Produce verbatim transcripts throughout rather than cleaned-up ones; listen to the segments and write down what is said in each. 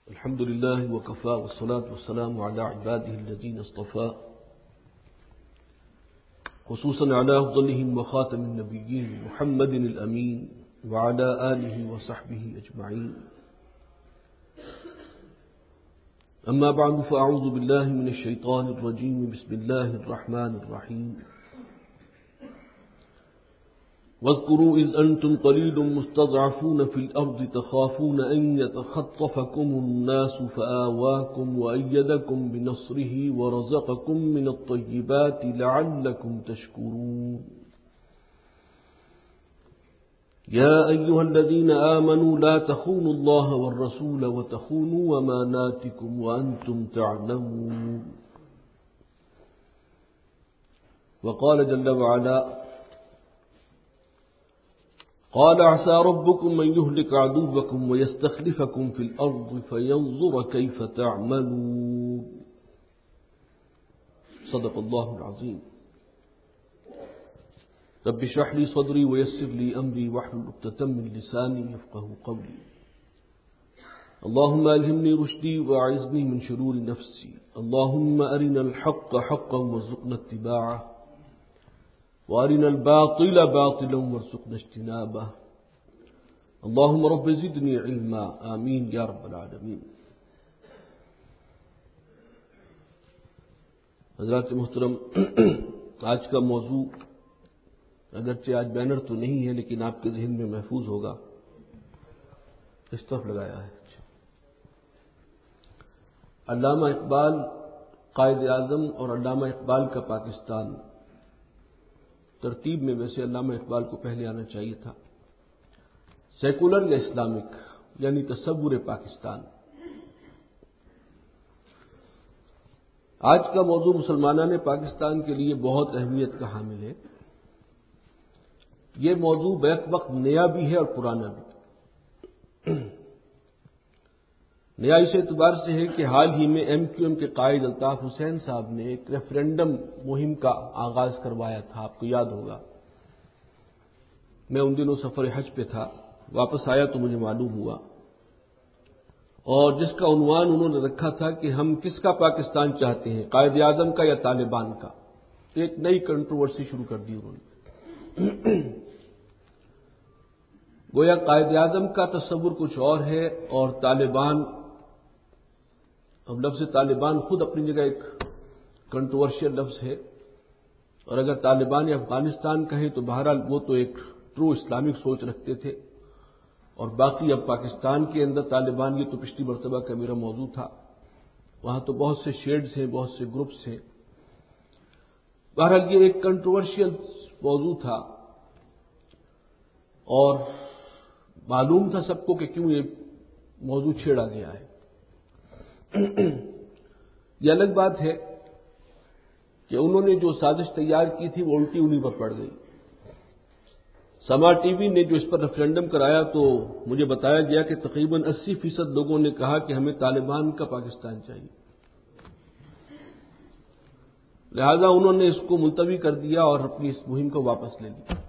الحمد لله وكفى والصلاة والسلام على عباده الذين اصطفى خصوصا على أفضلهم وخاتم النبيين محمد الأمين وعلى آله وصحبه أجمعين. أما بعد فأعوذ بالله من الشيطان الرجيم. بسم الله الرحمن الرحيم. واذكروا إذ أنتم قليل مستضعفون في الأرض تخافون أن يتخطفكم الناس فآواكم وأيدكم بنصره ورزقكم من الطيبات لعلكم تشكرون. يا أيها الذين آمنوا لا تخونوا الله والرسول وتخونوا أماناتكم وأنتم تعلمون. وقال جل وعلا: قال عسى ربكم أن يهلك عدوكم ويستخلفكم في الأرض فينظر كيف تعملون. صدق الله العظيم. رب اشرح لي صدري ويسر لي أمري واحلل عقدة من لساني يفقهوا قولي. اللهم ألهمني رشدي وأعذني من شرور نفسي. اللهم أرنا الحق حقا وارزقنا اتباعه وارنا الباطل باطلا وارزقنا اجتنابه. اللهم رب زدني علما. آمین یا رب العالمین. حضرات محترم، آج کا موضوع اگرچہ آج بینر تو نہیں ہے لیکن آپ کے ذہن میں محفوظ ہوگا. اس طرف لگایا ہے. علامہ اقبال قائد اعظم اور علامہ اقبال کا پاکستان. ترتیب میں ویسے علامہ اقبال کو پہلے آنا چاہیے تھا. سیکولر یا اسلامک یعنی تصور پاکستان. آج کا موضوع مسلمانان پاکستان کے لیے بہت اہمیت کا حامل ہے. یہ موضوع بیک وقت نیا بھی ہے اور پرانا بھی. نیا اس اعتبار سے ہے کہ حال ہی میں ایم کیو ایم کے قائد الطاف حسین صاحب نے ایک ریفرینڈم مہم کا آغاز کروایا تھا. آپ کو یاد ہوگا. میں ان دنوں سفر حج پہ تھا. واپس آیا تو مجھے معلوم ہوا، اور جس کا عنوان انہوں نے رکھا تھا کہ ہم کس کا پاکستان چاہتے ہیں، قائد اعظم کا یا طالبان کا. ایک نئی کنٹروورسی شروع کر دی انہوں نے. گویا قائد اعظم کا تصور کچھ اور ہے اور طالبان، اب لفظ طالبان خود اپنی جگہ ایک کنٹروورشل لفظ ہے، اور اگر طالبان افغانستان کہیں تو بہرحال وہ تو ایک ٹرو اسلامک سوچ رکھتے تھے، اور باقی اب پاکستان کے اندر طالبان، یہ تو پچھلی مرتبہ کا میرا موضوع تھا. وہاں تو بہت سے شیڈز ہیں، بہت سے گروپس ہیں. بہرحال یہ ایک کنٹروورشل موضوع تھا، اور معلوم تھا سب کو کہ کیوں یہ موضوع چھیڑا گیا ہے. یہ الگ بات ہے کہ انہوں نے جو سازش تیار کی تھی وہ الٹی انہیں پر پڑ گئی. سما ٹی وی نے جو اس پر ریفرینڈم کرایا تو مجھے بتایا گیا کہ تقریباً اسی فیصد لوگوں نے کہا کہ ہمیں طالبان کا پاکستان چاہیے. لہذا انہوں نے اس کو ملتوی کر دیا اور اپنی اس مہم کو واپس لے لیا.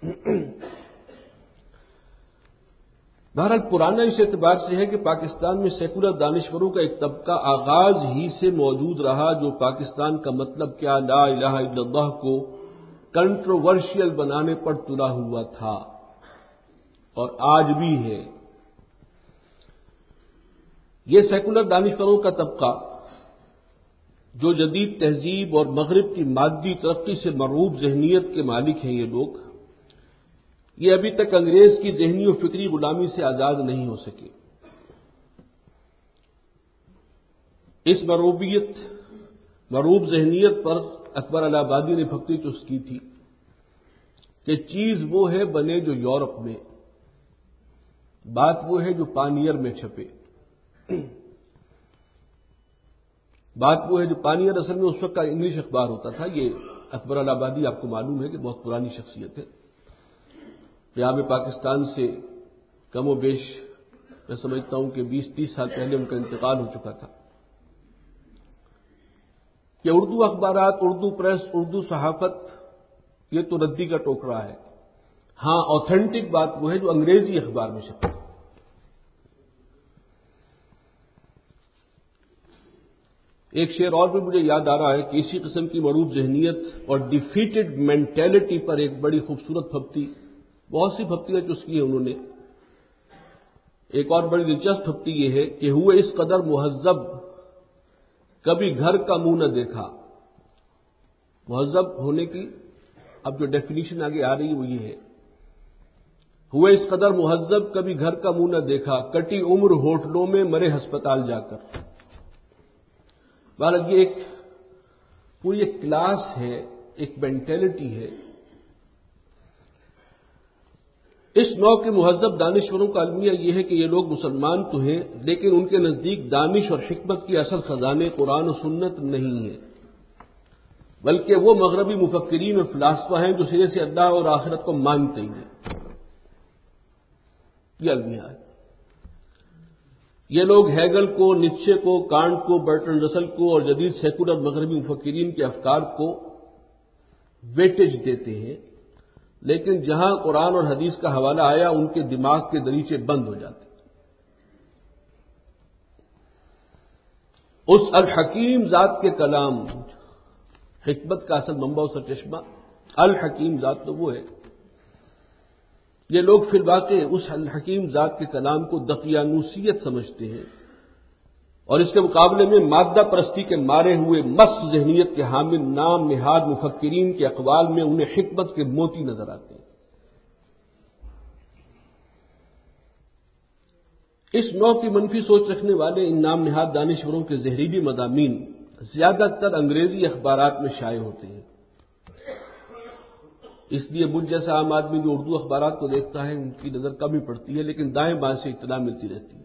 بہرحال پرانا اس اعتبار سے ہے کہ پاکستان میں سیکولر دانشوروں کا ایک طبقہ آغاز ہی سے موجود رہا جو پاکستان کا مطلب کیا لا الہ الا اللہ کو کنٹروورشل بنانے پر تلا ہوا تھا، اور آج بھی ہے. یہ سیکولر دانشوروں کا طبقہ جو جدید تہذیب اور مغرب کی مادی ترقی سے مرعوب ذہنیت کے مالک ہیں، یہ لوگ یہ ابھی تک انگریز کی ذہنی و فکری غلامی سے آزاد نہیں ہو سکے. اس مرعوبیت مرعوب ذہنیت پر اکبر الہ آبادی نے پھپتی چست کی تھی کہ چیز وہ ہے بنے جو یورپ میں، بات وہ ہے جو پانیئر میں چھپے. بات وہ ہے جو پانیئر اصل میں اس وقت کا انگلش اخبار ہوتا تھا. یہ اکبر الہ آبادی آپ کو معلوم ہے کہ بہت پرانی شخصیت ہے. یہاں پاکستان سے کم و بیش میں سمجھتا ہوں کہ بیس تیس سال پہلے ان کا انتقال ہو چکا تھا. کہ اردو اخبارات، اردو پریس، اردو صحافت یہ تو ردی کا ٹوکرا ہے. ہاں آتھینٹک بات وہ ہے جو انگریزی اخبار میں چھپتی. ایک شعر اور بھی مجھے یاد آ رہا ہے کہ اسی قسم کی معروف ذہنیت اور ڈیفیٹڈ مینٹیلٹی پر ایک بڑی خوبصورت پھپتی، بہت سی پھپتیاں چسکی ہیں انہوں نے، ایک اور بڑی دلچسپ پھپتی یہ ہے کہ ہوئے اس قدر مہذب کبھی گھر کا منہ نہ دیکھا۔ مہذب ہونے کی اب جو ڈیفینیشن آگے آ رہی ہے وہ یہ ہے، ہوئے اس قدر مہذب کبھی گھر کا منہ نہ دیکھا، کٹی عمر ہوٹلوں میں مرے ہسپتال جا کر۔ بہرحال یہ ایک پوری ایک کلاس ہے، ایک مینٹیلٹی ہے۔ اس نوع کے مہذب دانشوروں کا المیہ یہ ہے کہ یہ لوگ مسلمان تو ہیں لیکن ان کے نزدیک دانش اور حکمت کی اصل خزانے قرآن و سنت نہیں ہیں، بلکہ وہ مغربی مفکرین اور فلاسفہ ہیں جو سرے سے اللہ اور آخرت کو مانتے ہی ہیں۔ یہ المیہ ہے۔ یہ لوگ ہیگل کو، نیچے کو، کانٹ کو، برٹرن رسل کو اور جدید سیکولر مغربی مفکرین کے افکار کو ویٹیج دیتے ہیں، لیکن جہاں قرآن اور حدیث کا حوالہ آیا ان کے دماغ کے دریچے بند ہو جاتے۔ اس الحکیم ذات کے کلام، حکمت کا اصل منبع و سرچشمہ الحکیم ذات تو وہ ہے، یہ لوگ فی الواقع اس الحکیم ذات کے کلام کو دقیانوسیت سمجھتے ہیں اور اس کے مقابلے میں مادہ پرستی کے مارے ہوئے مست ذہنیت کے حامل نام نہاد مفکرین کے اقوال میں انہیں حکمت کے موتی نظر آتے ہیں۔ اس نوع کی منفی سوچ رکھنے والے ان نام نہاد دانشوروں کے زہریلی مضامین زیادہ تر انگریزی اخبارات میں شائع ہوتے ہیں، اس لیے مجھ جیسا عام آدمی جو اردو اخبارات کو دیکھتا ہے ان کی نظر کم ہی پڑتی ہے، لیکن دائیں بائیں سے اطلاع ملتی رہتی ہے۔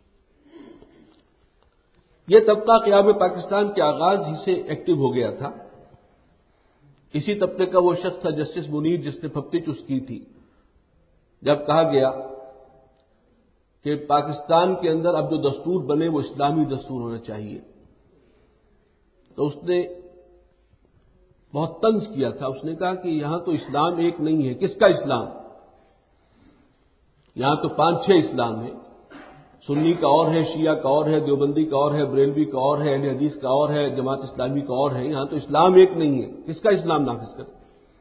یہ طبقہ قیام پاکستان کے آغاز ہی سے ایکٹیو ہو گیا تھا۔ اسی طبقے کا وہ شخص تھا جسٹس منیر جس نے پھپتی چسکی تھی جب کہا گیا کہ پاکستان کے اندر اب جو دستور بنے وہ اسلامی دستور ہونا چاہیے، تو اس نے بہت طنز کیا تھا۔ اس نے کہا کہ یہاں تو اسلام ایک نہیں ہے۔ کس کا اسلام؟ یہاں تو پانچ چھ اسلام ہیں، سنی کا اور ہے، شیعہ کا اور ہے، دیوبندی کا اور ہے، بریلوی کا اور ہے، اہل حدیث کا اور ہے، جماعت اسلامی کا اور ہے، یہاں تو اسلام ایک نہیں ہے۔ کس کا اسلام نافذ کرے؟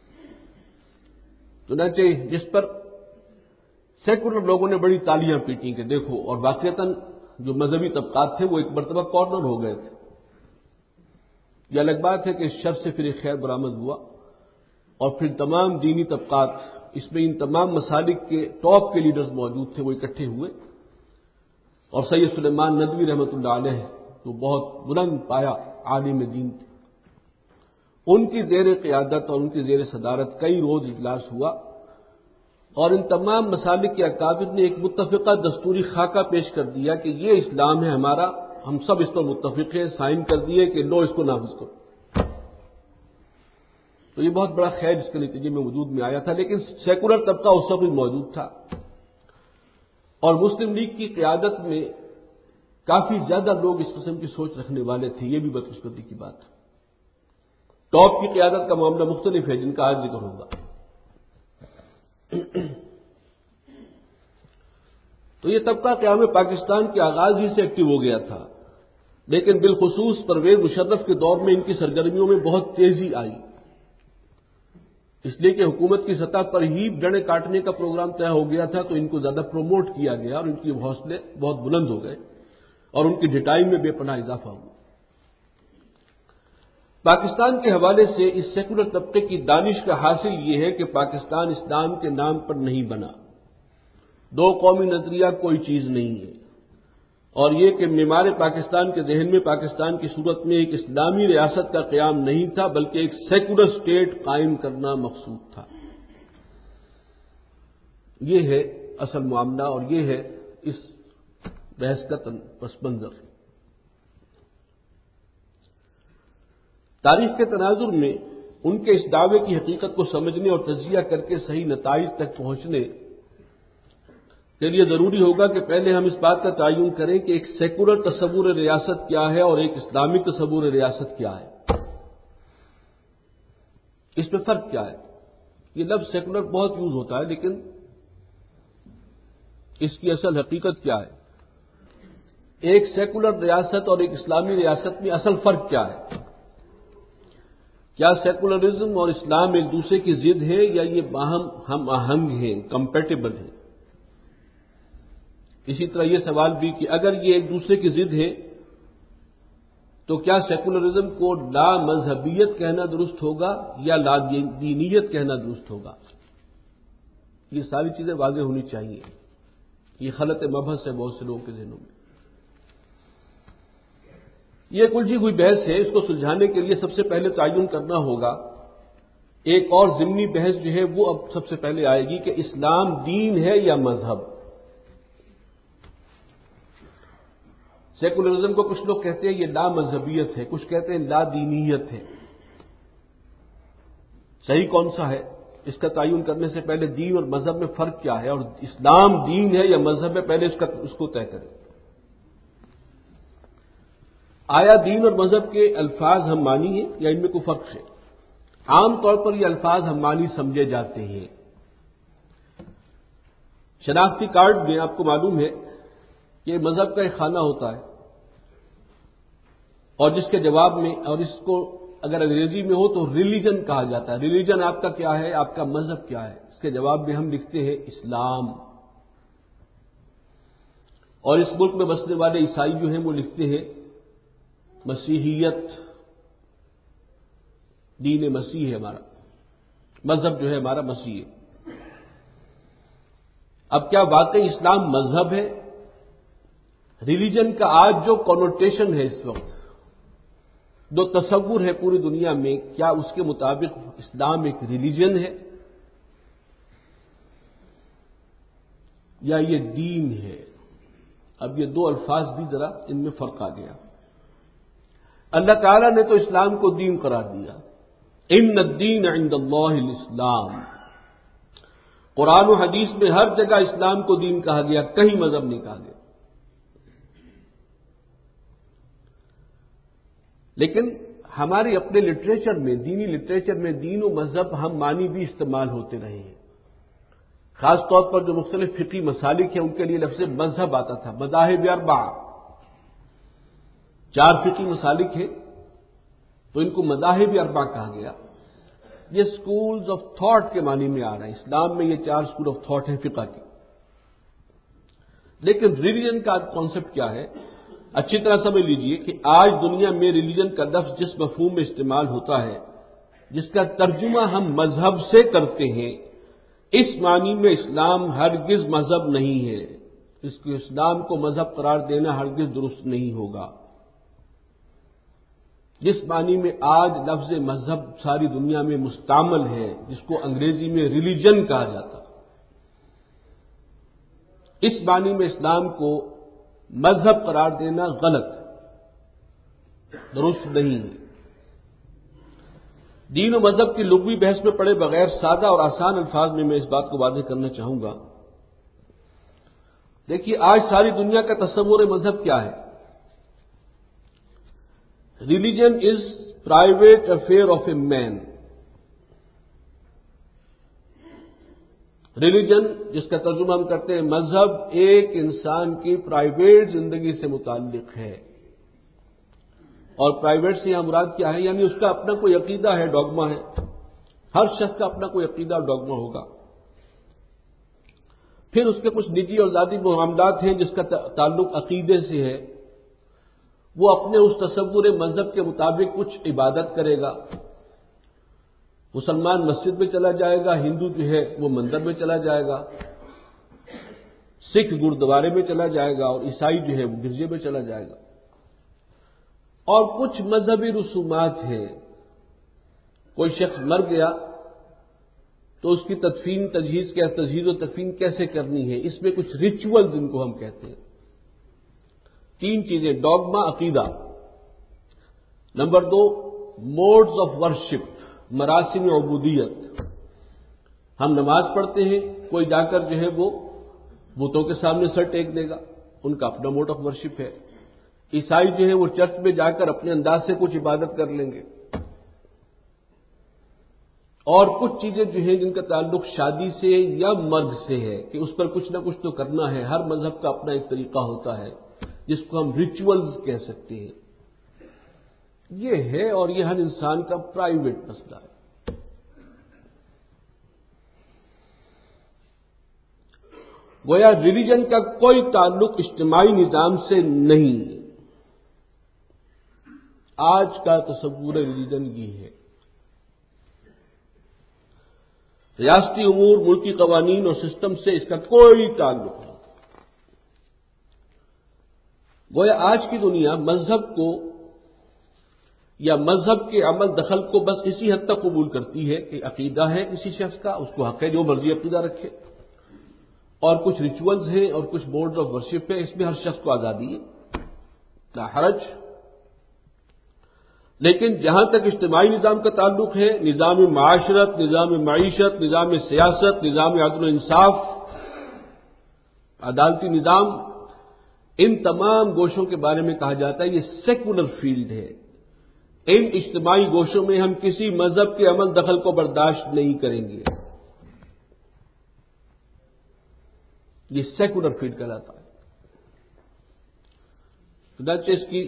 چنانچہ جس پر سیکولر لوگوں نے بڑی تالیاں پیٹی کہ دیکھو، اور واقعتاً جو مذہبی طبقات تھے وہ ایک مرتبہ کارنر ہو گئے تھے۔ یہ الگ بات ہے کہ اس شر سے پھر ایک خیر برآمد ہوا اور پھر تمام دینی طبقات، اس میں ان تمام مسالک کے ٹاپ کے لیڈرز موجود تھے، وہ اکٹھے ہوئے اور سید سلیمان ندوی رحمۃ اللہ علیہ تو بہت بلند پایا عالم دین تھے، ان کی زیر قیادت اور ان کی زیر صدارت کئی روز اجلاس ہوا اور ان تمام مسالک کے اکابر نے ایک متفقہ دستوری خاکہ پیش کر دیا کہ یہ اسلام ہے ہمارا، ہم سب اس پر متفق ہیں، سائن کر دیے کہ لو اس کو نافذ کرو۔ تو یہ بہت بڑا خیر اس کے نتیجے میں وجود میں آیا تھا، لیکن سیکولر طبقہ اس وقت بھی موجود تھا اور مسلم لیگ کی قیادت میں کافی زیادہ لوگ اس قسم کی سوچ رکھنے والے تھے۔ یہ بھی بدقسمتی کی بات ہے۔ ٹاپ کی قیادت کا معاملہ مختلف ہے جن کا آج ذکر ہوگا۔ تو یہ طبقہ قیام پاکستان کے آغاز ہی سے ایکٹیو ہو گیا تھا، لیکن بالخصوص پرویز مشرف کے دور میں ان کی سرگرمیوں میں بہت تیزی آئی، اس لیے کہ حکومت کی سطح پر ہی ڈنڈے کاٹنے کا پروگرام طے ہو گیا تھا، تو ان کو زیادہ پروموٹ کیا گیا اور ان کے حوصلے بہت بلند ہو گئے اور ان کی ڈٹائی میں بے پناہ اضافہ ہوا۔ پاکستان کے حوالے سے اس سیکولر طبقے کی دانش کا حاصل یہ ہے کہ پاکستان اسلام کے نام پر نہیں بنا، دو قومی نظریہ کوئی چیز نہیں ہے، اور یہ کہ معمار پاکستان کے ذہن میں پاکستان کی صورت میں ایک اسلامی ریاست کا قیام نہیں تھا بلکہ ایک سیکولر اسٹیٹ قائم کرنا مقصود تھا۔ یہ ہے اصل معاملہ اور یہ ہے اس بحث کا پس منظر۔ تاریخ کے تناظر میں ان کے اس دعوے کی حقیقت کو سمجھنے اور تجزیہ کر کے صحیح نتائج تک پہنچنے کے لیے ضروری ہوگا کہ پہلے ہم اس بات کا تعین کریں کہ ایک سیکولر تصور ریاست کیا ہے اور ایک اسلامی تصور ریاست کیا ہے، اس میں فرق کیا ہے۔ یہ لفظ سیکولر بہت یوز ہوتا ہے، لیکن اس کی اصل حقیقت کیا ہے؟ ایک سیکولر ریاست اور ایک اسلامی ریاست میں اصل فرق کیا ہے؟ کیا سیکولرزم اور اسلام ایک دوسرے کی ضد ہے یا یہ باہم ہم آہنگ ہیں، کمپیٹیبل ہیں؟ اسی طرح یہ سوال بھی کہ اگر یہ ایک دوسرے کی ضد ہے تو کیا سیکولرزم کو لا مذہبیت کہنا درست ہوگا یا لا دینیت کہنا درست ہوگا؟ یہ ساری چیزیں واضح ہونی چاہیے. یہ خلط مبحث ہے بہت سے لوگوں کے ذہنوں میں. یہ ایک الجھی ہوئی بحث ہے. اس کو سلجھانے کے لیے سب سے پہلے تعین کرنا ہوگا ایک اور ضمنی بحث جو ہے وہ اب سب سے پہلے آئے گی کہ اسلام دین ہے یا مذہب. سیکولرزم کو کچھ لوگ کہتے ہیں یہ لا مذہبیت ہے، کچھ کہتے ہیں لا دینیت ہے. صحیح کون سا ہے؟ اس کا تعین کرنے سے پہلے دین اور مذہب میں فرق کیا ہے اور اسلام دین ہے یا مذہب ہے، پہلے اس کا اس کو طے کریں. آیا دین اور مذہب کے الفاظ ہم مانی ہیں یا ان میں کوئی فرق ہے؟ عام طور پر یہ الفاظ ہم مانی سمجھے جاتے ہیں. شناختی کارڈ میں آپ کو معلوم ہے کہ مذہب کا ایک خانہ ہوتا ہے اور جس کے جواب میں، اور اس کو اگر انگریزی میں ہو تو ریلیجن کہا جاتا ہے. ریلیجن آپ کا کیا ہے، آپ کا مذہب کیا ہے؟ اس کے جواب میں ہم لکھتے ہیں اسلام. اور اس ملک میں بسنے والے عیسائی جو ہیں وہ لکھتے ہیں مسیحیت. دین مسیح ہے ہمارا، مذہب جو ہے ہمارا مسیح ہے. اب کیا واقعی اسلام مذہب ہے؟ ریلیجن کا آج جو کونوٹیشن ہے، اس وقت جو تصور ہے پوری دنیا میں، کیا اس کے مطابق اسلام ایک ریلیجن ہے یا یہ دین ہے؟ اب یہ دو الفاظ بھی ذرا ان میں فرق آ گیا. اللہ تعالیٰ نے تو اسلام کو دین قرار دیا، ان الدین عند اللہ الاسلام. قرآن و حدیث میں ہر جگہ اسلام کو دین کہا گیا، کہیں مذہب نہیں کہا گیا. لیکن ہمارے اپنے لٹریچر میں، دینی لٹریچر میں دین و مذہب ہم معنی بھی استعمال ہوتے رہے ہیں. خاص طور پر جو مختلف فقہی مسالک ہیں ان کے لیے لفظ مذہب آتا تھا. مذاہب اربعہ، چار فقہی مسالک ہیں تو ان کو مذاہب اربعہ کہا گیا. یہ سکولز آف تھاٹ کے معنی میں آ رہا ہے. اسلام میں یہ چار سکول آف تھاٹ ہیں فقہ کی. لیکن ریلیجن کا کانسیپٹ کیا ہے؟ اچھی طرح سمجھ لیجئے کہ آج دنیا میں ریلیجن کا لفظ جس مفہوم میں استعمال ہوتا ہے، جس کا ترجمہ ہم مذہب سے کرتے ہیں، اس معنی میں اسلام ہرگز مذہب نہیں ہے. اس کو اسلام کو مذہب قرار دینا ہرگز درست نہیں ہوگا. جس معنی میں آج لفظ مذہب ساری دنیا میں مستعمل ہے، جس کو انگریزی میں ریلیجن کہا جاتا، اس معنی میں اسلام کو مذہب قرار دینا غلط، درست نہیں ہے. دین و مذہب کی لغوی بحث میں پڑے بغیر سادہ اور آسان الفاظ میں میں اس بات کو واضح کرنا چاہوں گا. دیکھیے آج ساری دنیا کا تصور مذہب کیا ہے؟ Religion is private affair of a man. Religion جس کا ترجمہ ہم کرتے ہیں مذہب، ایک انسان کی پرائیویٹ زندگی سے متعلق ہے. اور پرائیویٹ سے یہاں مراد کیا ہے؟ یعنی اس کا اپنا کوئی عقیدہ ہے، ڈوگما ہے. ہر شخص کا اپنا کوئی عقیدہ اور ڈوگما ہوگا. پھر اس کے کچھ نجی اور ذاتی معاملات ہیں جس کا تعلق عقیدے سے ہے. وہ اپنے اس تصور مذہب کے مطابق کچھ عبادت کرے گا. مسلمان مسجد میں چلا جائے گا، ہندو جو ہے وہ مندر میں چلا جائے گا، سکھ گردوارے میں چلا جائے گا، اور عیسائی جو ہے وہ گرجے میں چلا جائے گا. اور کچھ مذہبی رسومات ہیں. کوئی شخص مر گیا تو اس کی تدفین تجہیز کیا تجہیز و تدفین کیسے کرنی ہے، اس میں کچھ ریچولز ان کو ہم کہتے ہیں. تین چیزیں: ڈوگما، عقیدہ. نمبر دو، موڈز آف ورشپ، مراسم عبودیت. ہم نماز پڑھتے ہیں، کوئی جا کر جو ہے وہ بتوں کے سامنے سر ٹیک دے گا، ان کا اپنا موڈ آف ورشپ ہے. عیسائی جو ہے وہ چرچ میں جا کر اپنے انداز سے کچھ عبادت کر لیں گے. اور کچھ چیزیں جو ہیں جن کا تعلق شادی سے یا مرگ سے ہے کہ اس پر کچھ نہ کچھ تو کرنا ہے. ہر مذہب کا اپنا ایک طریقہ ہوتا ہے. جس کو ہم ریچولز کہہ سکتے ہیں، یہ ہے، اور یہ ہر انسان کا پرائیویٹ مسئلہ ہے۔ گویا ریلیجن کا کوئی تعلق اجتماعی نظام سے نہیں ہے۔ آج کا تصور ریلیجن یہ ہے، ریاستی امور، ملکی قوانین اور سسٹم سے اس کا کوئی تعلق نہیں۔ گویا آج کی دنیا مذہب کو یا مذہب کے عمل دخل کو بس اسی حد تک قبول کرتی ہے کہ عقیدہ ہے کسی شخص کا، اس کو حق ہے جو مرضی عقیدہ رکھے، اور کچھ ریچولز ہیں اور کچھ موڈز آف ورشپ ہے، اس میں ہر شخص کو آزادی ہے، لا حرج۔ لیکن جہاں تک اجتماعی نظام کا تعلق ہے، نظام معاشرت، نظام معیشت، نظام سیاست، نظام عدل و انصاف، عدالتی نظام، ان تمام گوشوں کے بارے میں کہا جاتا ہے یہ سیکولر فیلڈ ہے۔ ان اجتماعی گوشوں میں ہم کسی مذہب کے عمل دخل کو برداشت نہیں کریں گے، یہ سیکولر فیلڈ کہلاتا ہے۔ چنانچہ اس کی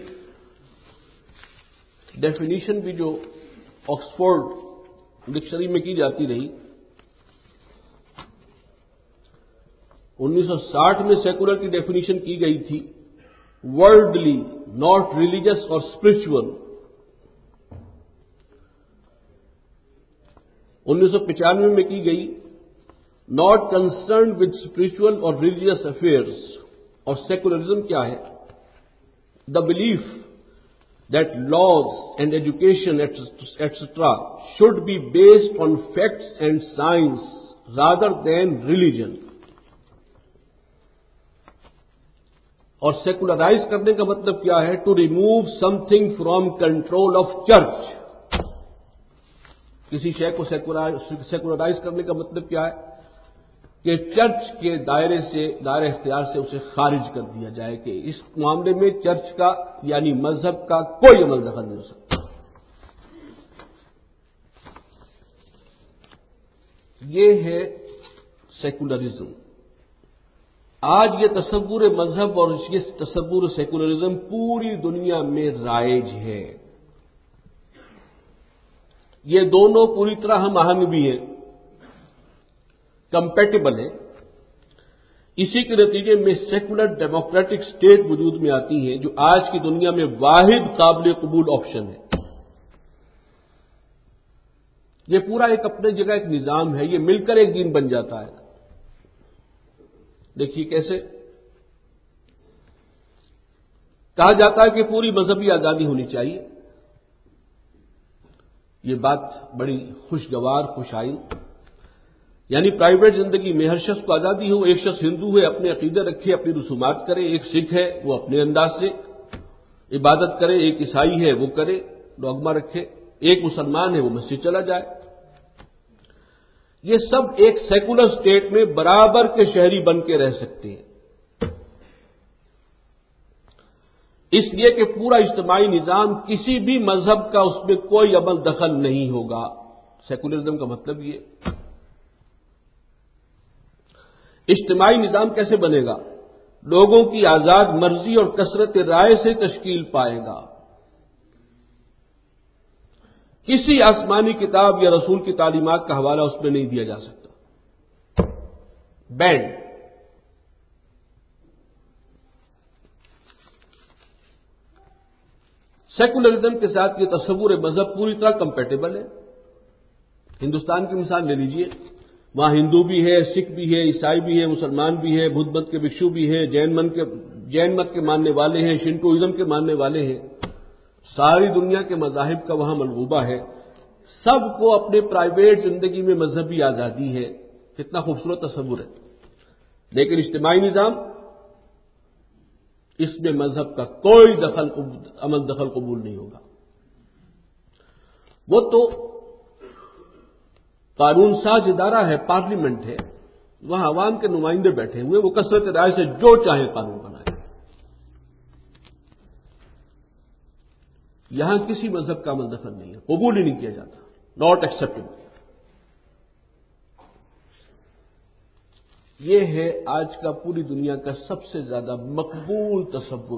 ڈیفینیشن بھی جو آکسفورڈ ڈکشنری میں کی جاتی رہی، انیس سو ساٹھ میں سیکولر کی ڈیفینیشن کی گئی تھی، ورلڈلی، ناٹ ریلیجس اور اسپرچل۔ انیس سو پچانوے میں کی گئی، ناٹ کنسرنڈ ود اسپرچل اور ریلیجیس افیئرس۔ اور سیکولرزم کیا ہے؟ The belief that laws and education et cetera should be based on facts and science rather than religion۔ اور سیکولرائز کرنے کا مطلب کیا ہے؟ To remove something from control of church. کسی شے کو سیکولرائز کرنے کا مطلب کیا ہے؟ کہ چرچ کے دائرے سے، دائرہ اختیار سے اسے خارج کر دیا جائے کہ اس معاملے میں چرچ کا یعنی مذہب کا کوئی عمل دخل نہیں ہو سکتا۔ یہ ہے سیکولرزم۔ آج یہ تصور مذہب اور یہ تصور سیکولرزم پوری دنیا میں رائج ہے۔ یہ دونوں پوری طرح ہم آہنگ بھی ہیں، کمپیٹیبل ہے۔ اسی کے نتیجے میں سیکولر ڈیموکریٹک اسٹیٹ وجود میں آتی ہیں، جو آج کی دنیا میں واحد قابل قبول آپشن ہے۔ یہ پورا ایک اپنے جگہ ایک نظام ہے، یہ مل کر ایک دین بن جاتا ہے۔ دیکھیے کیسے کہا جاتا ہے کہ پوری مذہبی آزادی ہونی چاہیے، یہ بات بڑی خوشگوار، خوش آئند، یعنی پرائیویٹ زندگی میں ہر شخص کو آزادی ہو۔ ایک شخص ہندو ہے، اپنے عقیدے رکھے، اپنی رسومات کرے، ایک سکھ ہے وہ اپنے انداز سے عبادت کرے، ایک عیسائی ہے وہ کرے، ڈوگما رکھے، ایک مسلمان ہے وہ مسجد چلا جائے۔ یہ سب ایک سیکولر اسٹیٹ میں برابر کے شہری بن کے رہ سکتے ہیں، اس لیے کہ پورا اجتماعی نظام کسی بھی مذہب کا اس میں کوئی عمل دخل نہیں ہوگا۔ سیکولرزم کا مطلب یہ اجتماعی نظام کیسے بنے گا؟ لوگوں کی آزاد مرضی اور کثرت رائے سے تشکیل پائے گا۔ کسی آسمانی کتاب یا رسول کی تعلیمات کا حوالہ اس میں نہیں دیا جا سکتا۔ بینڈ سیکولرزم کے ساتھ یہ تصور مذہب پوری طرح کمپیٹیبل ہے۔ ہندوستان کی مثال لے لیجئے، وہاں ہندو بھی ہے، سکھ بھی ہے، عیسائی بھی ہے، مسلمان بھی ہے، بدھ مت کے بھکشو بھی ہیں، جین مت کے جین مت کے ماننے والے ہیں، شنٹوئزم کے ماننے والے ہیں، ساری دنیا کے مذاہب کا وہاں ملغوبہ ہے۔ سب کو اپنے پرائیویٹ زندگی میں مذہبی آزادی ہے، کتنا خوبصورت تصور ہے۔ لیکن اجتماعی نظام، اس میں مذہب کا کوئی دخل عمل دخل قبول نہیں ہوگا۔ وہ تو قانون ساز ادارہ ہے، پارلیمنٹ ہے، وہاں عوام کے نمائندے بیٹھے ہوئے، وہ کثرت رائے سے جو چاہیں قانون بنائیں۔ یہاں کسی مذہب کا عمل دخل نہیں ہے، قبول ہی نہیں کیا جاتا، ناٹ ایکسیپٹیبل۔ یہ ہے آج کا پوری دنیا کا سب سے زیادہ مقبول تصور،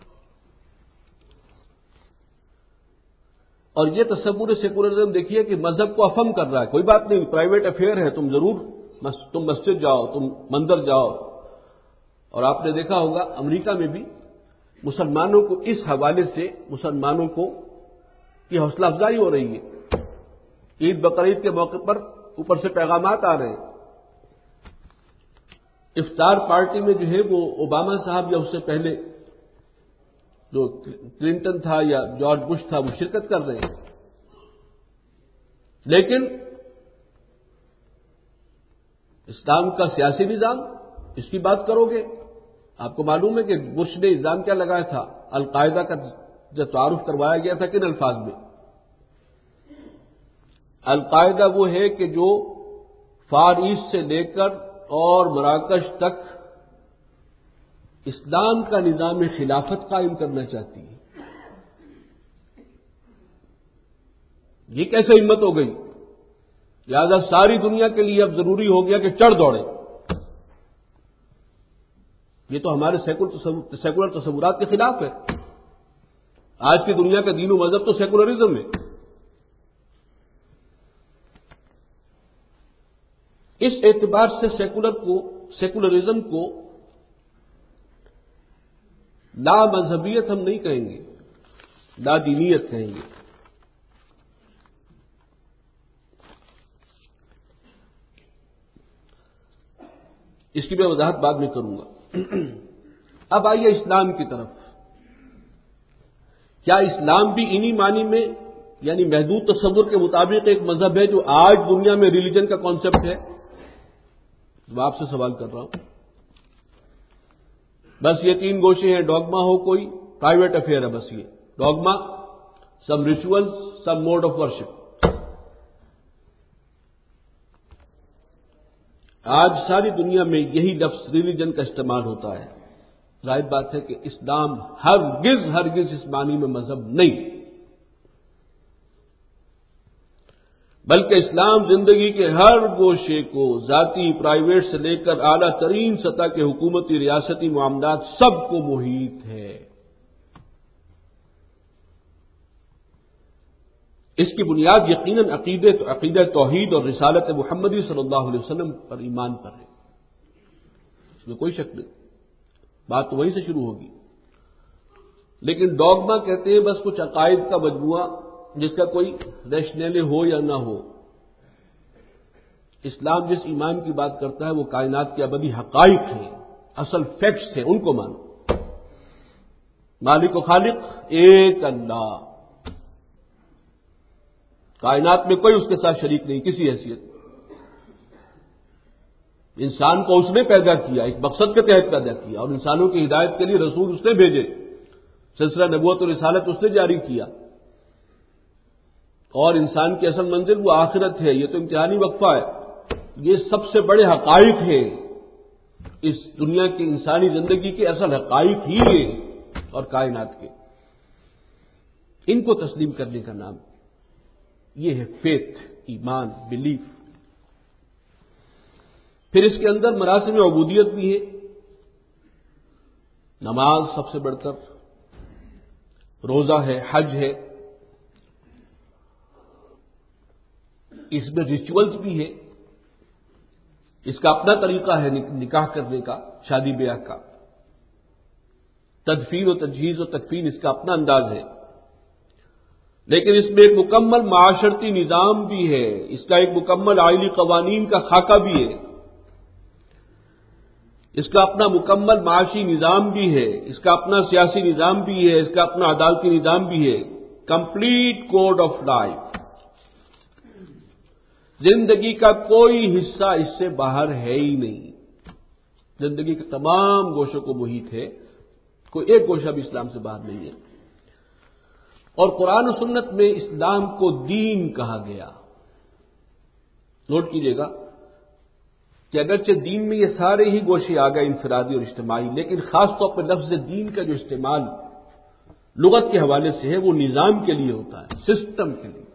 اور یہ تصور سیکولرزم دیکھیے کہ مذہب کو افہم کر رہا ہے. کوئی بات نہیں، پرائیویٹ افیئر ہے، تم ضرور تم مسجد جاؤ، تم مندر جاؤ. اور آپ نے دیکھا ہوگا امریکہ میں بھی مسلمانوں کو اس حوالے سے مسلمانوں کو کی حوصلہ افزائی ہو رہی ہے. عید بقرعید کے موقع پر اوپر سے پیغامات آ رہے ہیں. افطار پارٹی میں جو ہے وہ اوباما صاحب یا اس سے پہلے جو کلنٹن تھا یا جارج بش تھا وہ شرکت کر رہے ہیں. لیکن اسلام کا سیاسی نظام، اس کی بات کرو گے، آپ کو معلوم ہے کہ بش نے الزام کیا لگایا تھا؟ القاعدہ کا جو تعارف کروایا گیا تھا کن الفاظ میں؟ القاعدہ وہ ہے کہ جو فار ایسٹ سے لے کر اور مراکش تک اسلام کا نظام خلافت قائم کرنا چاہتی ہے. یہ کیسے ہمت ہو گئی؟ لہذا ساری دنیا کے لیے اب ضروری ہو گیا کہ چڑھ دوڑے. یہ تو ہمارے سیکولر تصورات کے خلاف ہے. آج کی دنیا کا دین و مذہب تو سیکولرزم ہے. اس اعتبار سے سیکولر کو سیکولرزم کو لا مذہبیت ہم نہیں کہیں گے، لا دینیت کہیں گے. اس کی میں وضاحت بعد میں کروں گا. اب آئیے اسلام کی طرف. کیا اسلام بھی انہی معنی میں یعنی محدود تصور کے مطابق ایک مذہب ہے جو آج دنیا میں ریلیجن کا کانسیپٹ ہے؟ میں آپ سے سوال کر رہا ہوں. بس یہ تین گوشے ہیں، ڈوگما ہو کوئی، پرائیویٹ افیئر ہے، بس یہ dogma, some rituals, some mode of worship. آج ساری دنیا میں یہی لفظ ریلیجن کا استعمال ہوتا ہے. ظاہر بات ہے کہ اسلام ہرگز ہرگز اس معنی میں مذہب نہیں، بلکہ اسلام زندگی کے ہر گوشے کو ذاتی، پرائیویٹ سے لے کر اعلیٰ ترین سطح کے حکومتی ریاستی معاملات سب کو محیط ہے. اس کی بنیاد یقیناً عقیدے عقیدہ توحید اور رسالت محمدی صلی اللہ علیہ وسلم پر ایمان پر ہے. اس میں کوئی شک نہیں، بات تو وہیں سے شروع ہوگی. لیکن ڈوگما کہتے ہیں بس کچھ عقائد کا مجموعہ جس کا کوئی ریشنل ہو یا نہ ہو. اسلام جس ایمان کی بات کرتا ہے وہ کائنات کے ابدی حقائق ہیں، اصل فیکٹس ہیں، ان کو مانو. مالک و خالق ایک اللہ، کائنات میں کوئی اس کے ساتھ شریک نہیں کسی حیثیت. انسان کو اس نے پیدا کیا، ایک مقصد کے تحت پیدا کیا، اور انسانوں کی ہدایت کے لیے رسول اس نے بھیجے، سلسلہ نبوت و رسالت اس نے جاری کیا. اور انسان کی اصل منزل وہ آخرت ہے. یہ تو امتحانی وقفہ ہے. یہ سب سے بڑے حقائق ہیں اس دنیا کی انسانی زندگی کے، اصل حقائق ہی ہیں اور کائنات کے. ان کو تسلیم کرنے کا نام یہ ہے فیتھ، ایمان، بلیف. پھر اس کے اندر مراسم عبودیت بھی ہے. نماز سب سے بڑھ کر، روزہ ہے، حج ہے. اس میں ریچولز بھی ہے. اس کا اپنا طریقہ ہے نکاح کرنے کا، شادی بیاہ کا. تدفین و تجہیز و تکفین اس کا اپنا انداز ہے. لیکن اس میں ایک مکمل معاشرتی نظام بھی ہے، اس کا ایک مکمل آئلی قوانین کا خاکہ بھی ہے، اس کا اپنا مکمل معاشی نظام بھی ہے، اس کا اپنا سیاسی نظام بھی ہے، اس کا اپنا عدالتی نظام بھی ہے. Complete code of life. زندگی کا کوئی حصہ اس سے باہر ہے ہی نہیں. زندگی کے تمام گوشوں کو محیط ہے، کوئی ایک گوشہ بھی اسلام سے باہر نہیں ہے. اور قرآن و سنت میں اسلام کو دین کہا گیا. نوٹ کیجئے گا کہ اگرچہ دین میں یہ سارے ہی گوشے آ گئے انفرادی اور اجتماعی، لیکن خاص طور پر لفظ دین کا جو استعمال لغت کے حوالے سے ہے وہ نظام کے لیے ہوتا ہے، سسٹم کے لیے.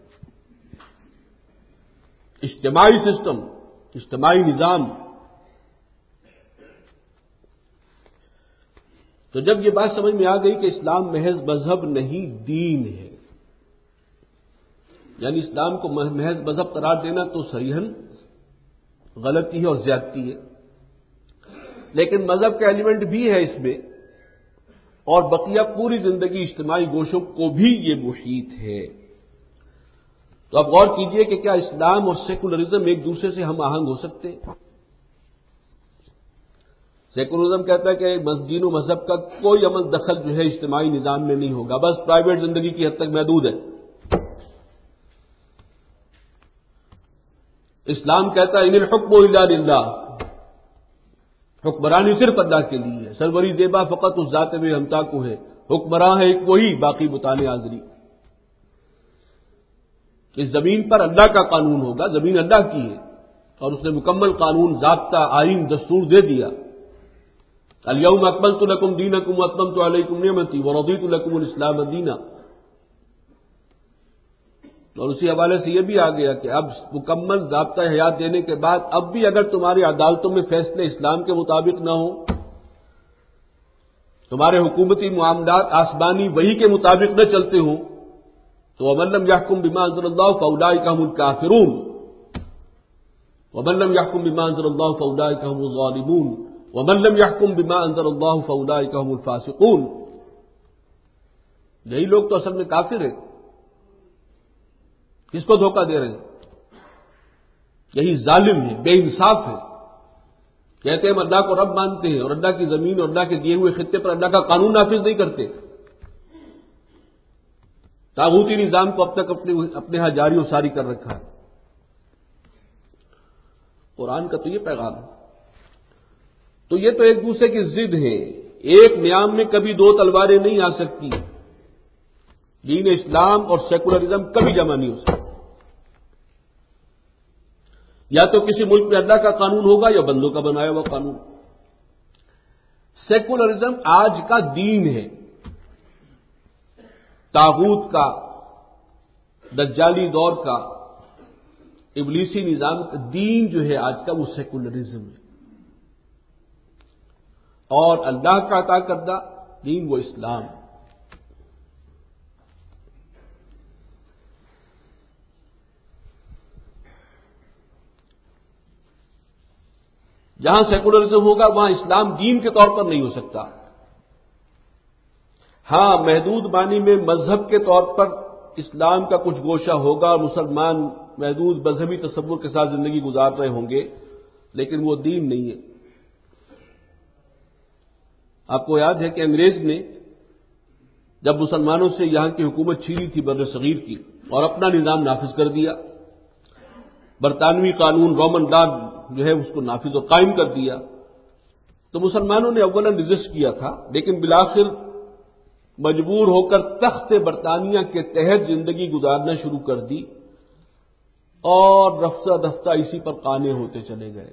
اجتماعی سسٹم، اجتماعی نظام. تو جب یہ بات سمجھ میں آ گئی کہ اسلام محض مذہب نہیں دین ہے، یعنی اسلام کو محض مذہب قرار دینا تو صریحاً غلطی ہے اور زیادتی ہے، لیکن مذہب کا ایلیمنٹ بھی ہے اس میں، اور بقیہ پوری زندگی اجتماعی گوشوں کو بھی یہ محیط ہے۔ تو اب غور کیجئے کہ کیا اسلام اور سیکولرزم ایک دوسرے سے ہم آہنگ ہو سکتے ہیں؟ سیکولرزم کہتا ہے کہ دین و مذہب کا کوئی عمل دخل جو ہے اجتماعی نظام میں نہیں ہوگا، بس پرائیویٹ زندگی کی حد تک محدود ہے۔ اسلام کہتا ہے ان الحکم الا للہ، حکمرانی صرف اللہ کے لیے ہے، سروری زیبا فقط اس ذات میں ہمتا کو ہے، حکمراں ہے ایک وہی، باقی بتانے حاضری۔ اس زمین پر اللہ کا قانون ہوگا، زمین اللہ کی ہے، اور اس نے مکمل قانون، ضابطہ، آئین، دستور دے دیا۔ الیوم اکملت لکم دینکم واتممت علیکم نعمتی ورضیت لکم الاسلام دینا۔ اور اسی حوالے سے یہ بھی آ گیا کہ اب مکمل ضابطہ حیات دینے کے بعد اب بھی اگر تمہاری عدالتوں میں فیصلے اسلام کے مطابق نہ ہوں، تمہارے حکومتی معاملات آسمانی وحی کے مطابق نہ چلتے ہوں، تو ومن لم يحكم بما انزل الله فاولئك هم الكافرون ومن لم يحكم بما انزل الله فاولئك هم الظالمون ومن لم يحكم بما انزل الله فاولئك هم الفاسقون۔ یہی لوگ تو اصل میں کافر ہیں، کس کو دھوکہ دے رہے ہیں؟ یہی ظالم ہے، بے انصاف ہے، کہتے ہیں ہم اللہ کو رب مانتے ہیں اور اللہ کی زمین اور اللہ کے دیے ہوئے خطے پر اللہ کا قانون نافذ نہیں کرتے، طاغوتی نظام کو اب تک اپنے اپنے ہاں جاری و ساری کر رکھا ہے۔ قرآن کا تو یہ پیغام ہے۔ تو یہ تو ایک دوسرے کی ضد ہے، ایک نیام میں کبھی دو تلواریں نہیں آ سکتی، دین اسلام اور سیکولرزم کبھی جمع نہیں ہو سکتا۔ یا تو کسی ملک میں اللہ کا قانون ہوگا یا بندوں کا بنایا ہوا قانون۔ سیکولرزم آج کا دین ہے، طاغوت کا، دجالی دور کا، ابلیسی نظام کا دین جو ہے آج کا وہ سیکولرزم ہے، اور اللہ کا عطا کردہ دین وہ اسلام ہے۔ جہاں سیکولرزم ہوگا وہاں اسلام دین کے طور پر نہیں ہو سکتا۔ ہاں محدود معنی میں مذہب کے طور پر اسلام کا کچھ گوشہ ہوگا اور مسلمان محدود مذہبی تصور کے ساتھ زندگی گزار رہے ہوں گے، لیکن وہ دین نہیں ہے۔ آپ کو یاد ہے کہ انگریز نے جب مسلمانوں سے یہاں کی حکومت چھینی تھی بر صغیر کی اور اپنا نظام نافذ کر دیا، برطانوی قانون رومن لا جو ہے اس کو نافذ اور قائم کر دیا، تو مسلمانوں نے اولاً رجسٹ کیا تھا، لیکن بالآخر مجبور ہو کر تخت برطانیہ کے تحت زندگی گزارنا شروع کر دی، اور رفتہ دفتہ اسی پر قانع ہوتے چلے گئے۔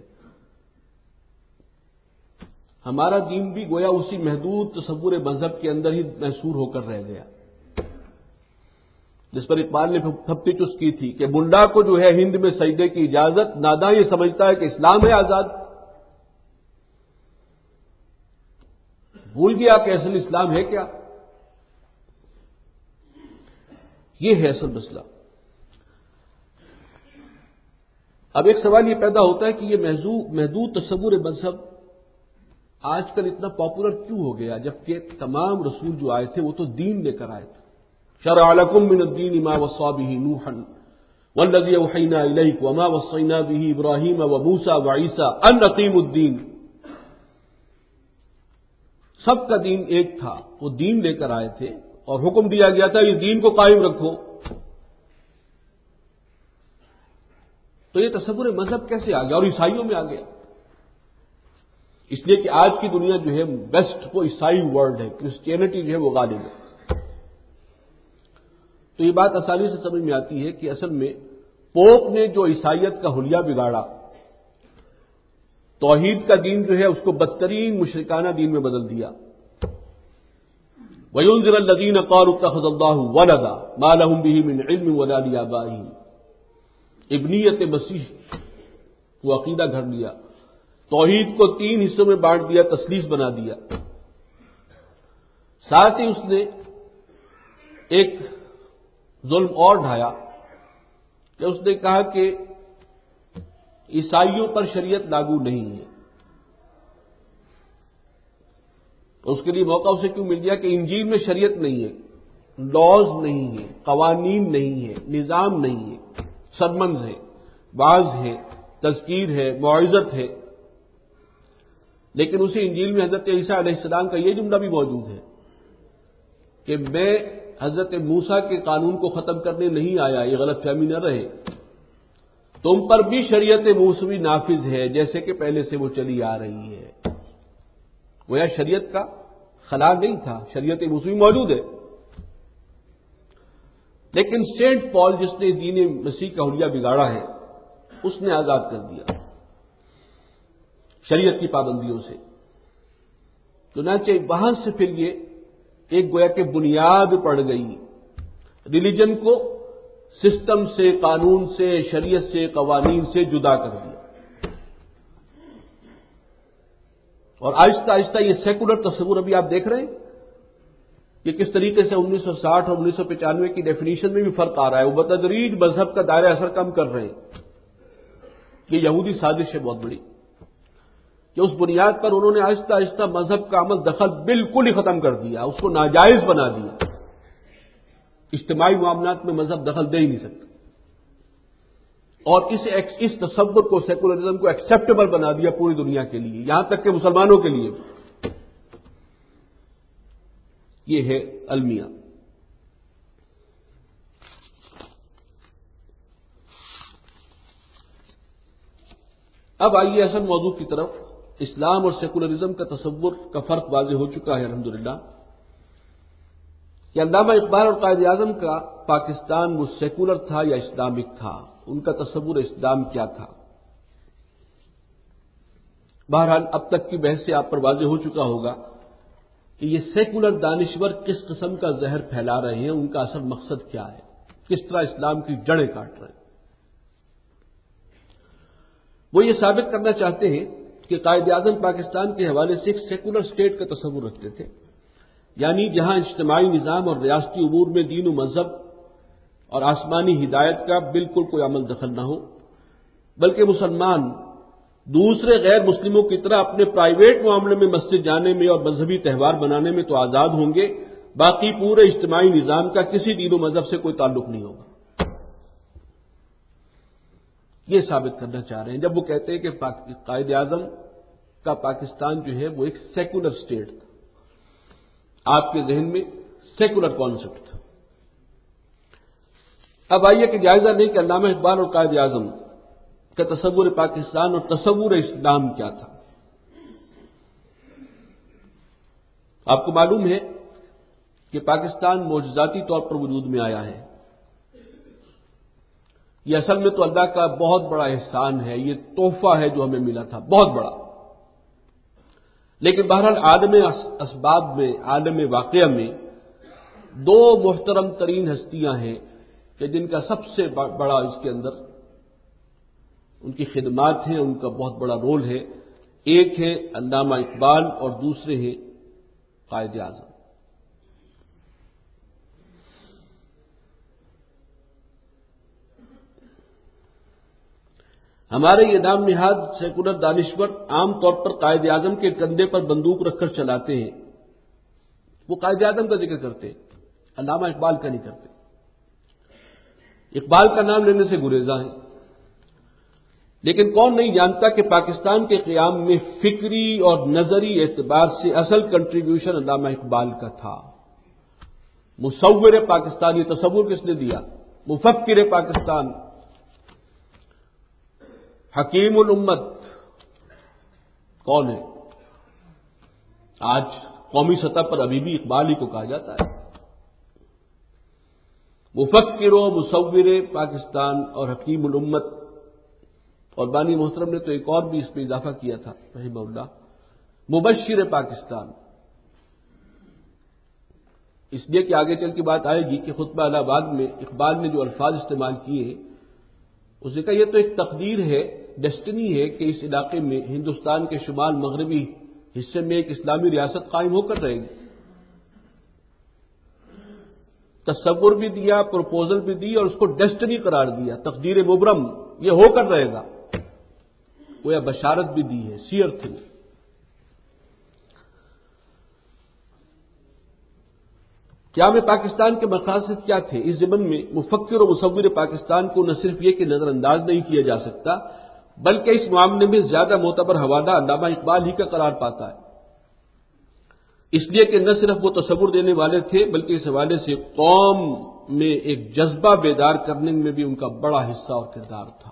ہمارا دین بھی گویا اسی محدود تصور مذہب کے اندر ہی محصور ہو کر رہ گیا، جس پر اقبال نے پھپتی چس کی تھی کہ منڈا کو جو ہے ہند میں سجدے کی اجازت، ناداں یہ سمجھتا ہے کہ اسلام ہے آزاد۔ بھول گیا کہ اصل اسلام ہے کیا۔ یہ ہے اصل مسئلہ۔ اب ایک سوال یہ پیدا ہوتا ہے کہ یہ محدود تصور مذہب آج کل اتنا پاپولر کیوں ہو گیا، جبکہ تمام رسول جو آئے تھے وہ تو دین لے کر آئے تھے۔ شرع لکم من الدین ما وصى به نوحا والذی اوحینا الیک وما وصینا به ابراہیم وموسیٰ وعیسیٰ ان اقیموا الدین۔ سب کا دین ایک تھا، وہ دین لے کر آئے تھے اور حکم دیا گیا تھا اس دین کو قائم رکھو۔ تو یہ تصور مذہب کیسے آ گیا اور عیسائیوں میں آ گیا؟ اس لیے کہ آج کی دنیا جو ہے بیسٹ وہ عیسائی ورلڈ ہے، کرسچینٹی جو ہے وہ غالب ہے۔ تو یہ بات آسانی سے سمجھ میں آتی ہے کہ اصل میں پوپ نے جو عیسائیت کا حلیہ بگاڑا، توحید کا دین جو ہے اس کو بدترین مشرکانہ دین میں بدل دیا۔ وَيُنذِرَ الَّذِينَ قَالُوا اتَّخَذَ اللَّهُ وَلَدًا مَا لَهُم بِهِ مِنْ عِلْمٍ وَلَا لِآبَائِهِمْ۔ ابنیت مسیح وہ عقیدہ گھڑ لیا، توحید کو تین حصوں میں بانٹ دیا، تثلیث بنا دیا۔ ساتھ ہی اس نے ایک ظلم اور ڈھایا کہ اس نے کہا کہ عیسائیوں پر شریعت لاگو نہیں ہے. اس کے لیے موقع اسے کیوں مل گیا کہ انجیل میں شریعت نہیں ہے، لاز نہیں ہے، قوانین نہیں ہے، نظام نہیں ہے، سرمنز ہے، واعظ ہے، تذکیر ہے، موعظت ہے. لیکن اسی انجیل میں حضرت عیسیٰ علیہ السلام کا یہ جملہ بھی موجود ہے کہ میں حضرت موسیٰ کے قانون کو ختم کرنے نہیں آیا، یہ غلط فہمی نہ رہے، تم پر بھی شریعت موسوی نافذ ہے جیسے کہ پہلے سے وہ چلی آ رہی ہے. گویا شریعت کا خلا نہیں تھا، شریعت موسوی موجود ہے. لیکن سینٹ پال جس نے دین مسیح کا حلیہ بگاڑا ہے اس نے آزاد کر دیا شریعت کی پابندیوں سے. چنانچہ وہاں سے پھر یہ ایک گویا کہ بنیاد پڑ گئی، ریلیجن کو سسٹم سے، قانون سے، شریعت سے، قوانین سے جدا کر دیا. اور آہستہ آہستہ یہ سیکولر تصور ابھی آپ دیکھ رہے ہیں کہ کس طریقے سے انیس سو ساٹھ اور انیس سو پچانوے کی ڈیفینیشن میں بھی فرق آ رہا ہے. وہ بتدریج مذہب کا دائرہ اثر کم کر رہے ہیں. یہ یہودی سازش ہے بہت بڑی کہ اس بنیاد پر انہوں نے آہستہ آہستہ مذہب کا عمل دخل بالکل ہی ختم کر دیا، اس کو ناجائز بنا دیا. اجتماعی معاملات میں مذہب دخل دے ہی نہیں سکتا، اور اس اس تصور کو، سیکولرزم کو ایکسیپٹیبل بنا دیا پوری دنیا کے لیے، یہاں تک کہ مسلمانوں کے لیے. یہ ہے المیہ. اب آئیے اصل موضوع کی طرف. اسلام اور سیکولرزم کا تصور کا فرق واضح ہو چکا ہے الحمدللہ کہ علامہ اقبال اور قائد اعظم کا پاکستان وہ سیکولر تھا یا اسلامک تھا، ان کا تصور اسلام کیا تھا. بہرحال اب تک کی بحث سے آپ پر واضح ہو چکا ہوگا کہ یہ سیکولر دانشور کس قسم کا زہر پھیلا رہے ہیں، ان کا اصل مقصد کیا ہے، کس طرح اسلام کی جڑیں کاٹ رہے ہیں. وہ یہ ثابت کرنا چاہتے ہیں کہ قائد اعظم پاکستان کے حوالے سے ایک سیکولر اسٹیٹ کا تصور رکھتے تھے، یعنی جہاں اجتماعی نظام اور ریاستی امور میں دین و مذہب اور آسمانی ہدایت کا بالکل کوئی عمل دخل نہ ہو، بلکہ مسلمان دوسرے غیر مسلموں کی طرح اپنے پرائیویٹ معاملے میں مسجد جانے میں اور مذہبی تہوار منانے میں تو آزاد ہوں گے، باقی پورے اجتماعی نظام کا کسی دین و مذہب سے کوئی تعلق نہیں ہوگا. یہ ثابت کرنا چاہ رہے ہیں جب وہ کہتے ہیں کہ قائد اعظم کا پاکستان جو ہے وہ ایک سیکولر اسٹیٹ تھا. آپ کے ذہن میں سیکولر کانسیپٹ تھا. اب آئیے کہ جائزہ لیں کہ علامہ اقبال اور قائد اعظم کا تصور پاکستان اور تصور اسلام کیا تھا. آپ کو معلوم ہے کہ پاکستان معجزاتی طور پر وجود میں آیا ہے. یہ اصل میں تو اللہ کا بہت بڑا احسان ہے، یہ تحفہ ہے جو ہمیں ملا تھا، بہت بڑا. لیکن بہرحال عالم اسباب میں، عالم واقعہ میں دو محترم ترین ہستیاں ہیں کہ جن کا سب سے بڑا اس کے اندر ان کی خدمات ہیں، ان کا بہت بڑا رول ہے. ایک ہے علامہ اقبال اور دوسرے ہیں قائد اعظم. ہمارے یہ نام نہاد سیکولر دانشور عام طور پر قائد اعظم کے کندھے پر بندوق رکھ کر چلاتے ہیں. وہ قائد اعظم کا ذکر کرتے، علامہ اقبال کا نہیں کرتے. اقبال کا نام لینے سے گریزاں ہیں. لیکن کون نہیں جانتا کہ پاکستان کے قیام میں فکری اور نظری اعتبار سے اصل کنٹریبیوشن علامہ اقبال کا تھا. مصور پاکستان، یہ تصور کس نے دیا؟ مفکر پاکستان، حکیم الامت کون ہے؟ آج قومی سطح پر ابھی بھی اقبال ہی کو کہا جاتا ہے. مفکر و مصور پاکستان اور حکیم الامت. اور بانی محترم نے تو ایک اور بھی اس میں اضافہ کیا تھا رحمہ اللہ، مبشر پاکستان. اس لیے کہ آگے چل کی بات آئے گی کہ خطبہ الہ آباد میں اقبال نے جو الفاظ استعمال کیے ہیں، اس نے کہا یہ تو ایک تقدیر ہے، ڈیسٹنی ہے کہ اس علاقے میں ہندوستان کے شمال مغربی حصے میں ایک اسلامی ریاست قائم ہو کر رہے گی. تصور بھی دیا، پروپوزل بھی دی اور اس کو ڈیسٹنی قرار دیا، تقدیر مبرم، یہ ہو کر رہے گا، گویا بشارت بھی دی ہے، سیر تھی۔ قیام پاکستان کے مقاصد کیا تھے؟ اس ضمن میں مفکر و مصور پاکستان کو نہ صرف یہ کہ نظر انداز نہیں کیا جا سکتا، بلکہ اس معاملے میں زیادہ معتبر حوالہ علامہ اقبال ہی کا قرار پاتا ہے، اس لیے کہ نہ صرف وہ تصور دینے والے تھے بلکہ اس حوالے سے قوم میں ایک جذبہ بیدار کرنے میں بھی ان کا بڑا حصہ اور کردار تھا۔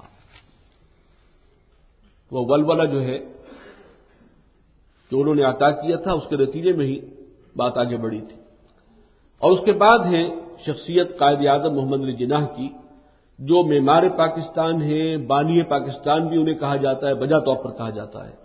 وہ ولولہ جو ہے جو انہوں نے عطا کیا تھا، اس کے نتیجے میں ہی بات آگے بڑھی تھی۔ اور اس کے بعد ہے شخصیت قائد اعظم محمد علی جناح کی، جو معمار پاکستان ہیں، بانی پاکستان بھی انہیں کہا جاتا ہے، بجا طور پر کہا جاتا ہے۔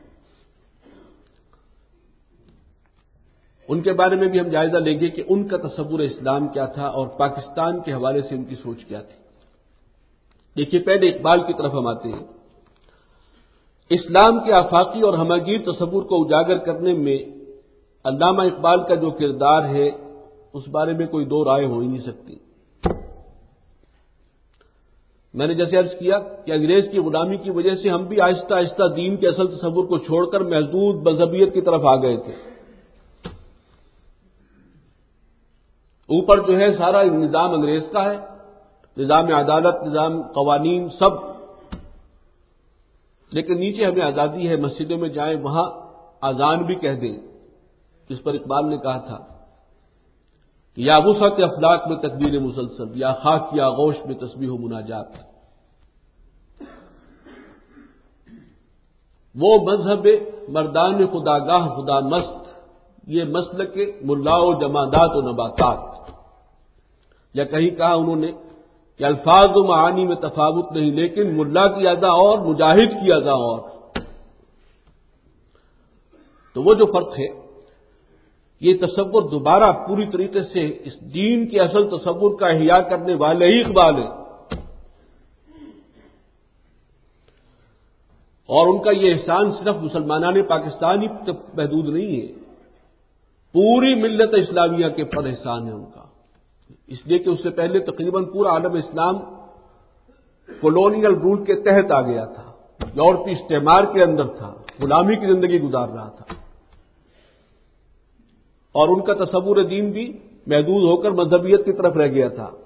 ان کے بارے میں بھی ہم جائزہ لیں گے کہ ان کا تصور اسلام کیا تھا اور پاکستان کے حوالے سے ان کی سوچ کیا تھی۔ دیکھیے، پہلے اقبال کی طرف ہم آتے ہیں۔ اسلام کے آفاقی اور ہمگیر تصور کو اجاگر کرنے میں علامہ اقبال کا جو کردار ہے، اس بارے میں کوئی دو رائے ہو ہی نہیں سکتی۔ میں نے جیسے عرض کیا کہ انگریز کی غلامی کی وجہ سے ہم بھی آہستہ آہستہ دین کے اصل تصور کو چھوڑ کر محدود مذہبیت کی طرف آ گئے تھے۔ اوپر جو ہے سارا نظام انگریز کا ہے، نظام عدالت، نظام قوانین سب، لیکن نیچے ہمیں آزادی ہے، مسجدوں میں جائیں وہاں اذان بھی کہہ دیں، جس پر اقبال نے کہا تھا کہ یا وسعت افلاک میں تکبیر مسلسل، یا خاک کی آغوش میں تسبیح و مناجات۔ وہ مذہب مردان خداگاہ خدا مست، یہ مسلک ملا و جمادات و نباتات۔ یا کہیں کہا انہوں نے کہ الفاظ و معانی میں تفاوت نہیں، لیکن ملا کی ادا اور مجاہد کی ادا اور۔ تو وہ جو فرق ہے، یہ تصور دوبارہ پوری طریقے سے اس دین کے اصل تصور کا احیاء کرنے والے ہی اقبال ہیں، اور ان کا یہ احسان صرف مسلمانان پاکستان ہی تک محدود نہیں ہے، پوری ملت اسلامیہ کے پر احسان ہے ان کا، اس لیے کہ اس سے پہلے تقریباً پورا عالم اسلام کولونیل رول کے تحت آ گیا تھا، یورپی استعمار کے اندر تھا، غلامی کی زندگی گزار رہا تھا، اور ان کا تصور دین بھی محدود ہو کر مذہبیت کی طرف رہ گیا تھا۔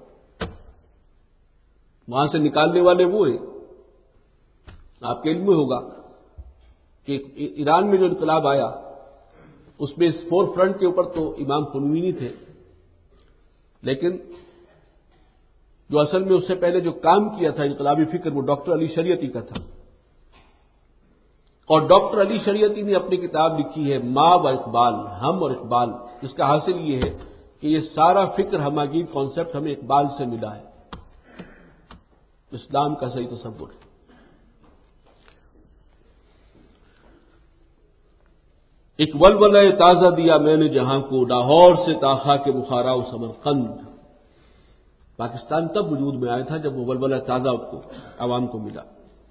وہاں سے نکالنے والے وہ ہیں، آپ کے علم میں ہوگا کہ ایران میں جو انقلاب آیا اس میں اس فور فرنٹ کے اوپر تو امام خمینی تھے، لیکن جو اصل میں اس سے پہلے جو کام کیا تھا انقلابی فکر، وہ ڈاکٹر علی شریعتی کا تھا، اور ڈاکٹر علی شریعتی نے اپنی کتاب لکھی ہے ماں و اقبال، ہم اور اقبال، جس کا حاصل یہ ہے کہ یہ سارا فکر ہمگیر کانسیپٹ ہمیں اقبال سے ملا ہے، اسلام کا صحیح تصور۔ ایک ولولہ تازہ دیا میں نے جہاں کو، لاہور سے تاخا کے بخارا و سمرقند۔ پاکستان تب وجود میں آیا تھا جب وہ ولولہ تازہ کو عوام کو ملا۔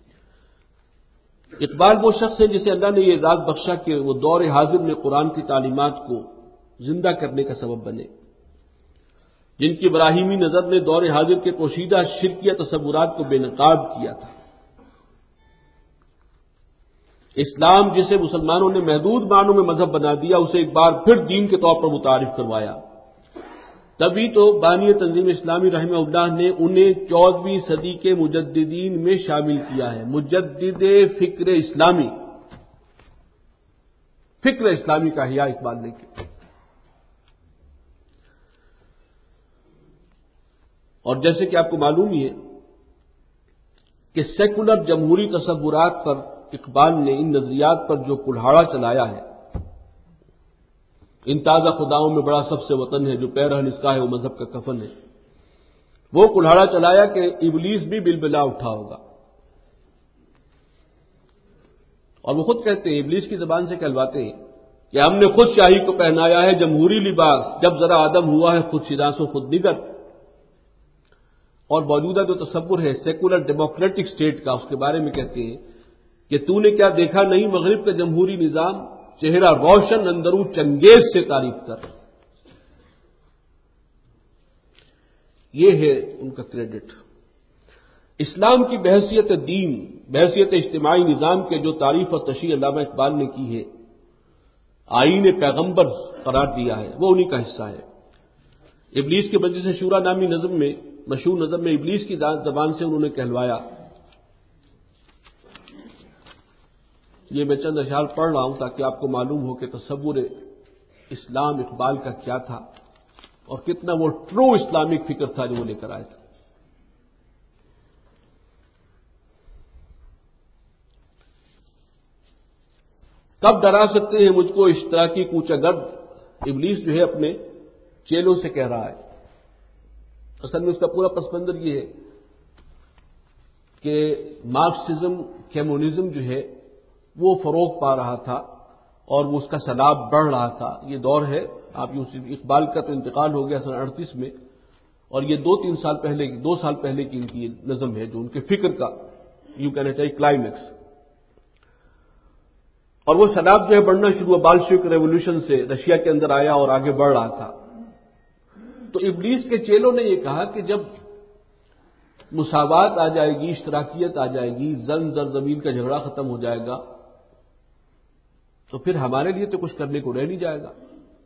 اقبال وہ شخص ہے جسے اللہ نے یہ اعزاز بخشا کہ وہ دور حاضر میں قرآن کی تعلیمات کو زندہ کرنے کا سبب بنے، جن کی ابراہیمی نظر نے دور حاضر کے پوشیدہ شرکیہ تصورات کو بے نقاب کیا تھا۔ اسلام جسے مسلمانوں نے محدود معنوں میں مذہب بنا دیا، اسے ایک بار پھر دین کے طور پر متعارف کروایا۔ تبھی تو بانی تنظیم اسلامی رحمہ اللہ نے انہیں چودہویں صدی کے مجددین میں شامل کیا ہے، مجدد فکر اسلامی، فکر اسلامی کا احیاء اقبال نے کیا۔ اور جیسے کہ آپ کو معلوم ہی ہے کہ سیکولر جمہوری تصورات پر اقبال نے ان نظریات پر جو کلہاڑا چلایا ہے، ان تازہ خداؤں میں بڑا سب سے وطن ہے، جو پیرہن اس کا ہے وہ مذہب کا کفن ہے، وہ کلہاڑا چلایا کہ ابلیس بھی بلبلا اٹھا ہوگا۔ اور وہ خود کہتے ہیں، ابلیس کی زبان سے کہلواتے ہیں کہ ہم نے خود شاہی کو پہنایا ہے جمہوری لباس، جب ذرا آدم ہوا ہے خود شناس و خود نگر۔ اور موجودہ جو تصور ہے سیکولر ڈیموکریٹک اسٹیٹ کا، اس کے بارے میں کہتے ہیں کہ تو نے کیا دیکھا نہیں مغرب کا جمہوری نظام، چہرہ روشن اندرو چنگیز سے تعریف کر۔ یہ ہے ان کا کریڈٹ۔ اسلام کی بحیثیت دین، بحیثیت اجتماعی نظام کے جو تعریف اور تشریح علامہ اقبال نے کی ہے، آئین پیغمبر قرار دیا ہے، وہ انہی کا حصہ ہے۔ ابلیس کے مجلس شورا نامی نظم میں، مشہور نظم میں ابلیس کی زبان سے انہوں نے کہلوایا، یہ میں چند اشعار پڑھ رہا ہوں تاکہ آپ کو معلوم ہو کہ تصور اسلام اقبال کا کیا تھا اور کتنا وہ ٹرو اسلامک فکر تھا جو وہ لے کر آئے تھے۔ کب ڈرا سکتے ہیں مجھ کو اشتراکی کوچہ گرد، ابلیس جو ہے اپنے چیلوں سے کہہ رہا ہے۔ اصل میں اس کا پورا پس منظر یہ ہے کہ مارکسزم، کمیونزم جو ہے وہ فروغ پا رہا تھا اور وہ اس کا سیلاب بڑھ رہا تھا۔ یہ دور ہے، آپ یوں اقبال کا تو انتقال ہو گیا سن اڑتیس میں، اور یہ دو تین سال پہلے دو سال پہلے کی ان کی نظم ہے جو ان کے فکر کا یوں کہنا چاہیے کلائمیکس۔ اور وہ سیلاب جو ہے بڑھنا شروع ہوا بالشوک ریولوشن سے، رشیا کے اندر آیا اور آگے بڑھ رہا تھا۔ تو ابلیس کے چیلوں نے یہ کہا کہ جب مساوات آ جائے گی، اشتراکیت آ جائے گی، زن زر زمین کا جھگڑا ختم ہو جائے گا، تو پھر ہمارے لیے تو کچھ کرنے کو رہ نہیں جائے گا،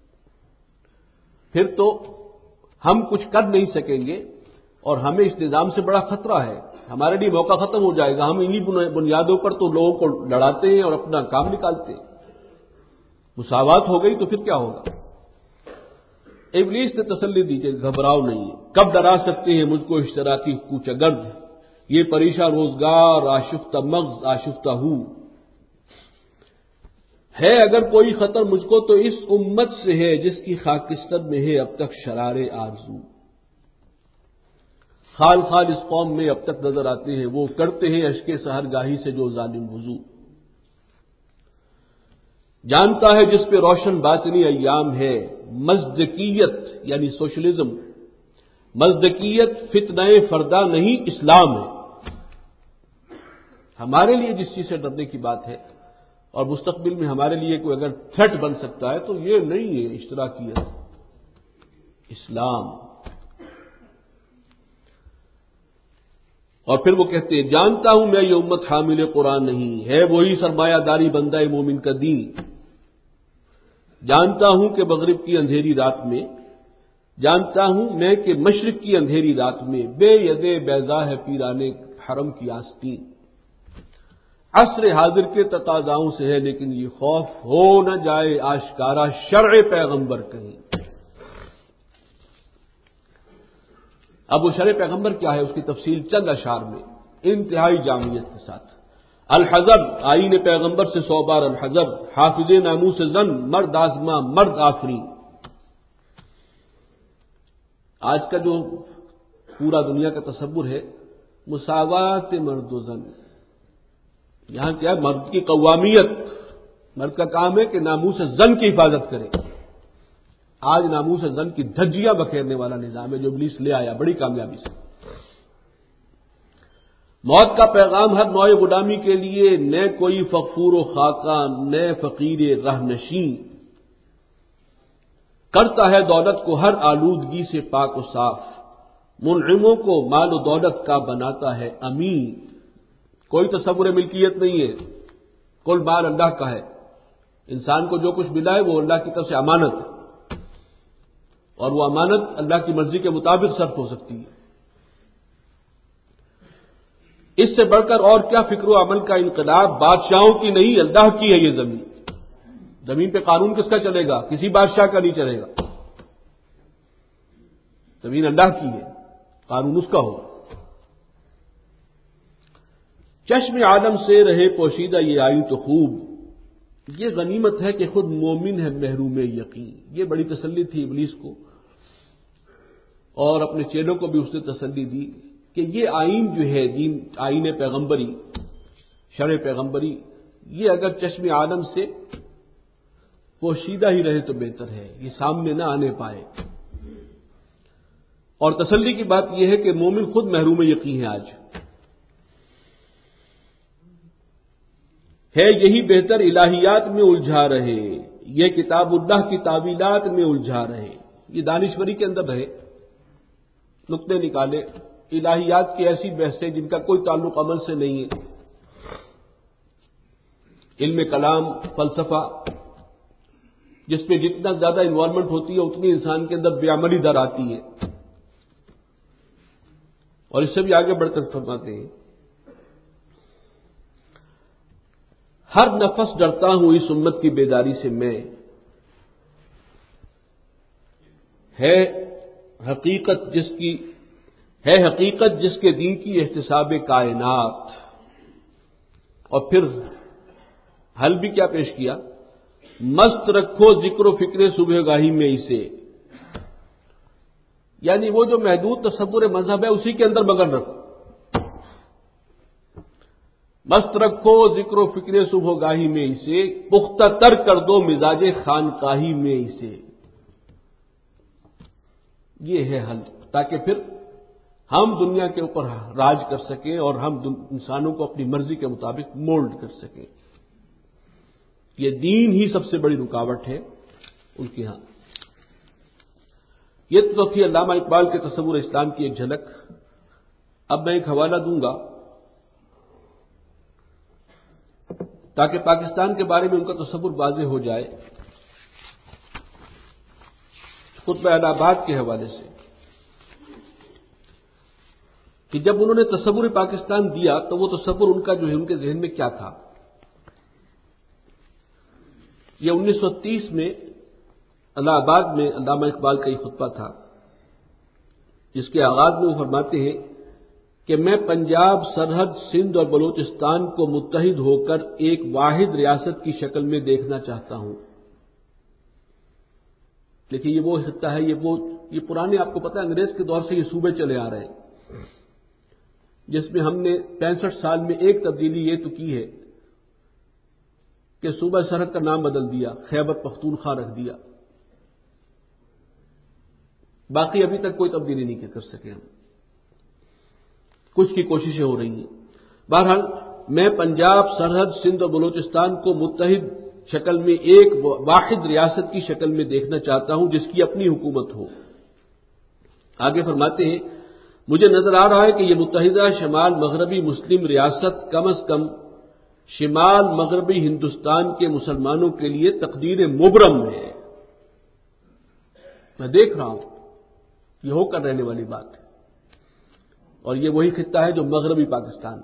پھر تو ہم کچھ کر نہیں سکیں گے اور ہمیں اس نظام سے بڑا خطرہ ہے، ہمارے لیے موقع ختم ہو جائے گا۔ ہم انہی بنیادوں پر تو لوگوں کو لڑاتے ہیں اور اپنا کام نکالتے ہیں، مساوات ہو گئی تو پھر کیا ہوگا؟ ابلیس نے تسلی دی کہ گھبراؤ نہیں، کب ڈرا سکتے ہیں مجھ کو اشتراکی کوچہ گرد، یہ پریشان روزگار آشفتہ مغز آشفتہ ہوں، ہے اگر کوئی خطر مجھ کو تو اس امت سے ہے جس کی خاکستر میں ہے اب تک شرار آرزو۔ خال خال اس قوم میں اب تک نظر آتے ہیں وہ کرتے ہیں اشک سحر گاہی سے جو ظالم وضو۔ جانتا ہے جس پہ روشن باطنی ایام ہے مزدکیت یعنی سوشلزم، مزدکیت فتنہ فردا نہیں اسلام ہے۔ ہمارے لیے جس چیز سے ڈرنے کی بات ہے اور مستقبل میں ہمارے لیے کوئی اگر تھریٹ بن سکتا ہے تو یہ نہیں ہے اشتراکیت، اسلام۔ اور پھر وہ کہتے ہیں جانتا ہوں میں یہ امت حامل قرآن نہیں ہے، وہی سرمایہ داری بندہ مومن کا دین۔ جانتا ہوں کہ مغرب کی اندھیری رات میں، جانتا ہوں میں کہ مشرق کی اندھیری رات میں بے ید بیضا ہے پیرانے حرم کی آستین۔ عصر حاضر کے تقاضاؤں سے ہے لیکن یہ خوف ہو نہ جائے آشکارا شرع پیغمبر کہیں۔ اب وہ شرع پیغمبر کیا ہے اس کی تفصیل چند اشعار میں انتہائی جامعیت کے ساتھ۔ الحذر آئین پیغمبر سے سو بار الحذر، حافظ ناموس زن مرد آزما مرد آفرین۔ آج کا جو پورا دنیا کا تصور ہے مساوات مرد و زن، یہاں کیا ہے مرد کی قوامیت، مرد کا کام ہے کہ ناموس زن کی حفاظت کرے۔ آج ناموس زن کی دھجیاں بکھیرنے والا نظام ہے جو ابلیس لے آیا بڑی کامیابی سے۔ موت کا پیغام ہر نوع غلامی کے لیے، نہ کوئی فغفور و خاکہ نہ فقیر رہ نشین، کرتا ہے دولت کو ہر آلودگی سے پاک و صاف، منعموں کو مال و دولت کا بناتا ہے امین۔ کوئی تصور ملکیت نہیں ہے، کل مال اللہ کا ہے، انسان کو جو کچھ ملا ہے وہ اللہ کی طرف سے امانت ہے اور وہ امانت اللہ کی مرضی کے مطابق صرف ہو سکتی ہے۔ اس سے بڑھ کر اور کیا فکر و عمل کا انقلاب، بادشاہوں کی نہیں اللہ کی ہے یہ زمین۔ زمین پہ قانون کس کا چلے گا؟ کسی بادشاہ کا نہیں چلے گا، زمین اللہ کی ہے، قانون اس کا ہوگا۔ چشم عالم سے رہے پوشیدہ یہ آئی تو خوب، یہ غنیمت ہے کہ خود مومن ہے محروم یقین۔ یہ بڑی تسلی تھی ابلیس کو اور اپنے چیلوں کو بھی اس نے تسلی دی کہ یہ آئین جو ہے دین، آئین پیغمبری، شرع پیغمبری، یہ اگر چشم عالم سے پوشیدہ ہی رہے تو بہتر ہے، یہ سامنے نہ آنے پائے۔ اور تسلی کی بات یہ ہے کہ مومن خود محروم یقین ہے آج، ہے یہی بہتر الہیات میں الجھا رہے، یہ کتاب اللہ کی تعویلات میں الجھا رہے، یہ دانشوری کے اندر رہے، نقطے نکالے، الہیات کی ایسی بحثیں جن کا کوئی تعلق عمل سے نہیں ہے، علم کلام، فلسفہ، جس پہ جتنا زیادہ انوالومنٹ ہوتی ہے اتنی انسان کے اندر بے عملی در آتی ہے۔ اور اس سے بھی آگے بڑھ کر فرماتے ہیں، ہر نفس ڈرتا ہوں اس امت کی بیداری سے میں، ہے حقیقت جس کی ہے حقیقت جس کے دین کی احتساب کائنات۔ اور پھر حل بھی کیا پیش کیا، مست رکھو ذکر و فکر صبح گاہی میں اسے، یعنی وہ جو محدود تصور مذہب ہے اسی کے اندر مگن رکھو، مست رکھو ذکر و فکر صبح گاہی میں اسے، پختہ تر کر دو مزاج خانقاہی میں اسے۔ یہ ہے حل، تاکہ پھر ہم دنیا کے اوپر راج کر سکیں اور ہم انسانوں کو اپنی مرضی کے مطابق مولڈ کر سکیں۔ یہ دین ہی سب سے بڑی رکاوٹ ہے ان کے ہاں۔ یہ تو تھی علامہ اقبال کے تصور اسلام کی ایک جھلک۔ اب میں ایک حوالہ دوں گا تاکہ پاکستان کے بارے میں ان کا تصور واضح ہو جائے، خطبہ الہ آباد کے حوالے سے، کہ جب انہوں نے تصور پاکستان دیا تو وہ تصور ان کا جو ہے ان کے ذہن میں کیا تھا۔ یہ انیس سو تیس میں الہ آباد میں علامہ اقبال کا یہ خطبہ تھا، جس کے آغاز میں وہ فرماتے ہیں کہ میں پنجاب، سرحد، سندھ اور بلوچستان کو متحد ہو کر ایک واحد ریاست کی شکل میں دیکھنا چاہتا ہوں۔ دیکھیے یہ وہ خطہ ہے، یہ وہ یہ پرانے، آپ کو پتہ ہے انگریز کے دور سے یہ صوبے چلے آ رہے ہیں، جس میں ہم نے پینسٹھ سال میں ایک تبدیلی یہ تو کی ہے کہ صوبہ سرحد کا نام بدل دیا، خیبر پختونخوا رکھ دیا، باقی ابھی تک کوئی تبدیلی نہیں کر سکے ہم، کچھ کی کوششیں ہو رہی ہیں۔ بہرحال میں پنجاب، سرحد، سندھ اور بلوچستان کو متحد شکل میں ایک واحد ریاست کی شکل میں دیکھنا چاہتا ہوں جس کی اپنی حکومت ہو۔ آگے فرماتے ہیں مجھے نظر آ رہا ہے کہ یہ متحدہ شمال مغربی مسلم ریاست کم از کم شمال مغربی ہندوستان کے مسلمانوں کے لیے تقدیر مبرم ہے۔ میں دیکھ رہا ہوں یہ ہو کر رہنے والی بات ہے، اور یہ وہی خطہ ہے جو مغربی پاکستان۔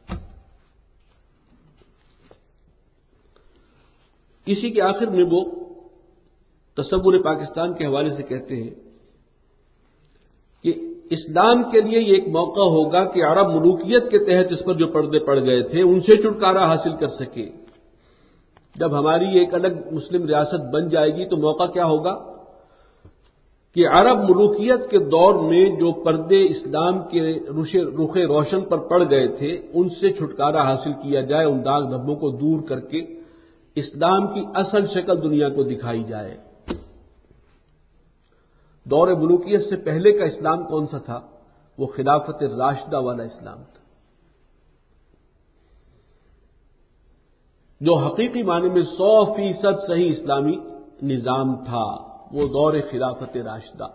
اسی کے آخر میں وہ تصور پاکستان کے حوالے سے کہتے ہیں کہ اسلام کے لیے یہ ایک موقع ہوگا کہ عرب ملوکیت کے تحت اس پر جو پردے پڑ گئے تھے ان سے چھٹکارا حاصل کر سکے۔ جب ہماری ایک الگ مسلم ریاست بن جائے گی تو موقع کیا ہوگا کہ عرب ملوکیت کے دور میں جو پردے اسلام کے رخ روشن پر پڑ گئے تھے ان سے چھٹکارا حاصل کیا جائے، ان داغ دھبوں کو دور کر کے اسلام کی اصل شکل دنیا کو دکھائی جائے۔ دور ملوکیت سے پہلے کا اسلام کون سا تھا؟ وہ خلافت راشدہ والا اسلام تھا، جو حقیقی معنی میں سو فیصد صحیح اسلامی نظام تھا، وہ دور خلافت راشدہ۔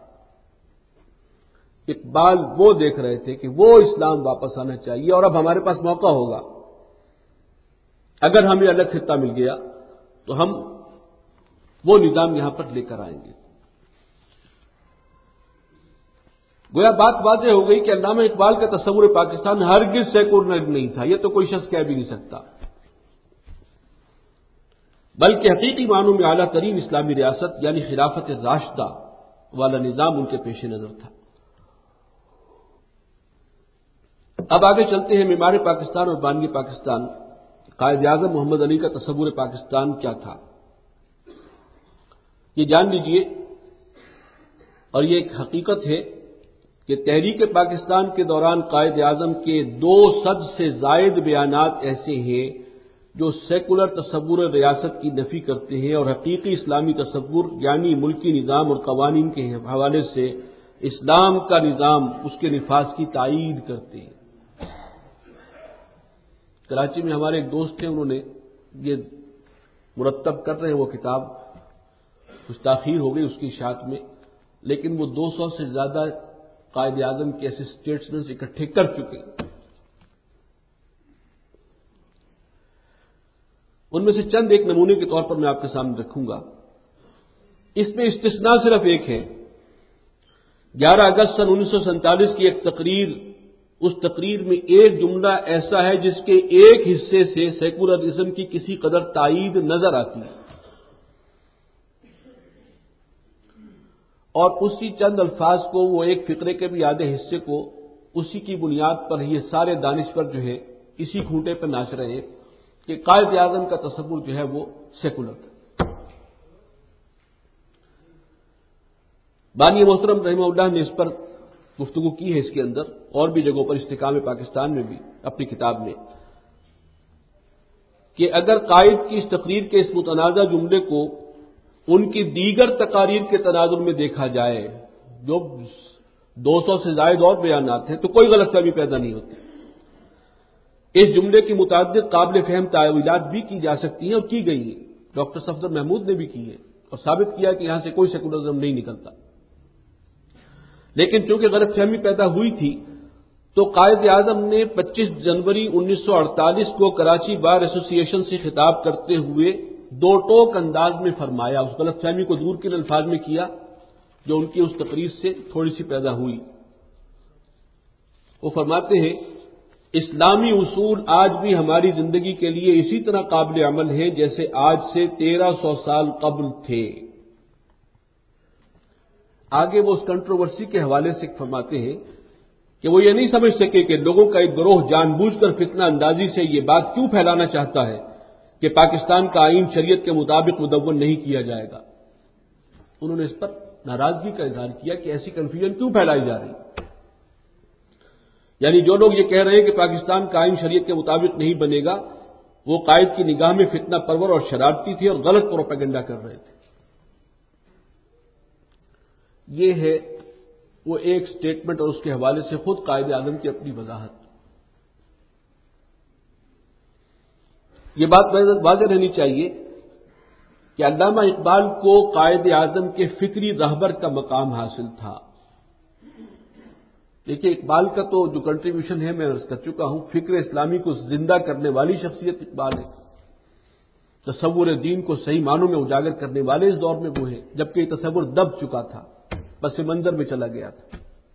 اقبال وہ دیکھ رہے تھے کہ وہ اسلام واپس آنا چاہیے، اور اب ہمارے پاس موقع ہوگا، اگر ہمیں الگ خطہ مل گیا تو ہم وہ نظام یہاں پر لے کر آئیں گے۔ گویا بات واضح ہو گئی کہ علامہ اقبال کا تصور پاکستان ہرگز سیکولر نہیں تھا، یہ تو کوئی شخص کہہ بھی نہیں سکتا، بلکہ حقیقی معنوں میں اعلیٰ ترین اسلامی ریاست یعنی خلافت راشدہ والا نظام ان کے پیش نظر تھا۔ اب آگے چلتے ہیں معمار پاکستان اور بانوی پاکستان، قائد اعظم محمد علی کا تصور پاکستان کیا تھا، یہ جان لیجئے۔ اور یہ ایک حقیقت ہے کہ تحریک پاکستان کے دوران قائد اعظم کے دو صد سے زائد بیانات ایسے ہیں جو سیکولر تصور ریاست کی نفی کرتے ہیں اور حقیقی اسلامی تصور یعنی ملکی نظام اور قوانین کے حوالے سے اسلام کا نظام، اس کے نفاذ کی تائید کرتے ہیں۔ کراچی میں ہمارے ایک دوست تھے، انہوں نے یہ مرتب کر رہے ہیں وہ کتاب، کچھ تاخیر ہو گئی اس کی اشاعت میں، لیکن وہ دو سو سے زیادہ قائد اعظم کے ایسے اسٹیٹسمین اکٹھے کر چکے ہیں۔ ان میں سے چند ایک نمونے کے طور پر میں آپ کے سامنے رکھوں گا۔ اس میں استثناء صرف ایک ہے۔ گیارہ اگست سن انیس سو سینتالیس کی ایک تقریر، اس تقریر میں ایک جملہ ایسا ہے جس کے ایک حصے سے سیکولرزم کی کسی قدر تائید نظر آتی ہے، اور اسی چند الفاظ کو، وہ ایک فقرے کے بھی آدھے حصے کو، اسی کی بنیاد پر یہ سارے دانشور جو ہے اسی کھوٹے پر ناچ رہے ہیں کہ قائد اعظم کا تصور جو ہے وہ سیکولر تھا۔ بانی محترم رحمہ اللہ نے اس پر گفتگو کی ہے، اس کے اندر اور بھی جگہوں پر، استحکام پاکستان میں بھی اپنی کتاب میں، کہ اگر قائد کی اس تقریر کے اس متنازع جملے کو ان کی دیگر تقاریر کے تناظر میں دیکھا جائے، جو دو سو سے زائد اور بیانات ہیں، تو کوئی غلط فہمی پیدا نہیں ہوتی۔ اس جملے کی متعدد قابل فہم تعویلات بھی کی جا سکتی ہیں اور کی گئی ہیں، ڈاکٹر صفدر محمود نے بھی کی ہے اور ثابت کیا کہ یہاں سے کوئی سیکولرزم نہیں نکلتا۔ لیکن چونکہ غلط فہمی پیدا ہوئی تھی، تو قائد اعظم نے پچیس جنوری انیس سو اڑتالیس کو کراچی بار ایسوسی ایشن سے خطاب کرتے ہوئے دو ٹوک انداز میں فرمایا، اس غلط فہمی کو دور کن الفاظ میں کیا جو ان کی اس تقریر سے تھوڑی سی پیدا ہوئی۔ وہ فرماتے ہیں، اسلامی اصول آج بھی ہماری زندگی کے لیے اسی طرح قابل عمل ہیں جیسے آج سے تیرہ سو سال قبل تھے۔ آگے وہ اس کنٹروورسی کے حوالے سے فرماتے ہیں کہ وہ یہ نہیں سمجھ سکے کہ لوگوں کا ایک گروہ جان بوجھ کر فتنہ اندازی سے یہ بات کیوں پھیلانا چاہتا ہے کہ پاکستان کا آئین شریعت کے مطابق مدون نہیں کیا جائے گا۔ انہوں نے اس پر ناراضگی کا اظہار کیا کہ ایسی کنفیوژن کیوں پھیلائی جا رہی، یعنی جو لوگ یہ کہہ رہے ہیں کہ پاکستان کا آئین شریعت کے مطابق نہیں بنے گا، وہ قائد کی نگاہ میں فتنہ پرور اور شرارتی تھے اور غلط پروپیگنڈا کر رہے تھے۔ یہ ہے وہ ایک سٹیٹمنٹ اور اس کے حوالے سے خود قائد اعظم کی اپنی وضاحت۔ یہ بات واضح رہنی چاہیے کہ علامہ اقبال کو قائد اعظم کے فکری رہبر کا مقام حاصل تھا۔ دیکھیے، اقبال کا تو جو کنٹریبیوشن ہے میں عرض کر چکا ہوں، فکر اسلامی کو زندہ کرنے والی شخصیت اقبال ہے، تصور دین کو صحیح معنوں میں اجاگر کرنے والے اس دور میں وہ ہیں، جبکہ یہ تصور دب چکا تھا، پس منظر میں چلا گیا تھا۔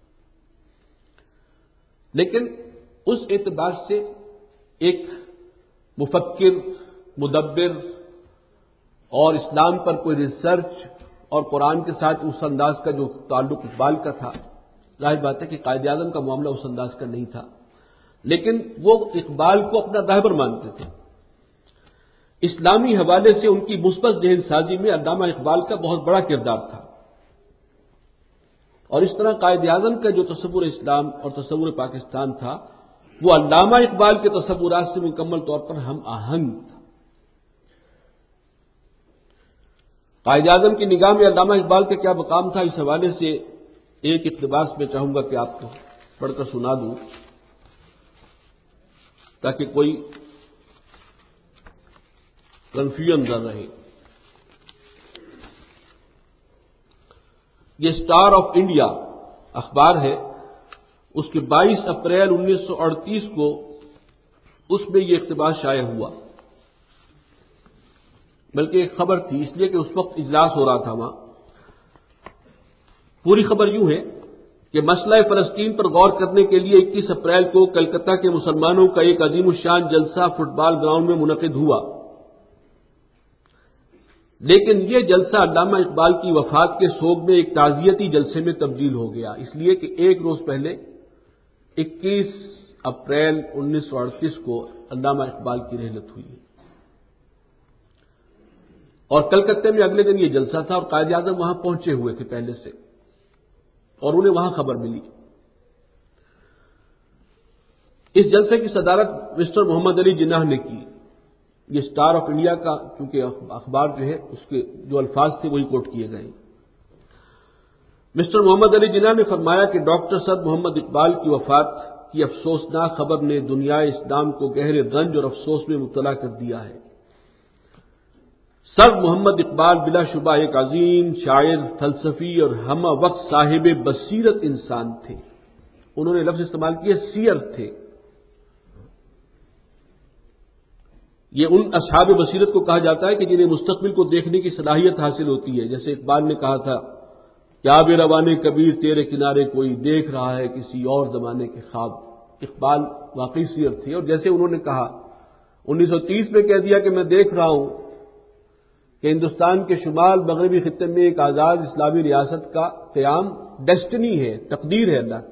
لیکن اس اعتبار سے ایک مفکر، مدبر اور اسلام پر کوئی ریسرچ اور قرآن کے ساتھ اس انداز کا جو تعلق اقبال کا تھا، ظاہر بات ہے کہ قائد اعظم کا معاملہ اس انداز کا نہیں تھا، لیکن وہ اقبال کو اپنا رہبر مانتے تھے۔ اسلامی حوالے سے ان کی مثبت ذہن سازی میں علامہ اقبال کا بہت بڑا کردار تھا، اور اس طرح قائد اعظم کا جو تصور اسلام اور تصور پاکستان تھا وہ علامہ اقبال کے تصورات سے مکمل طور پر ہم آہنگ تھا۔ قائد اعظم کی نگاہ میں علامہ اقبال کا کیا مقام تھا، اس حوالے سے ایک اقتباس میں چاہوں گا کہ آپ کو پڑھ کر سنا دوں تاکہ کوئی کنفیوژن نہ رہے۔ یہ اسٹار آف انڈیا اخبار ہے، اس کے بائیس اپریل انیس سو اڑتیس کو اس میں یہ اقتباس شائع ہوا، بلکہ ایک خبر تھی، اس لیے کہ اس وقت اجلاس ہو رہا تھا وہاں۔ پوری خبر یوں ہے کہ مسئلہ فلسطین پر غور کرنے کے لیے اکیس اپریل کو کلکتہ کے مسلمانوں کا ایک عظیم الشان جلسہ فٹ بال گراؤنڈ میں منعقد ہوا، لیکن یہ جلسہ علامہ اقبال کی وفات کے سوگ میں ایک تعزیتی جلسے میں تبدیل ہو گیا، اس لیے کہ ایک روز پہلے اکیس اپریل انیس سو اڑتیس کو علامہ اقبال کی رحلت ہوئی، اور کلکتہ میں اگلے دن یہ جلسہ تھا اور قائد اعظم وہاں پہنچے ہوئے تھے پہلے سے، اور انہیں وہاں خبر ملی۔ اس جلسے کی صدارت مسٹر محمد علی جناح نے کی۔ یہ اسٹار آف انڈیا کا چونکہ اخبار جو ہے اس کے جو الفاظ تھے وہی کوٹ کیے گئے۔ مسٹر محمد علی جناح نے فرمایا کہ ڈاکٹر سعد محمد اقبال کی وفات کی افسوسناک خبر نے دنیا اسلام کو گہرے رنج اور افسوس میں مبتلا کر دیا ہے۔ سر محمد اقبال بلا شبہ ایک عظیم شاعر، فلسفی اور ہمہ وقت صاحب بصیرت انسان تھے. انہوں نے لفظ استعمال کیا سیر تھے. یہ ان اصحاب بصیرت کو کہا جاتا ہے کہ جنہیں مستقبل کو دیکھنے کی صلاحیت حاصل ہوتی ہے. جیسے اقبال نے کہا تھا کیا بے روانے کبیر تیرے کنارے کوئی دیکھ رہا ہے کسی اور زمانے کے خواب. اقبال واقعی سیر تھے. اور جیسے انہوں نے کہا انیس سو تیس میں کہہ دیا کہ میں دیکھ رہا ہوں کہ ہندوستان کے شمال مغربی خطے میں ایک آزاد اسلامی ریاست کا قیام ڈیسٹنی ہے، تقدیر ہے اللہ.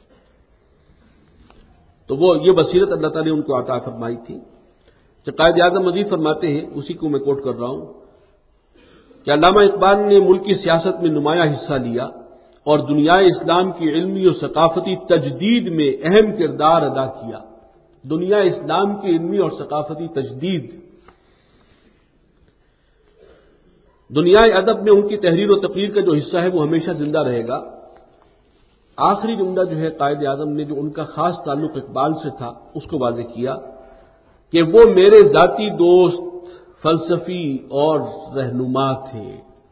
تو وہ یہ بصیرت اللہ تعالیٰ نے ان کو عطا فرمائی تھی. کہ قائد اعظم مزید فرماتے ہیں، اسی کو میں کوٹ کر رہا ہوں، کہ علامہ اقبال نے ملکی سیاست میں نمایاں حصہ لیا اور دنیا اسلام کی علمی اور ثقافتی تجدید میں اہم کردار ادا کیا. دنیا اسلام کی علمی اور ثقافتی تجدید، دنیا ادب میں ان کی تحریر و تقریر کا جو حصہ ہے وہ ہمیشہ زندہ رہے گا. آخری جملہ جو ہے قائد اعظم نے جو ان کا خاص تعلق اقبال سے تھا اس کو واضح کیا کہ وہ میرے ذاتی دوست، فلسفی اور رہنما تھے.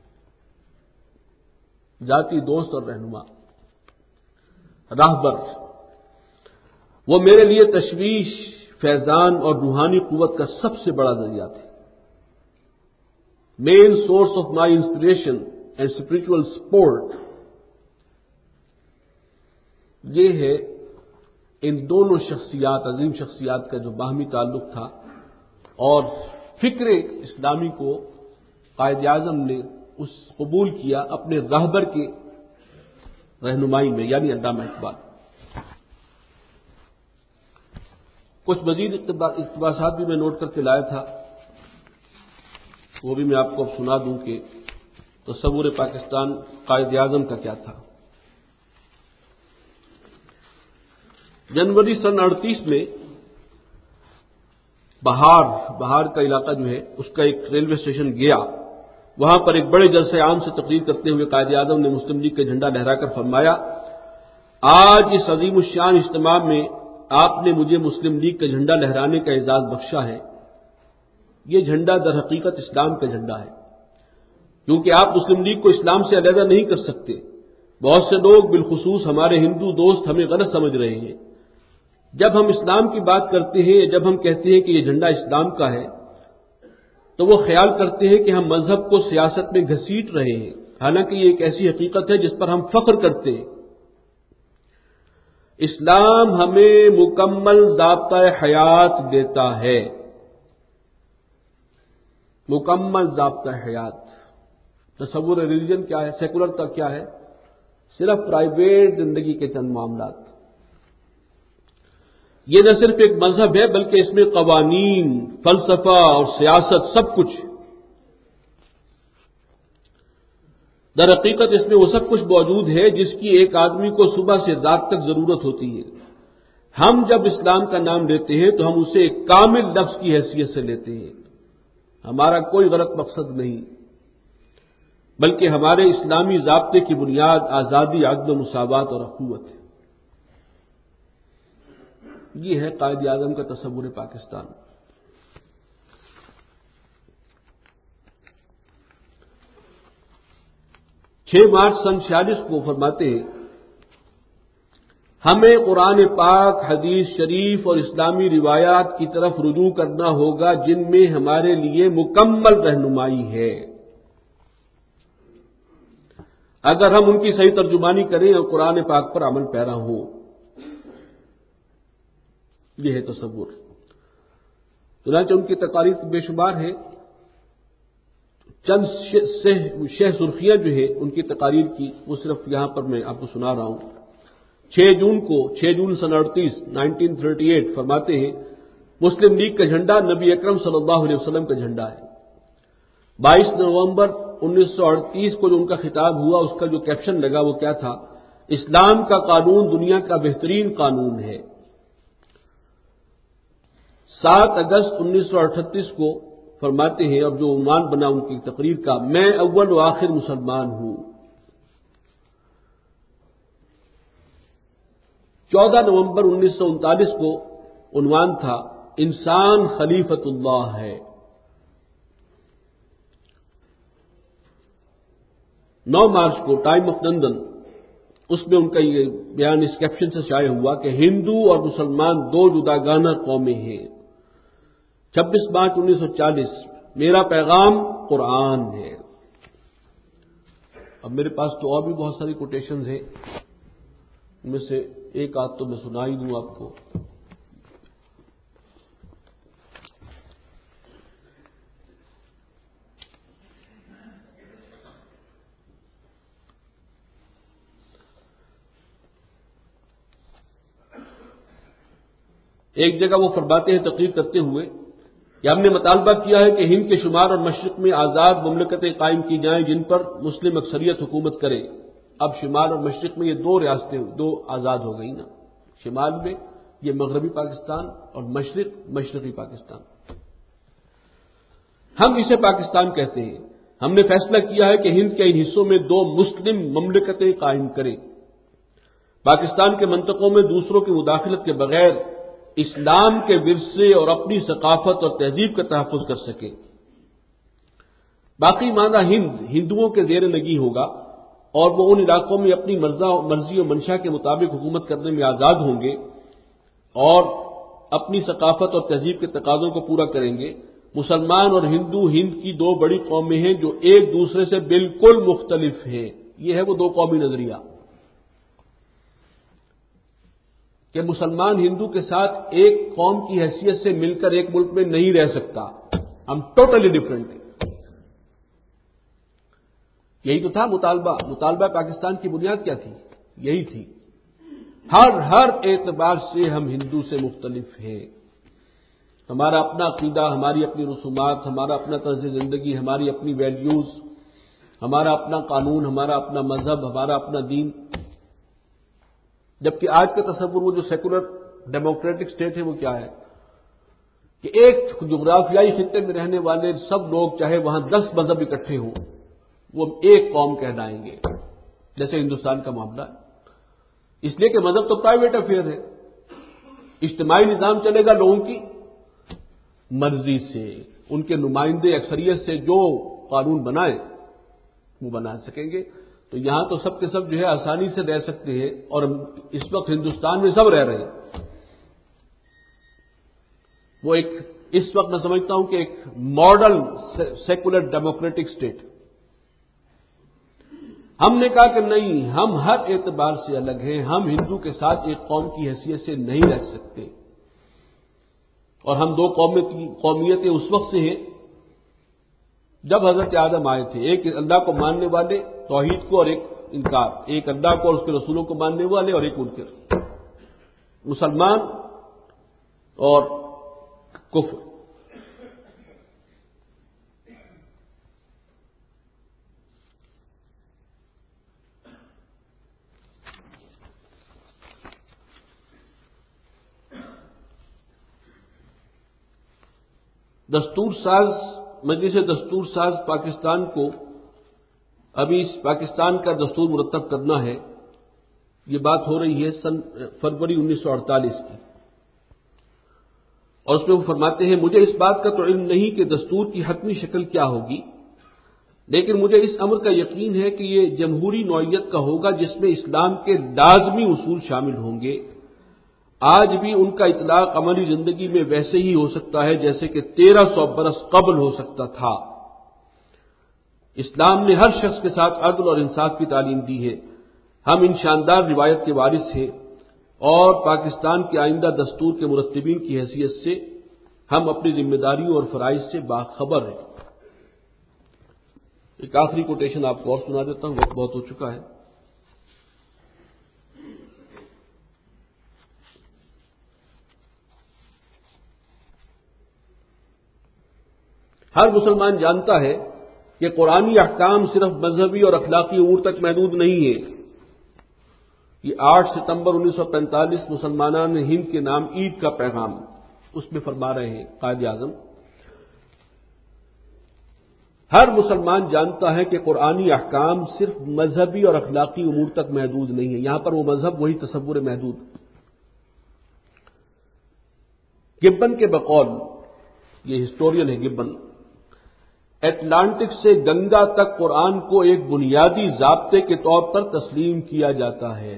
ذاتی دوست اور رہنما، راہبر. وہ میرے لیے تشویش، فیضان اور روحانی قوت کا سب سے بڑا ذریعہ تھے. Main source of my inspiration and spiritual support. یہ ہے ان دونوں شخصیات، عظیم شخصیات کا جو باہمی تعلق تھا. اور فکر اسلامی کو قائد اعظم نے اس قبول کیا اپنے راہبر کے رہنمائی میں، یعنی علامہ اقبال. کچھ مزید اقتباسات بھی میں نوٹ کر کے لایا تھا، وہ بھی میں آپ کو اب سنا دوں کہ تصور پاکستان قائد اعظم کا کیا تھا. جنوری سن اڑتیس میں بہار بہار کا علاقہ جو ہے اس کا ایک ریلوے اسٹیشن گیا. وہاں پر ایک بڑے جلسے عام سے تقریر کرتے ہوئے قائد اعظم نے مسلم لیگ کا جھنڈا لہرا کر فرمایا آج اس عظیم الشان اجتماع میں آپ نے مجھے مسلم لیگ کا جھنڈا لہرانے کا اعزاز بخشا ہے. یہ جھنڈا در حقیقت اسلام کا جھنڈا ہے، کیونکہ آپ مسلم لیگ کو اسلام سے علیحدہ نہیں کر سکتے. بہت سے لوگ بالخصوص ہمارے ہندو دوست ہمیں غلط سمجھ رہے ہیں. جب ہم اسلام کی بات کرتے ہیں، جب ہم کہتے ہیں کہ یہ جھنڈا اسلام کا ہے، تو وہ خیال کرتے ہیں کہ ہم مذہب کو سیاست میں گھسیٹ رہے ہیں، حالانکہ یہ ایک ایسی حقیقت ہے جس پر ہم فخر کرتے ہیں. اسلام ہمیں مکمل ضابطۂ حیات دیتا ہے، مکمل ضابطۂ حیات. تصور ریلیجن کیا ہے، سیکولر کا کیا ہے؟ صرف پرائیویٹ زندگی کے چند معاملات. یہ نہ صرف ایک مذہب ہے بلکہ اس میں قوانین، فلسفہ اور سیاست سب کچھ. در حقیقت اس میں وہ سب کچھ موجود ہے جس کی ایک آدمی کو صبح سے رات تک ضرورت ہوتی ہے. ہم جب اسلام کا نام لیتے ہیں تو ہم اسے ایک کامل لفظ کی حیثیت سے لیتے ہیں. ہمارا کوئی غلط مقصد نہیں، بلکہ ہمارے اسلامی ضابطے کی بنیاد آزادی، عدل و مساوات اور اخوت ہے. یہ ہے قائد اعظم کا تصور پاکستان. چھ مارچ سن چھیالیس کو فرماتے ہیں ہمیں قرآن پاک، حدیث شریف اور اسلامی روایات کی طرف رجوع کرنا ہوگا جن میں ہمارے لیے مکمل رہنمائی ہے. اگر ہم ان کی صحیح ترجمانی کریں اور قرآن پاک پر عمل پیرا ہوں. یہ ہے تصور. چنانچہ ان کی تقاریر بے شمار ہے. چند شہ سرخیاں جو ہے ان کی تقاریر کی وہ صرف یہاں پر میں آپ کو سنا رہا ہوں. چھ جون کو چھ جون سن اڑتیس نائنٹین تھرٹی ایٹ فرماتے ہیں مسلم لیگ کا جھنڈا نبی اکرم صلی اللہ علیہ وسلم کا جھنڈا ہے. بائیس نومبر انیس سو اڑتیس کو جو ان کا خطاب ہوا اس کا جو کیپشن لگا وہ کیا تھا؟ اسلام کا قانون دنیا کا بہترین قانون ہے. سات اگست انیس سو اٹھتیس کو فرماتے ہیں اور جو عنوان بنا ان کی تقریر کا میں اول و آخر مسلمان ہوں. چودہ نومبر انیس سو انتالیس کو عنوان تھا انسان خلیفت اللہ ہے. نو مارچ کو ٹائم آف لندن، اس میں ان کا یہ بیان اس کیپشن سے شائع ہوا کہ ہندو اور مسلمان دو جداگانہ قومیں ہیں۔ چھبیس مارچ انیس سو چالیس، میرا پیغام قرآن ہے۔ اب میرے پاس تو اور بھی بہت ساری کوٹیشنز ہیں، ان میں سے ایک آدھ تو میں سنا ہی دوں آپ کو۔ ایک جگہ وہ فرماتے ہیں تقریر کرتے ہوئے کہ ہم نے مطالبہ کیا ہے کہ ہند کے شمال اور مشرق میں آزاد مملکتیں قائم کی جائیں جن پر مسلم اکثریت حکومت کرے۔ اب شمال اور مشرق میں یہ دو ریاستیں دو آزاد ہو گئی نا، شمال میں یہ مغربی پاکستان اور مشرق مشرقی پاکستان۔ ہم اسے پاکستان کہتے ہیں۔ ہم نے فیصلہ کیا ہے کہ ہند کے ان حصوں میں دو مسلم مملکتیں قائم کریں، پاکستان کے منطقوں میں دوسروں کی مداخلت کے بغیر اسلام کے ورثے اور اپنی ثقافت اور تہذیب کا تحفظ کر سکے۔ باقی ماندہ ہند ہندوؤں کے زیر نگی ہوگا اور وہ ان علاقوں میں اپنی مرضی و منشا کے مطابق حکومت کرنے میں آزاد ہوں گے اور اپنی ثقافت اور تہذیب کے تقاضوں کو پورا کریں گے۔ مسلمان اور ہندو ہند کی دو بڑی قومیں ہیں جو ایک دوسرے سے بالکل مختلف ہیں۔ یہ ہے وہ دو قومی نظریہ کہ مسلمان ہندو کے ساتھ ایک قوم کی حیثیت سے مل کر ایک ملک میں نہیں رہ سکتا، ہم ٹوٹلی ڈفرینٹ ہیں۔ یہی تو تھا مطالبہ مطالبہ پاکستان کی بنیاد کیا تھی؟ یہی تھی، ہر ہر اعتبار سے ہم ہندو سے مختلف ہیں، ہمارا اپنا عقیدہ، ہماری اپنی رسومات، ہمارا اپنا طرز زندگی، ہماری اپنی ویلیوز، ہمارا اپنا قانون، ہمارا اپنا مذہب، ہمارا اپنا دین۔ جبکہ آج کا تصور وہ جو سیکولر ڈیموکریٹک اسٹیٹ ہے وہ کیا ہے کہ ایک جغرافیائی خطے میں رہنے والے سب لوگ چاہے وہاں دس مذہب اکٹھے ہوں وہ ایک قوم کہلائیں گے، جیسے ہندوستان کا معاملہ ہے۔ اس لیے کہ مذہب تو پرائیویٹ افیئر ہے، اجتماعی نظام چلے گا لوگوں کی مرضی سے، ان کے نمائندے اکثریت سے جو قانون بنائیں وہ بنا سکیں گے۔ تو یہاں تو سب کے سب جو ہے آسانی سے رہ سکتے ہیں، اور اس وقت ہندوستان میں سب رہ رہے ہیں۔ وہ ایک اس وقت میں سمجھتا ہوں کہ ایک ماڈل سیکولر ڈیموکریٹک اسٹیٹ۔ ہم نے کہا کہ نہیں، ہم ہر اعتبار سے الگ ہیں، ہم ہندو کے ساتھ ایک قوم کی حیثیت سے نہیں رہ سکتے، اور ہم دو قومیتیں اس وقت سے ہیں جب حضرت آدم آئے تھے، ایک اللہ کو ماننے والے توحید کو اور ایک انکار، ایک اللہ کو اور اس کے رسولوں کو ماننے والے اور ایک منکر، مسلمان اور کفر۔ دستور ساز مجلس دستور ساز پاکستان کو ابھی اس پاکستان کا دستور مرتب کرنا ہے، یہ بات ہو رہی ہے سن فروری انیس سو اڑتالیس کی، اور اس میں وہ فرماتے ہیں مجھے اس بات کا تو علم نہیں کہ دستور کی حتمی شکل کیا ہوگی، لیکن مجھے اس امر کا یقین ہے کہ یہ جمہوری نوعیت کا ہوگا جس میں اسلام کے لازمی اصول شامل ہوں گے۔ آج بھی ان کا اطلاق عملی زندگی میں ویسے ہی ہو سکتا ہے جیسے کہ تیرہ سو برس قبل ہو سکتا تھا۔ اسلام نے ہر شخص کے ساتھ عدل اور انصاف کی تعلیم دی ہے۔ ہم ان شاندار روایت کے وارث ہیں اور پاکستان کے آئندہ دستور کے مرتبین کی حیثیت سے ہم اپنی ذمہ داریوں اور فرائض سے باخبر ہیں۔ ایک آخری کوٹیشن آپ کو اور سنا دیتا ہوں، وقت بہت ہو چکا ہے۔ ہر مسلمان جانتا ہے کہ قرآنی احکام صرف مذہبی اور اخلاقی امور تک محدود نہیں ہے۔ یہ آٹھ ستمبر انیس سو پینتالیس مسلمانان ہند کے نام عید کا پیغام، اس میں فرما رہے ہیں قائد اعظم، ہر مسلمان جانتا ہے کہ قرآنی احکام صرف مذہبی اور اخلاقی امور تک محدود نہیں ہے۔ یہاں پر وہ مذہب وہی تصور محدود۔ گبن کے بقول، یہ ہسٹورین ہے گبن، اٹلانٹک سے گنگا تک قرآن کو ایک بنیادی ضابطے کے طور پر تسلیم کیا جاتا ہے،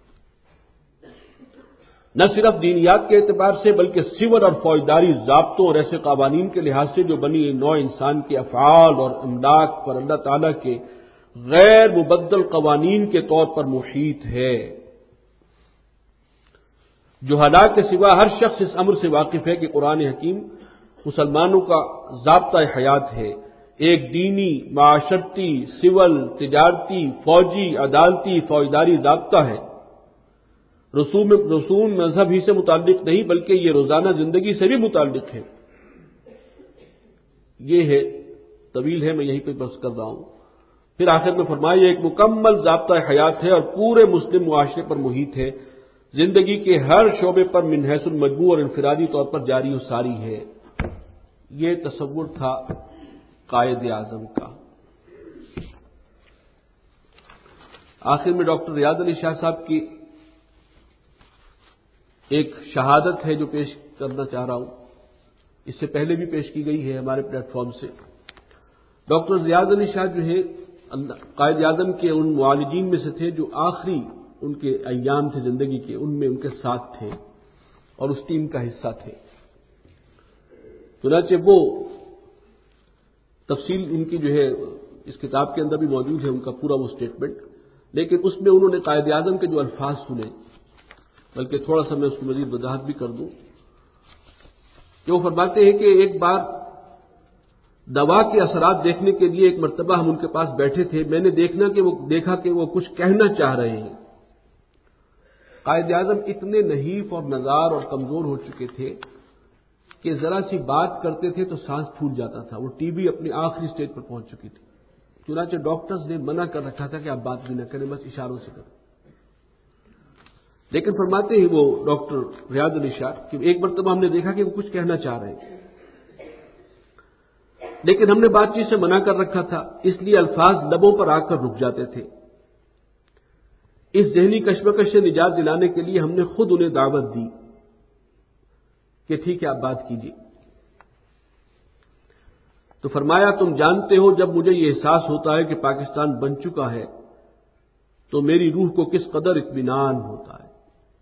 نہ صرف دینیات کے اعتبار سے بلکہ سول اور فوجداری ضابطوں اور ایسے قوانین کے لحاظ سے جو بنی نوع انسان کے افعال اور املاک پر اللہ تعالی کے غیر مبدل قوانین کے طور پر محیط ہے۔ جو حالات کے سوا ہر شخص اس امر سے واقف ہے کہ قرآن حکیم مسلمانوں کا ضابطہ حیات ہے، ایک دینی، معاشرتی، سول، تجارتی، فوجی، عدالتی، فوجداری ضابطہ ہے، رسوم رسوم مذہب ہی سے متعلق نہیں بلکہ یہ روزانہ زندگی سے بھی متعلق ہے۔ یہ ہے، طویل ہے، میں یہیں پہ بس کر رہا ہوں۔ پھر آخر میں فرمایا ایک مکمل ضابطہ حیات ہے اور پورے مسلم معاشرے پر محیط ہے، زندگی کے ہر شعبے پر من حیث المجموع اور انفرادی طور پر جاری و ساری ہے۔ یہ تصور تھا قائد اعظم کا۔ آخر میں ڈاکٹر ریاض علی شاہ صاحب کی ایک شہادت ہے جو پیش کرنا چاہ رہا ہوں، اس سے پہلے بھی پیش کی گئی ہے ہمارے پلیٹ فارم سے۔ ڈاکٹر ریاض علی شاہ جو ہے قائد اعظم کے ان معالجین میں سے تھے جو آخری ان کے ایام تھے زندگی کے، ان میں ان کے ساتھ تھے اور اس ٹیم کا حصہ تھے۔ چنانچہ وہ تفصیل ان کی جو ہے اس کتاب کے اندر بھی موجود ہے، ان کا پورا وہ اسٹیٹمنٹ، لیکن اس میں انہوں نے قائد اعظم کے جو الفاظ سنے، بلکہ تھوڑا سا میں اس کی مزید وضاحت بھی کر دوں کہ وہ فرماتے ہیں کہ ایک بار دوا کے اثرات دیکھنے کے لیے ایک مرتبہ ہم ان کے پاس بیٹھے تھے، میں نے دیکھنا کہ وہ دیکھا کہ وہ کچھ کہنا چاہ رہے ہیں۔ قائد اعظم اتنے نحیف اور نزار اور کمزور ہو چکے تھے کہ ذرا سی بات کرتے تھے تو سانس پھوٹ جاتا تھا، وہ ٹی بی اپنی آخری سٹیج پر پہنچ چکی تھی، چنانچہ ڈاکٹرز نے منع کر رکھا تھا کہ آپ بات بھی نہ کریں، بس اشاروں سے کریں۔ لیکن فرماتے ہیں وہ ڈاکٹر ریاض علی شاہ کہ ایک مرتبہ ہم نے دیکھا کہ وہ کچھ کہنا چاہ رہے ہیں، لیکن ہم نے بات چیت سے منع کر رکھا تھا، اس لیے الفاظ لبوں پر آ کر رک جاتے تھے۔ اس ذہنی کشمکش سے نجات دلانے کے لیے ہم نے خود انہیں دعوت دی کہ ٹھیک ہے آپ بات کیجیے۔ تو فرمایا تم جانتے ہو جب مجھے یہ احساس ہوتا ہے کہ پاکستان بن چکا ہے تو میری روح کو کس قدر اطمینان ہوتا ہے۔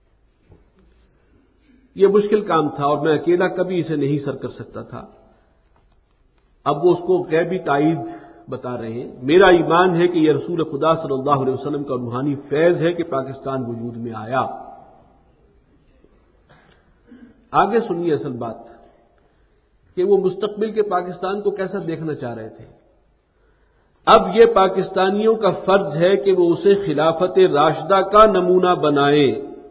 یہ مشکل کام تھا اور میں اکیلا کبھی اسے نہیں سر کر سکتا تھا۔ اب وہ اس کو غیبی تائید بتا رہے ہیں، میرا ایمان ہے کہ یہ رسول خدا صلی اللہ علیہ وسلم کا روحانی فیض ہے کہ پاکستان وجود میں آیا۔ آگے سنیے اصل بات کہ وہ مستقبل کے پاکستان کو کیسا دیکھنا چاہ رہے تھے۔ اب یہ پاکستانیوں کا فرض ہے کہ وہ اسے خلافت راشدہ کا نمونہ بنائے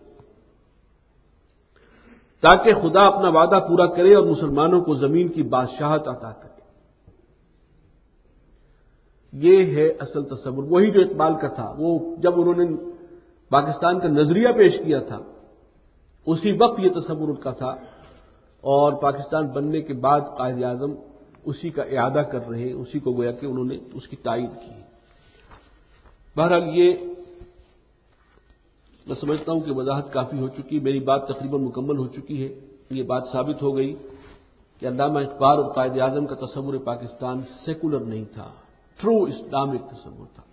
تاکہ خدا اپنا وعدہ پورا کرے اور مسلمانوں کو زمین کی بادشاہت عطا کرے۔ یہ ہے اصل تصور، وہی جو اقبال کا تھا۔ وہ جب انہوں نے پاکستان کا نظریہ پیش کیا تھا اسی وقت یہ تصور ان کا تھا، اور پاکستان بننے کے بعد قائد اعظم اسی کا اعادہ کر رہے ہیں، اسی کو گویا کہ انہوں نے اس کی تائید کی۔ بہرحال یہ میں سمجھتا ہوں کہ وضاحت کافی ہو چکی، میری بات تقریباً مکمل ہو چکی ہے۔ یہ بات ثابت ہو گئی کہ علامہ اقبال اور قائد اعظم کا تصور پاکستان سیکولر نہیں تھا، ٹرو اسلامک تصور تھا۔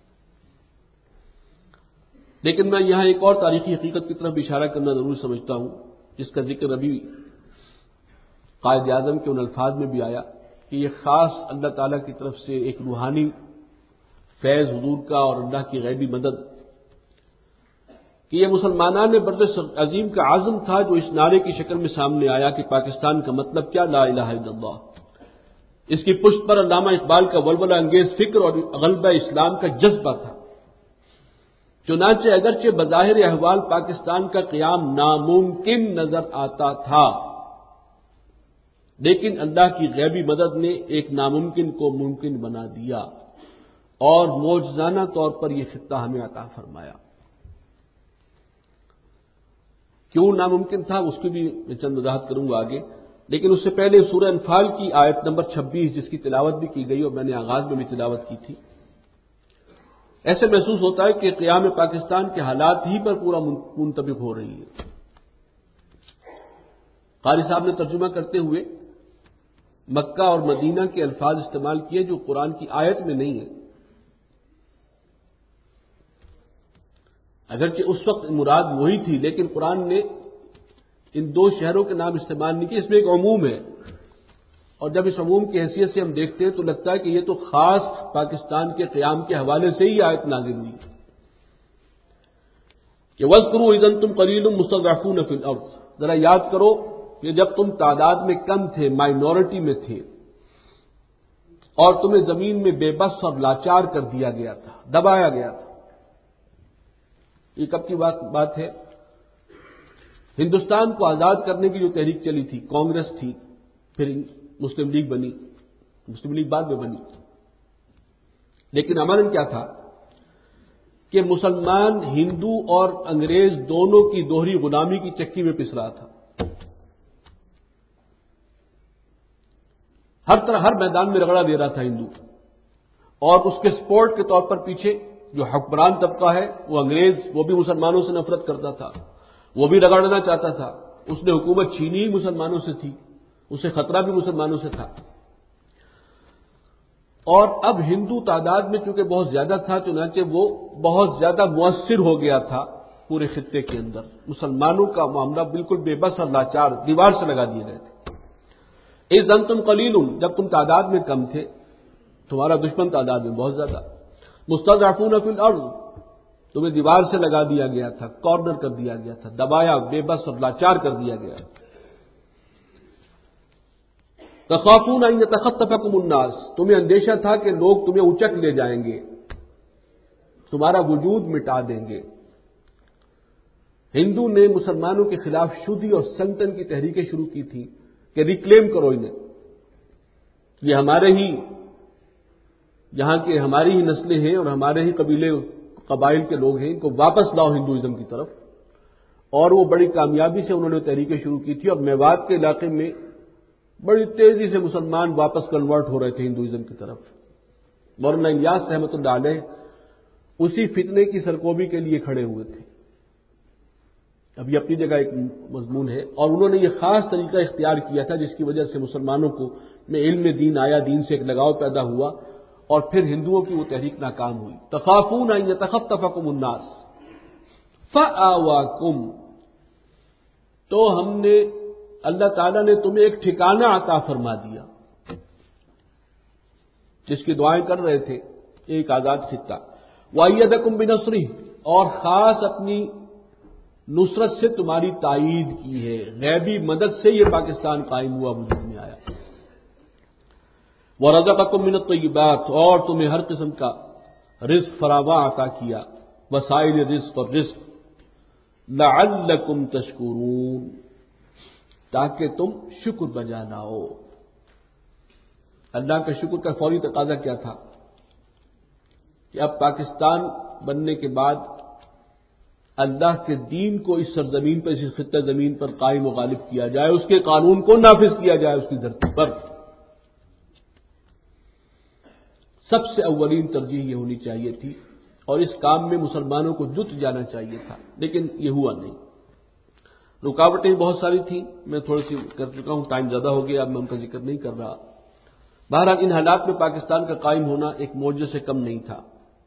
لیکن میں یہاں ایک اور تاریخی حقیقت کی طرف بھی اشارہ کرنا ضروری سمجھتا ہوں، جس کا ذکر ابھی قائد اعظم کے ان الفاظ میں بھی آیا کہ یہ خاص اللہ تعالیٰ کی طرف سے ایک روحانی فیض حضور کا اور اللہ کی غیبی مدد، کہ یہ مسلمانان برد عظیم کا عزم تھا جو اس نعرے کی شکل میں سامنے آیا کہ پاکستان کا مطلب کیا، لا الہ الا اللہ۔ اس کی پشت پر علامہ اقبال کا ولولہ انگیز فکر اور غلبہ اسلام کا جذبہ تھا۔ چنانچہ اگرچہ بظاہر احوال پاکستان کا قیام ناممکن نظر آتا تھا، لیکن اللہ کی غیبی مدد نے ایک ناممکن کو ممکن بنا دیا اور معجزانہ طور پر یہ خطہ ہمیں عطا فرمایا۔ کیوں ناممکن تھا اس کی بھی میں چند وضاحت کروں گا آگے، لیکن اس سے پہلے سورہ انفال کی آیت نمبر چھبیس جس کی تلاوت بھی کی گئی اور میں نے آغاز میں بھی تلاوت کی تھی، ایسے محسوس ہوتا ہے کہ قیام پاکستان کے حالات ہی پر پورا منطبق ہو رہی ہے۔ قاری صاحب نے ترجمہ کرتے ہوئے مکہ اور مدینہ کے الفاظ استعمال کیے جو قرآن کی آیت میں نہیں ہے. اگرچہ اس وقت مراد وہی تھی، لیکن قرآن نے ان دو شہروں کے نام استعمال نہیں کیے. اس میں ایک عموم ہے، اور جب اس عموم کی حیثیت سے ہم دیکھتے ہیں تو لگتا ہے کہ یہ تو خاص پاکستان کے قیام کے حوالے سے ہی آیت نازل ہوئی کہ وَاذْكُرُوا إِذْ أَنْتُمْ قَلِيلٌ مُسْتَضْعَفُونَ فِي الْأَرْضِ. ذرا یاد کرو کہ جب تم تعداد میں کم تھے، مائنورٹی میں تھے، اور تمہیں زمین میں بے بس اور لاچار کر دیا گیا تھا، دبایا گیا تھا. یہ کب کی بات بات ہے؟ ہندوستان کو آزاد کرنے کی جو تحریک چلی تھی، کانگریس تھی، پھر مسلم لیگ بنی، مسلم لیگ بعد میں بنی. لیکن عملاً کیا تھا کہ مسلمان، ہندو اور انگریز دونوں کی دوہری غلامی کی چکی میں پس رہا تھا. ہر طرح ہر میدان میں رگڑا دے رہا تھا ہندو، اور اس کے سپورٹ کے طور پر پیچھے جو حکمران طبقہ ہے وہ انگریز، وہ بھی مسلمانوں سے نفرت کرتا تھا، وہ بھی رگڑنا چاہتا تھا. اس نے حکومت چھینی ہی مسلمانوں سے تھی، اسے خطرہ بھی مسلمانوں سے تھا. اور اب ہندو تعداد میں چونکہ بہت زیادہ تھا، چنانچہ وہ بہت زیادہ مؤثر ہو گیا تھا پورے خطے کے اندر. مسلمانوں کا معاملہ بالکل بے بس اور لاچار، دیوار سے لگا دیے گئے تھے. اذ انتم قلیل، جب تم تعداد میں کم تھے، تمہارا دشمن تعداد میں بہت زیادہ. مستضعفون فی الارض، تمہیں دیوار سے لگا دیا گیا تھا، کارنر کر دیا گیا تھا، دبایا، بے بس اور لاچار کر دیا گیا. تخافون ان یتخطفکم الناس، تمہیں اندیشہ تھا کہ لوگ تمہیں اچک لے جائیں گے، تمہارا وجود مٹا دیں گے. ہندو نے مسلمانوں کے خلاف شودی اور سنگتن کی تحریکیں شروع کی تھیں کہ ریکلیم کرو انہیں، یہ ہمارے ہی یہاں کے ہماری ہی نسلیں ہیں اور ہمارے ہی قبیلے قبائل کے لوگ ہیں، ان کو واپس لاؤ ہندوازم کی طرف. اور وہ بڑی کامیابی سے انہوں نے تحریکیں شروع کی تھی، اور میوات کے علاقے میں بڑی تیزی سے مسلمان واپس کنورٹ ہو رہے تھے ہندوازم کی طرف. مولانا الیاس رحمۃ اللہ علیہ اسی فتنے کی سرکوبی کے لیے کھڑے ہوئے تھے. اب یہ اپنی جگہ ایک مضمون ہے، اور انہوں نے یہ خاص طریقہ اختیار کیا تھا جس کی وجہ سے مسلمانوں کو میں علم دین آیا، دین سے ایک لگاؤ پیدا ہوا، اور پھر ہندوؤں کی وہ تحریک ناکام ہوئی. تخافون ان یتخطفکم الناس فآواکم، تو ہم نے، اللہ تعالیٰ نے تمہیں ایک ٹھکانہ عطا فرما دیا، جس کی دعائیں کر رہے تھے، ایک آزاد خطہ. وَأَيَّدَكُمْ بِنَصْرِهِ، اور خاص اپنی نصرت سے تمہاری تائید کی ہے، غیبی مدد سے یہ پاکستان قائم ہوا، وجود میں آیا. وَرَزَقَكُم مِّنَ الطَّيِّبَاتِ، اور تمہیں ہر قسم کا رزق فراواں عطا کیا، وسائل رزق اور رزق. لَعَلَّكُمْ تَشْكُرُونَ، تاکہ تم شکر بجا لاؤ. اللہ کا شکر کا فوری تقاضا کیا تھا کہ اب پاکستان بننے کے بعد اللہ کے دین کو اس سرزمین پر، اس خطہ زمین پر قائم و غالب کیا جائے، اس کے قانون کو نافذ کیا جائے اس کی دھرتی پر. سب سے اولین ترجیح یہ ہونی چاہیے تھی، اور اس کام میں مسلمانوں کو جت جانا چاہیے تھا، لیکن یہ ہوا نہیں. رکاوٹیں بہت ساری تھیں، میں تھوڑی سی کر چکا ہوں، ٹائم زیادہ ہو گیا، اب میں ان کا ذکر نہیں کر رہا. بہرحال ان حالات میں پاکستان کا قائم ہونا ایک معجزے سے کم نہیں تھا.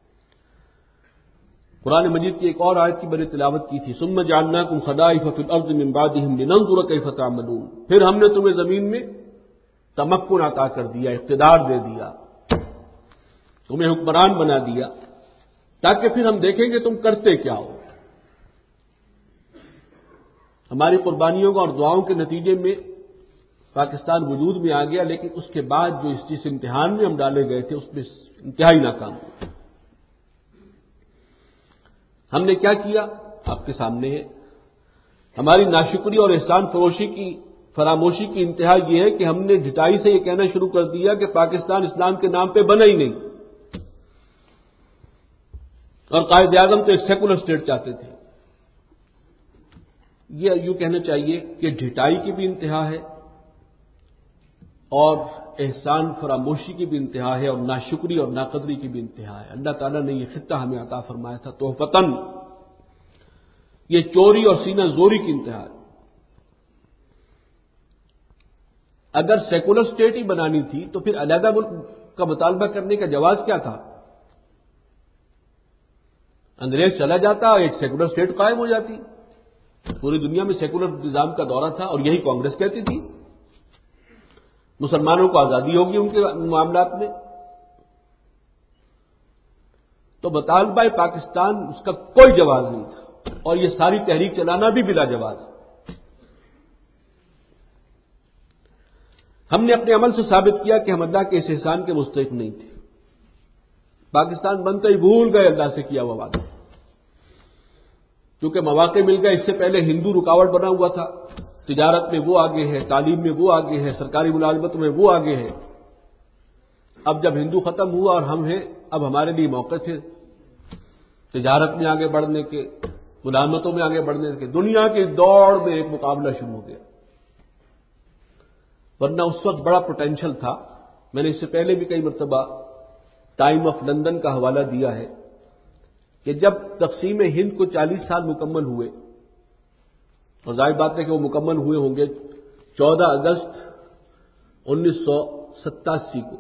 قرآن مجید کی ایک اور آیت کی میں نے تلاوت کی تھی، ثم جعلناکم خلائف فی الارض من بعدہم لننظر کیف تعملون، پھر ہم نے تمہیں زمین میں تمکن عطا کر دیا، اقتدار دے دیا، تمہیں حکمران بنا دیا، تاکہ پھر ہم دیکھیں گے تم کرتے کیا ہو. ہماری قربانیوں کا اور دعاؤں کے نتیجے میں پاکستان وجود میں آ گیا، لیکن اس کے بعد جو اس جس امتحان میں ہم ڈالے گئے تھے اس میں انتہائی ناکام ہوئے. ہم نے کیا کیا آپ کے سامنے ہے. ہماری ناشکری اور احسان فروشی کی فراموشی کی انتہا یہ ہے کہ ہم نے ڈٹائی سے یہ کہنا شروع کر دیا کہ پاکستان اسلام کے نام پہ بنا ہی نہیں، اور قائد اعظم تو ایک سیکولر اسٹیٹ چاہتے تھے. یہ یوں کہنا چاہیے کہ ڈھٹائی کی بھی انتہا ہے، اور احسان فراموشی کی بھی انتہا ہے، اور ناشکری اور ناقدری کی بھی انتہا ہے. اللہ تعالیٰ نے یہ خطہ ہمیں عطا فرمایا تھا تحفتاً، یہ چوری اور سینہ زوری کی انتہا ہے. اگر سیکولر اسٹیٹ ہی بنانی تھی تو پھر علیحدہ ملک کا مطالبہ کرنے کا جواز کیا تھا؟ انگریز چلا جاتا، ایک سیکولر اسٹیٹ قائم ہو جاتی. پوری دنیا میں سیکولر نظام کا دورہ تھا اور یہی کانگریس کہتی تھی مسلمانوں کو آزادی ہوگی ان کے معاملات میں. تو مطالبہ پاکستان اس کا کوئی جواز نہیں تھا اور یہ ساری تحریک چلانا بھی بلا جواز. ہم نے اپنے عمل سے ثابت کیا کہ ہم اللہ کے اس احسان کے مستحق نہیں تھے. پاکستان بنتے ہی بھول گئے اللہ سے کیا ہوا وعدہ، کیونکہ مواقع مل گئے. اس سے پہلے ہندو رکاوٹ بنا ہوا تھا، تجارت میں وہ آگے ہے، تعلیم میں وہ آگے ہے، سرکاری ملازمت میں وہ آگے ہے. اب جب ہندو ختم ہوا اور ہم ہیں، اب ہمارے لیے موقع تھے تجارت میں آگے بڑھنے کے، ملازمتوں میں آگے بڑھنے کے. دنیا کی دوڑ میں ایک مقابلہ شروع ہو گیا، ورنہ اس وقت بڑا پوٹینشل تھا. میں نے اس سے پہلے بھی کئی مرتبہ ٹائم آف لندن کا حوالہ دیا ہے کہ جب تقسیم ہند کو چالیس سال مکمل ہوئے، اور ظاہر بات ہے کہ وہ مکمل ہوئے ہوں گے چودہ اگست انیس سو ستاسی کو،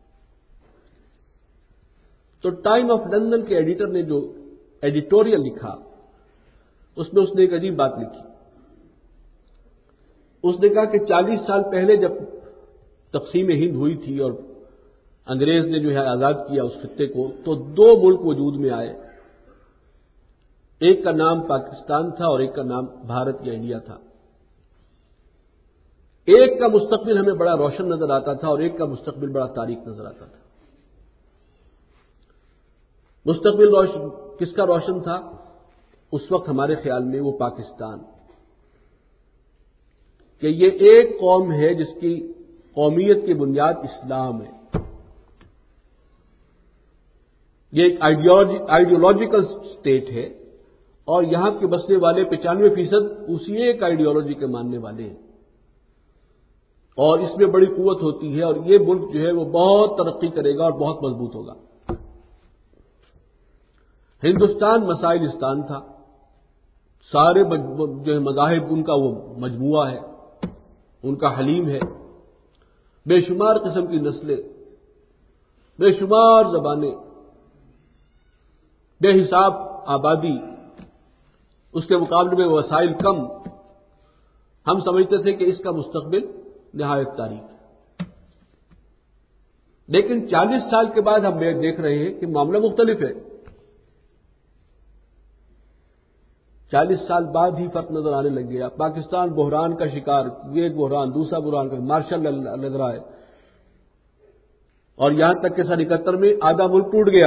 تو ٹائم آف لندن کے ایڈیٹر نے جو ایڈیٹوریل لکھا اس میں اس نے ایک عجیب بات لکھی. اس نے کہا کہ چالیس سال پہلے جب تقسیم ہند ہوئی تھی اور انگریز نے جو ہے آزاد کیا اس خطے کو، تو دو ملک وجود میں آئے. ایک کا نام پاکستان تھا اور ایک کا نام بھارت یا انڈیا تھا. ایک کا مستقبل ہمیں بڑا روشن نظر آتا تھا اور ایک کا مستقبل بڑا تاریک نظر آتا تھا. مستقبل روشن کس کا روشن تھا؟ اس وقت ہمارے خیال میں وہ پاکستان، کہ یہ ایک قوم ہے جس کی قومیت کی بنیاد اسلام ہے. یہ ایک آئیڈیولوجیکل اسٹیٹ ہے اور یہاں کے بسنے والے پچانوے فیصد اسی ایک آئیڈیولوجی کے ماننے والے ہیں، اور اس میں بڑی قوت ہوتی ہے اور یہ ملک جو ہے وہ بہت ترقی کرے گا اور بہت مضبوط ہوگا. ہندوستان مسائلستان تھا، سارے جو ہے مذاہب ان کا وہ مجموعہ ہے، ان کا حلیم ہے، بے شمار قسم کی نسلیں، بے شمار زبانیں، بے حساب آبادی، اس کے مقابلے میں وسائل کم. ہم سمجھتے تھے کہ اس کا مستقبل نہایت تاریک ہے، لیکن چالیس سال کے بعد ہم دیکھ رہے ہیں کہ معاملہ مختلف ہے. چالیس سال بعد ہی فرق نظر آنے لگ گیا. پاکستان بحران کا شکار، ایک بحران دوسرا بحران کا مارشل لگ رہا ہے، اور یہاں تک کہ سن اکہتر میں آدھا ملک ٹوٹ گیا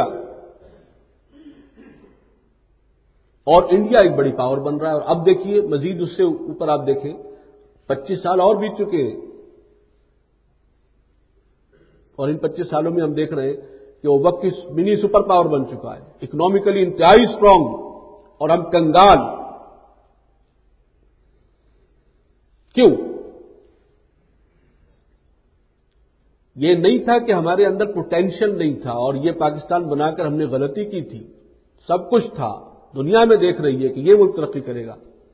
اور انڈیا ایک بڑی پاور بن رہا ہے. اور اب دیکھیے مزید اس سے اوپر آپ دیکھیں پچیس سال اور بیت چکے ہیں، اور ان پچیس سالوں میں ہم دیکھ رہے ہیں کہ وہ وقت کی منی سپر پاور بن چکا ہے، اکنامکلی انتہائی اسٹرانگ، اور ہم کنگال. کیوں؟ یہ نہیں تھا کہ ہمارے اندر پوٹینشل نہیں تھا اور یہ پاکستان بنا کر ہم نے غلطی کی تھی. سب کچھ تھا، دنیا میں دیکھ رہی ہے کہ یہ ملک ترقی کرے گا،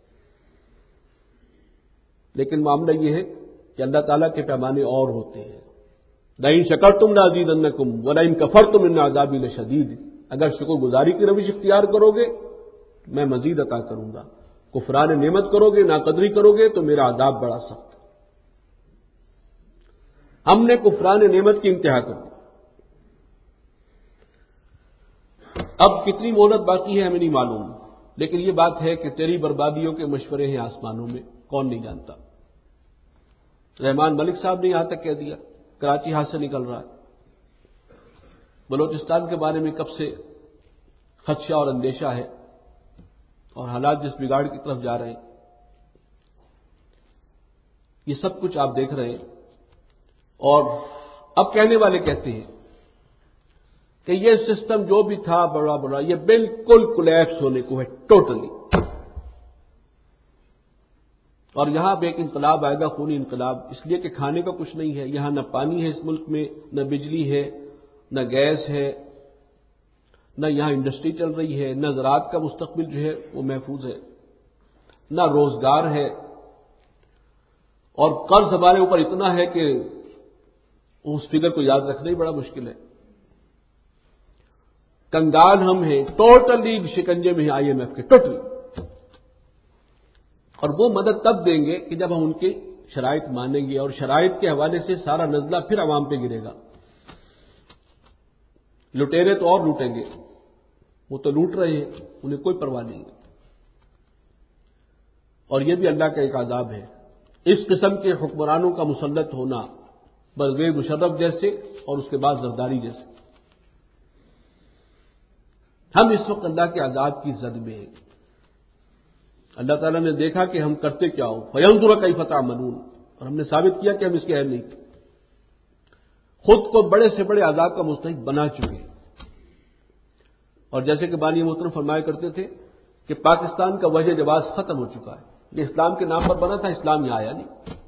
لیکن معاملہ یہ ہے کہ اللہ تعالیٰ کے پیمانے اور ہوتے ہیں. لئن شکرتم لازیدنکم ولئن کفرتم ان عذابی لشدید. اگر شکر گزاری کی روش اختیار کرو گے میں مزید عطا کروں گا، کفران نعمت کرو گے، ناقدری کرو گے تو میرا عذاب بڑا سخت. ہم نے کفران نعمت کی انتہا کر دی. اب کتنی مہلت باقی ہے ہمیں نہیں معلوم، لیکن یہ بات ہے کہ تیری بربادیوں کے مشورے ہیں آسمانوں میں، کون نہیں جانتا. رحمان ملک صاحب نے یہاں تک کہہ دیا، کراچی ہاتھ سے نکل رہا ہے. بلوچستان کے بارے میں کب سے خدشہ اور اندیشہ ہے، اور حالات جس بگاڑ کی طرف جا رہے ہیں، یہ سب کچھ آپ دیکھ رہے ہیں. اور اب کہنے والے کہتے ہیں کہ یہ سسٹم جو بھی تھا بڑا بڑا یہ بالکل کولیپس ہونے کو ہے، ٹوٹلی. اور یہاں پہ ایک انقلاب آئے گا، خونی انقلاب، اس لیے کہ کھانے کا کچھ نہیں ہے یہاں، نہ پانی ہے اس ملک میں، نہ بجلی ہے، نہ گیس ہے، نہ یہاں انڈسٹری چل رہی ہے، نہ زراعت کا مستقبل جو ہے وہ محفوظ ہے، نہ روزگار ہے. اور قرض ہمارے اوپر اتنا ہے کہ اس فگر کو یاد رکھنا ہی بڑا مشکل ہے. کنگال ہم ہیں، ٹوٹلی شکنجے میں ہیں آئی ایم ایف کے، ٹوٹلی. اور وہ مدد تب دیں گے کہ جب ہم ان کی شرائط مانیں گے، اور شرائط کے حوالے سے سارا نزلہ پھر عوام پہ گرے گا. لٹیرے تو اور لوٹیں گے، وہ تو لوٹ رہے ہیں، انہیں کوئی پرواہ نہیں. اور یہ بھی اللہ کا ایک عذاب ہے، اس قسم کے حکمرانوں کا مسلط ہونا، پرویز مشرف جیسے اور اس کے بعد زرداری جیسے. ہم اس وقت اللہ کے عذاب کی زد میں ہیں. اللہ تعالیٰ نے دیکھا کہ ہم کرتے کیا ہو، فَيَنْظُرَ كَيْفَ تَعْمَلُونَ، اور ہم نے ثابت کیا کہ ہم اس کے اہل نہیں، خود کو بڑے سے بڑے عذاب کا مستحق بنا چکے. اور جیسے کہ بانی محترم فرمایا کرتے تھے کہ پاکستان کا وجہ جواز ختم ہو چکا ہے. یہ اسلام کے نام پر بنا تھا، اسلام یہاں آیا نہیں.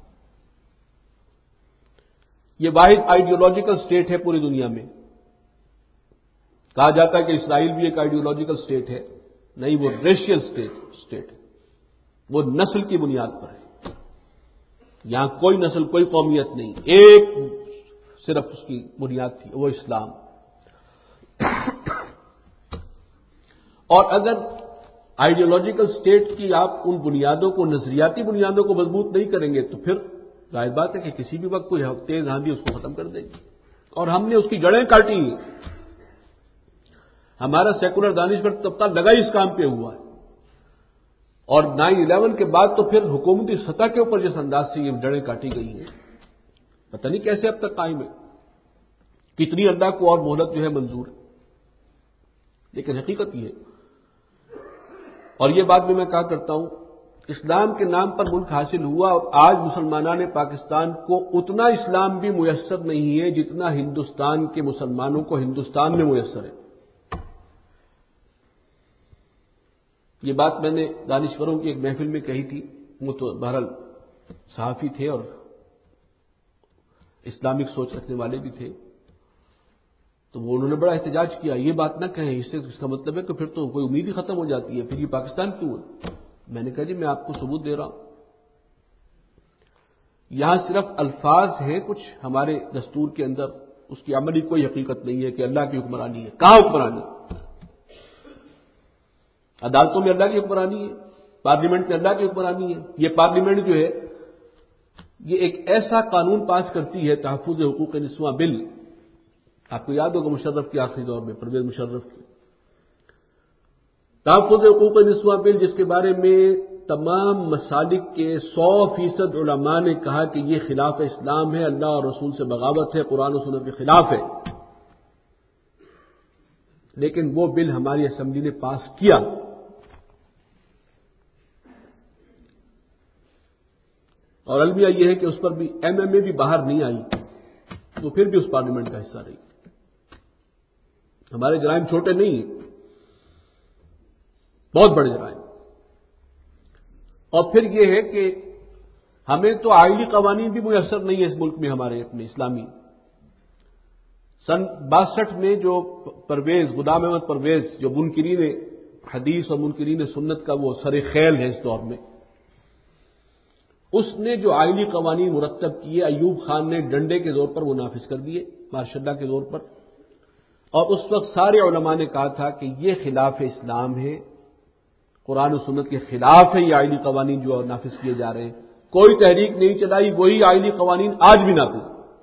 یہ واحد آئیڈیولوجیکل سٹیٹ ہے پوری دنیا میں. کہا جاتا ہے کہ اسرائیل بھی ایک آئیڈیولوجیکل سٹیٹ ہے، نہیں، وہ ریشیل سٹیٹ سٹیٹ ہے، وہ نسل کی بنیاد پر ہے. یہاں کوئی نسل، کوئی قومیت نہیں، ایک صرف اس کی بنیاد تھی، وہ اسلام. اور اگر آئیڈیولوجیکل سٹیٹ کی آپ ان بنیادوں کو، نظریاتی بنیادوں کو مضبوط نہیں کریں گے تو پھر ظاہر بات ہے کہ کسی بھی وقت کوئی تیز آندھی اس کو ختم کر دے گی. اور ہم نے اس کی جڑیں کاٹی ہیں. ہمارا سیکولر دانشور طبقہ لگا اس کام پہ ہوا ہے. اور نائن الیون کے بعد تو پھر حکومتی سطح کے اوپر جس انداز سے یہ جڑیں کاٹی گئی ہیں، پتہ نہیں کیسے اب تک قائم ہے. کتنی اللہ کو اور مہلت جو ہے منظور ہے. لیکن حقیقت یہ ہے، اور یہ بات بھی میں کہا کرتا ہوں، اسلام کے نام پر ملک حاصل ہوا، اور آج مسلمانان پاکستان کو اتنا اسلام بھی میسر نہیں ہے جتنا ہندوستان کے مسلمانوں کو ہندوستان میں میسر ہے. یہ بات میں نے دانشوروں کی ایک محفل میں کہی تھی. وہ تو بہرحال صحافی تھے اور اسلامک سوچ رکھنے والے بھی تھے، تو وہ انہوں نے بڑا احتجاج کیا، یہ بات نہ کہیں، اس سے اس کا مطلب ہے کہ پھر تو کوئی امید ہی ختم ہو جاتی ہے، پھر یہ پاکستان کیوں ہے؟ میں نے کہا جی میں آپ کو ثبوت دے رہا ہوں. یہاں صرف الفاظ ہیں کچھ ہمارے دستور کے اندر، اس کی عملی کوئی حقیقت نہیں ہے کہ اللہ کی حکمرانی ہے. کہاں حکمرانی؟ عدالتوں میں اللہ کی حکمرانی ہے، پارلیمنٹ میں اللہ کی حکمرانی ہے. یہ پارلیمنٹ جو ہے یہ ایک ایسا قانون پاس کرتی ہے، تحفظ حقوق نسواں بل، آپ کو یاد ہوگا مشرف کے آخری دور میں، پرویز مشرف کے تحفظ حقوق نسواں بل، جس کے بارے میں تمام مسالک کے سو فیصد علماء نے کہا کہ یہ خلاف اسلام ہے، اللہ اور رسول سے بغاوت ہے، قرآن و سنت کے خلاف ہے. لیکن وہ بل ہماری اسمبلی نے پاس کیا. اور المیہ یہ ہے کہ اس پر بھی ایم ایم اے بھی باہر نہیں آئی، تو پھر بھی اس پارلیمنٹ کا حصہ رہی. ہمارے جرائم چھوٹے نہیں ہیں، بہت بڑے جرائم. اور پھر یہ ہے کہ ہمیں تو آئلی قوانین بھی میسر نہیں ہے اس ملک میں، ہمارے اپنے اسلامی. سن باسٹھ میں جو پرویز، غلام احمد پرویز، جو منکرین حدیث اور منکرین سنت کا وہ سر خیل ہے اس دور میں، اس نے جو آئلی قوانین مرتب کیے، ایوب خان نے ڈنڈے کے زور پر وہ نافذ کر دیے، مارشاء اللہ کے زور پر. اور اس وقت سارے علماء نے کہا تھا کہ یہ خلاف اسلام ہے، قرآن و سنت کے خلاف ہے یہ آئلی قوانین جو نافذ کیے جا رہے ہیں. کوئی تحریک نہیں چلائی، وہی آئلی قوانین آج بھی نافذ.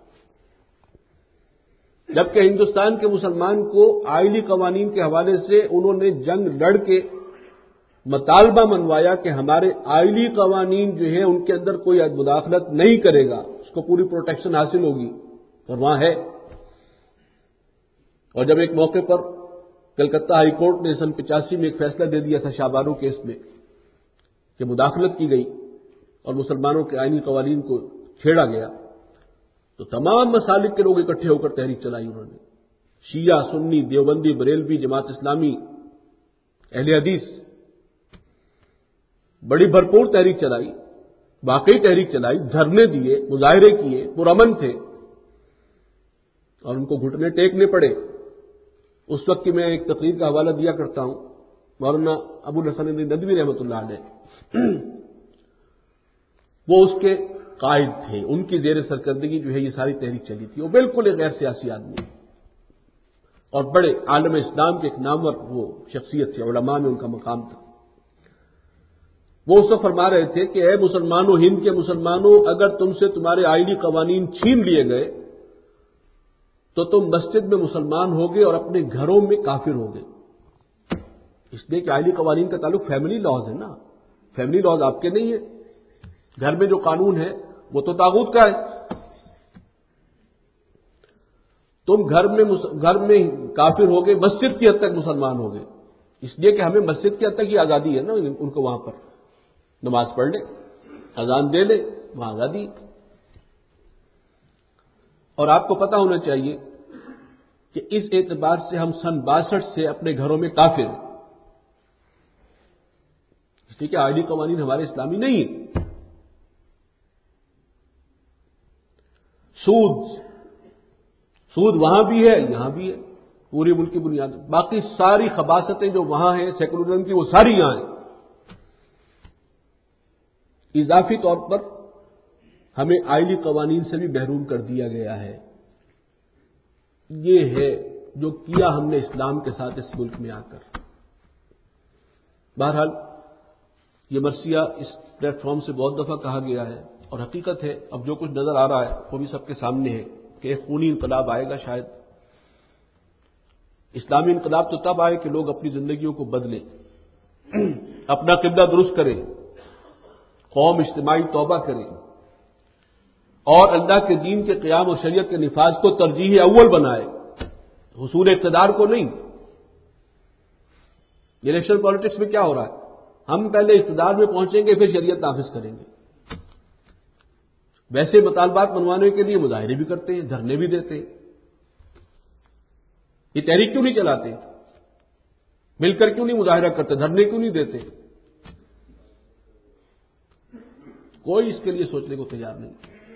جبکہ ہندوستان کے مسلمان کو آئلی قوانین کے حوالے سے انہوں نے جنگ لڑ کے مطالبہ منوایا کہ ہمارے آئلی قوانین جو ہیں ان کے اندر کوئی مداخلت نہیں کرے گا، اس کو پوری پروٹیکشن حاصل ہوگی، اور وہاں ہے. اور جب ایک موقع پر کلکتہ ہائی کورٹ نے سن پچاسی میں ایک فیصلہ دے دیا تھا شابانو کیس میں کہ مداخلت کی گئی اور مسلمانوں کے آئینی قوانین کو چھیڑا گیا، تو تمام مسالک کے لوگ اکٹھے ہو کر تحریک چلائی. انہوں نے شیعہ، سنی، دیوبندی، بریلوی، جماعت اسلامی، اہل حدیث، بڑی بھرپور تحریک چلائی، واقعی تحریک چلائی، دھرنے دیے، مظاہرے کیے، پرامن تھے، اور ان کو گھٹنے ٹیکنے پڑے. اس وقت کی میں ایک تقریر کا حوالہ دیا کرتا ہوں، مولانا ابو الحسن ندوی رحمۃ اللہ علیہ، وہ اس کے قائد تھے، ان کی زیر سرکردگی جو ہے یہ ساری تحریک چلی تھی. وہ بالکل ایک غیر سیاسی آدمی اور بڑے عالم اسلام کے ایک نامور وہ شخصیت تھے، علماء میں ان کا مقام تھا. وہ اس وقت فرما رہے تھے کہ اے مسلمانوں، ہند کے مسلمانوں، اگر تم سے تمہارے آئینی قوانین چھین لیے گئے تو تم مسجد میں مسلمان ہوگے اور اپنے گھروں میں کافر ہوگے. اس لیے کہ آئینی قوانین کا تعلق فیملی لاز ہے نا، فیملی لاز آپ کے نہیں ہے. گھر میں جو قانون ہے وہ تو طاغوت کا ہے. تم گھر میں گھر میں کافر ہوگے، مسجد کی حد تک مسلمان ہوگے. اس لیے کہ ہمیں مسجد کی حد تک ہی آزادی ہے نا، ان کو وہاں پر نماز پڑھ لے، اذان دے لے، وہاں آزادی. اور آپ کو پتا ہونا چاہیے کہ اس اعتبار سے ہم سن باسٹھ سے اپنے گھروں میں کافر ہیں، اس لیے کہ آئینی قوانین ہمارے اسلامی نہیں ہیں. سود سود وہاں بھی ہے، یہاں بھی ہے، پورے ملک کی بنیاد. باقی ساری خباثتیں جو وہاں ہیں سیکولرزم کی، وہ ساری یہاں ہیں. اضافی طور پر ہمیں آئینی قوانین سے بھی محروم کر دیا گیا ہے. یہ ہے جو کیا ہم نے اسلام کے ساتھ اس ملک میں آ کر. بہرحال یہ مرثیہ اس پلیٹ فارم سے بہت دفعہ کہا گیا ہے اور حقیقت ہے. اب جو کچھ نظر آ رہا ہے وہ بھی سب کے سامنے ہے کہ ایک خونی انقلاب آئے گا. شاید اسلامی انقلاب تو تب آئے کہ لوگ اپنی زندگیوں کو بدلیں، اپنا قبلہ درست کریں، قوم اجتماعی توبہ کرے اور اللہ کے دین کے قیام و شریعت کے نفاذ کو ترجیح اول بنائے، حصول اقتدار کو نہیں. الیکشن پالیٹکس میں کیا ہو رہا ہے؟ ہم پہلے اقتدار میں پہنچیں گے، پھر شریعت نافذ کریں گے. ویسے مطالبات منوانے کے لیے مظاہرے بھی کرتے ہیں، دھرنے بھی دیتے ہیں. یہ تحریک کیوں نہیں چلاتے؟ مل کر کیوں نہیں مظاہرہ کرتے؟ دھرنے کیوں نہیں دیتے؟ کوئی اس کے لیے سوچنے کو تیار نہیں.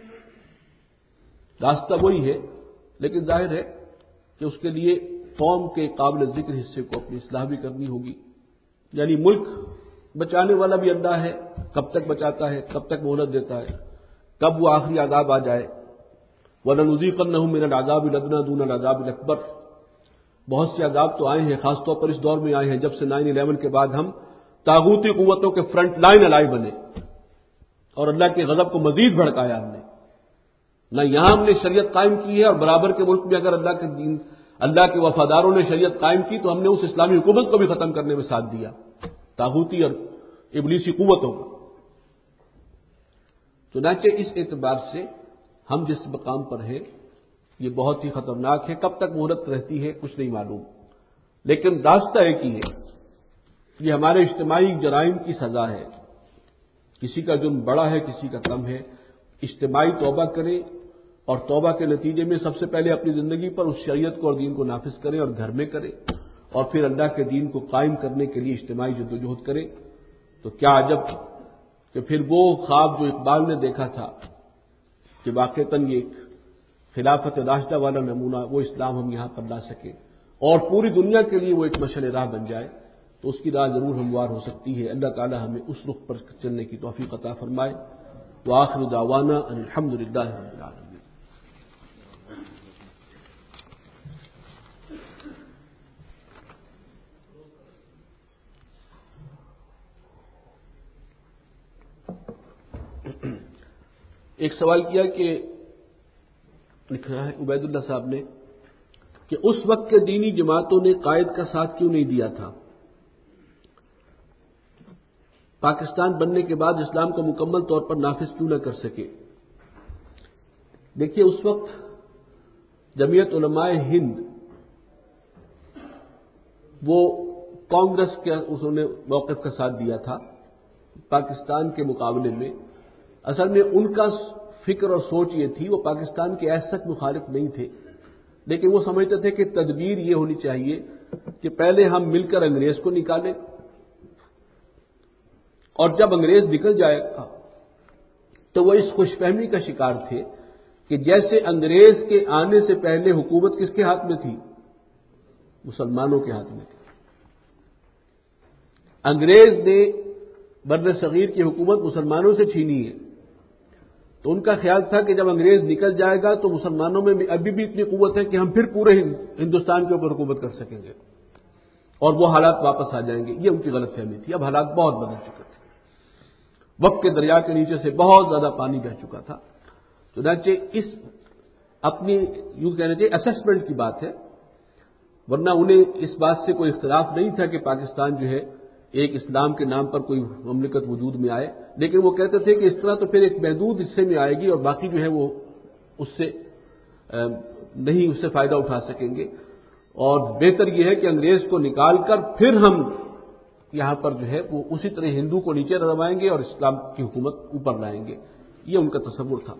راستہ وہی ہے، لیکن ظاہر ہے کہ اس کے لیے قوم کے قابل ذکر حصے کو اپنی اصلاح بھی کرنی ہوگی. یعنی ملک بچانے والا بھی اللہ ہے، کب تک بچاتا ہے، کب تک مہلت دیتا ہے، کب وہ آخری عذاب آ جائے. وَلَنُذِيقَنَّهُم مِّنَ الْعَذَابِ الْأَدْنَىٰ دُونَ الْعَذَابِ الْأَكْبَرِ. بہت سے عذاب تو آئے ہیں، خاص طور پر اس دور میں آئے ہیں جب سے نائن الیون کے بعد ہم طاغوتی قوتوں کے فرنٹ لائن الائی بنے اور اللہ کے غضب کو مزید بھڑکایا ہم نے. نہ یہاں ہم نے شریعت قائم کی ہے، اور برابر کے ملک میں اگر اللہ کے دین اللہ کے وفاداروں نے شریعت قائم کی تو ہم نے اس اسلامی حکومت کو بھی ختم کرنے میں ساتھ دیا، طاغوتی اور ابلیسی قوتوں کا. چنانچہ اس اعتبار سے ہم جس مقام پر ہیں یہ بہت ہی خطرناک ہے. کب تک مہلت رہتی ہے کچھ نہیں معلوم، لیکن راستہ ایک ہی ہے. یہ ہمارے اجتماعی جرائم کی سزا ہے. کسی کا جرم بڑا ہے، کسی کا کم ہے. اجتماعی توبہ کریں اور توبہ کے نتیجے میں سب سے پہلے اپنی زندگی پر اس شریعت کو اور دین کو نافذ کریں اور گھر میں کریں، اور پھر اللہ کے دین کو قائم کرنے کے لیے اجتماعی جدوجہد کریں. تو کیا عجب کہ پھر وہ خواب جو اقبال نے دیکھا تھا کہ واقعتاً یہ ایک خلافت راشدہ والا نمونہ، وہ اسلام ہم یہاں پر لا سکیں اور پوری دنیا کے لیے وہ ایک مشعل راہ بن جائے، تو اس کی راہ ضرور ہموار ہو سکتی ہے. اللہ تعالی ہمیں اس رخ پر چلنے کی توفیق عطا فرمائے. وآخر دعوانا ان الحمد للہ رب العالمین. ایک سوال کیا کہ لکھ رہا ہے عبید اللہ صاحب نے کہ اس وقت کے دینی جماعتوں نے قائد کا ساتھ کیوں نہیں دیا تھا؟ پاکستان بننے کے بعد اسلام کو مکمل طور پر نافذ کیوں نہ کر سکے؟ دیکھیے، اس وقت جمعیت علماء ہند وہ کانگریس کے انہوں نے موقف کا ساتھ دیا تھا پاکستان کے مقابلے میں. اصل میں ان کا فکر اور سوچ یہ تھی، وہ پاکستان کے ایز سچ مخالف نہیں تھے، لیکن وہ سمجھتے تھے کہ تدبیر یہ ہونی چاہیے کہ پہلے ہم مل کر انگریز کو نکالیں، اور جب انگریز نکل جائے گا تو وہ اس خوش فہمی کا شکار تھے کہ جیسے انگریز کے آنے سے پہلے حکومت کس کے ہاتھ میں تھی؟ مسلمانوں کے ہاتھ میں تھی. انگریز نے بر صغیر کی حکومت مسلمانوں سے چھینی ہے، تو ان کا خیال تھا کہ جب انگریز نکل جائے گا تو مسلمانوں میں ابھی بھی اتنی قوت ہے کہ ہم پھر پورے ہندوستان کے اوپر حکومت کر سکیں گے اور وہ حالات واپس آ جائیں گے. یہ ان کی غلط فہمی تھی. اب حالات بہت بدل چکے تھے. وقت کے دریا کے نیچے سے بہت زیادہ پانی بہ چکا تھا. چنانچہ اس اپنی یوں کہنا چاہیے اسسمنٹ کی بات ہے، ورنہ انہیں اس بات سے کوئی اختلاف نہیں تھا کہ پاکستان جو ہے ایک اسلام کے نام پر کوئی مملکت وجود میں آئے، لیکن وہ کہتے تھے کہ اس طرح تو پھر ایک محدود حصے میں آئے گی اور باقی جو ہے وہ اس سے نہیں اس سے فائدہ اٹھا سکیں گے، اور بہتر یہ ہے کہ انگریز کو نکال کر پھر ہم یہاں پر جو ہے وہ اسی طرح ہندو کو نیچے دبائیں گے اور اسلام کی حکومت اوپر لائیں گے. یہ ان کا تصور تھا.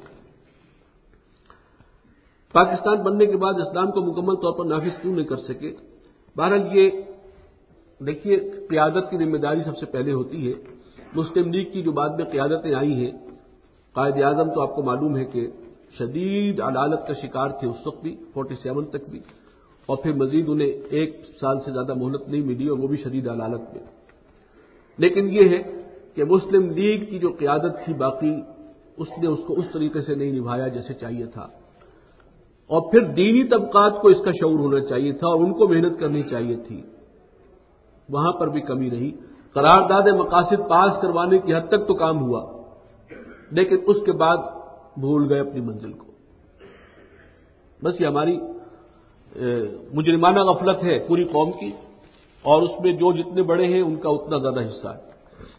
پاکستان بننے کے بعد اسلام کو مکمل طور پر نافذ کیوں نہیں کر سکے؟ بہرحال یہ دیکھیے قیادت کی ذمہ داری سب سے پہلے ہوتی ہے. مسلم لیگ کی جو بعد میں قیادتیں آئی ہیں، قائد اعظم تو آپ کو معلوم ہے کہ شدید عدالت کا شکار تھے اس وقت بھی، فورٹی سیون تک بھی، اور پھر مزید انہیں ایک سال سے زیادہ مہلت نہیں ملی اور وہ بھی شدید عدالت میں. لیکن یہ ہے کہ مسلم لیگ کی جو قیادت تھی باقی اس نے اس کو اس طریقے سے نہیں نبھایا جیسے چاہیے تھا، اور پھر دینی طبقات کو اس کا شعور ہونا چاہیے تھا اور ان کو محنت کرنی چاہیے تھی. وہاں پر بھی کمی رہی. قرارداد مقاصد پاس کروانے کی حد تک تو کام ہوا، لیکن اس کے بعد بھول گئے اپنی منزل کو. بس یہ ہماری مجرمانہ غفلت ہے پوری قوم کی، اور اس میں جو جتنے بڑے ہیں ان کا اتنا زیادہ حصہ ہے.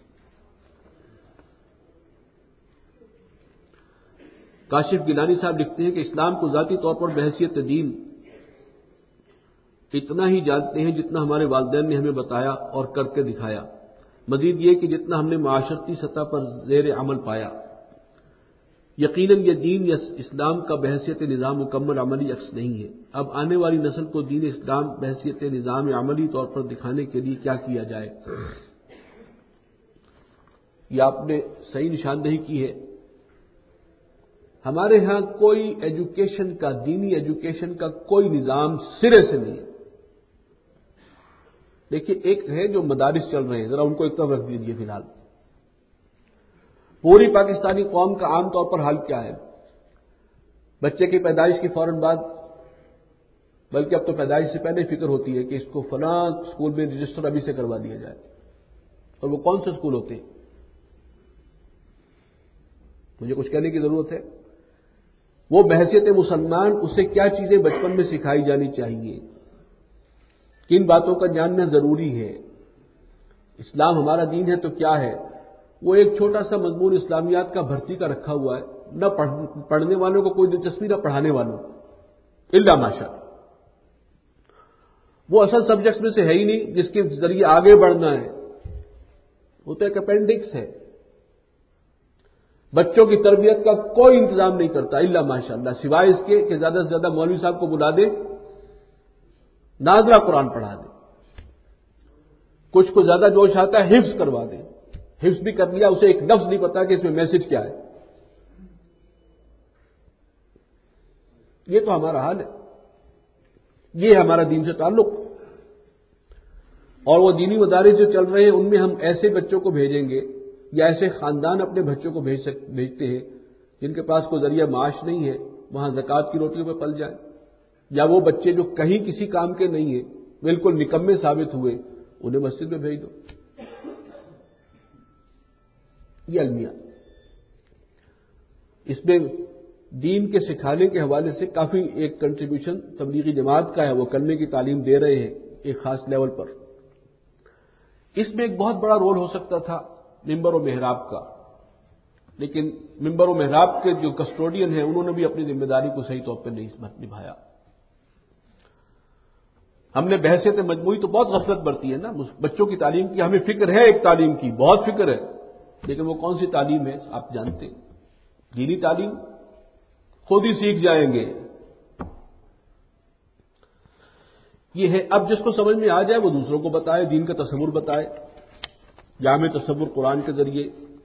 کاشف گیلانی صاحب لکھتے ہیں کہ اسلام کو ذاتی طور پر بحیثیت دین اتنا ہی جانتے ہیں جتنا ہمارے والدین نے ہمیں بتایا اور کر کے دکھایا، مزید یہ کہ جتنا ہم نے معاشرتی سطح پر زیر عمل پایا. یقیناً یہ دین یا اسلام کا بحیثیت نظام مکمل عملی عکس نہیں ہے. اب آنے والی نسل کو دین اسلام بحیثیت نظام عملی طور پر دکھانے کے لیے کیا کیا جائے؟ یہ آپ نے صحیح نشاندہی کی ہے. ہمارے ہاں کوئی ایجوکیشن کا، دینی ایجوکیشن کا کوئی نظام سرے سے نہیں ہے. دیکھیے ایک ہے جو مدارس چل رہے ہیں، ذرا ان کو ایک طرف رکھ دیجیے. فی الحال پوری پاکستانی قوم کا عام طور پر حال کیا ہے؟ بچے کی پیدائش کی فوراً بعد، بلکہ اب تو پیدائش سے پہلے فکر ہوتی ہے کہ اس کو فلاں اسکول میں رجسٹر ابھی سے کروا دیا جائے. اور وہ کون سے اسکول ہوتے ہیں؟ مجھے کچھ کہنے کی ضرورت ہے. وہ بحیثیت مسلمان اسے کیا چیزیں بچپن میں سکھائی جانی چاہیے، کن باتوں کا جاننا ضروری ہے. اسلام ہمارا دین ہے تو کیا ہے؟ وہ ایک چھوٹا سا مضمون اسلامیات کا بھرتی کا رکھا ہوا ہے، نہ پڑھنے والوں کو کوئی دلچسپی، نہ پڑھانے والوں الا ماشاء. وہ اصل سبجیکٹس میں سے ہے ہی نہیں جس کے ذریعے آگے بڑھنا ہے. وہ تو ایک اپینڈکس ہے. بچوں کی تربیت کا کوئی انتظام نہیں کرتا الا ماشاء اللہ، سوائے اس کے کہ زیادہ سے زیادہ مولوی صاحب کو بلا دیں، نازلہ قرآن پڑھا دیں. کچھ کو زیادہ جوش آتا ہے حفظ کروا دیں. حفظ بھی کر لیا، اسے ایک لفظ نہیں پتا کہ اس میں میسج کیا ہے. یہ تو ہمارا حال ہے. یہ ہمارا دین سے تعلق. اور وہ دینی مدارس جو چل رہے ہیں ان میں ہم ایسے بچوں کو بھیجیں گے یا ایسے خاندان اپنے بچوں کو بھیج سک بھیجتے ہیں جن کے پاس کوئی ذریعہ معاش نہیں ہے، وہاں زکوٰۃ کی روٹیوں پہ پل جائیں. یا وہ بچے جو کہیں کسی کام کے نہیں ہیں، بالکل نکمے ثابت ہوئے، انہیں مسجد میں بھیج دو. یہ المیہ اس میں دین کے سکھانے کے حوالے سے کافی ایک کنٹریبیوشن تبلیغی جماعت کا ہے. وہ کلمے کی تعلیم دے رہے ہیں ایک خاص لیول پر. اس میں ایک بہت بڑا رول ہو سکتا تھا ممبر و محراب کا، لیکن ممبر و محراب کے جو کسٹوڈین ہیں انہوں نے بھی اپنی ذمہ داری کو صحیح طور پہ نہیں نبھایا. ہم نے بحیثیت مجموعی تو بہت غفلت برتی ہے نا بچوں کی تعلیم کی. ہمیں فکر ہے ایک تعلیم کی، بہت فکر ہے، لیکن وہ کون سی تعلیم ہے آپ جانتے ہیں؟ دینی تعلیم خود ہی سیکھ جائیں گے. یہ ہے اب جس کو سمجھ میں آ جائے وہ دوسروں کو بتائے، دین کا تصور بتائے، جامع تصور قرآن کے ذریعے.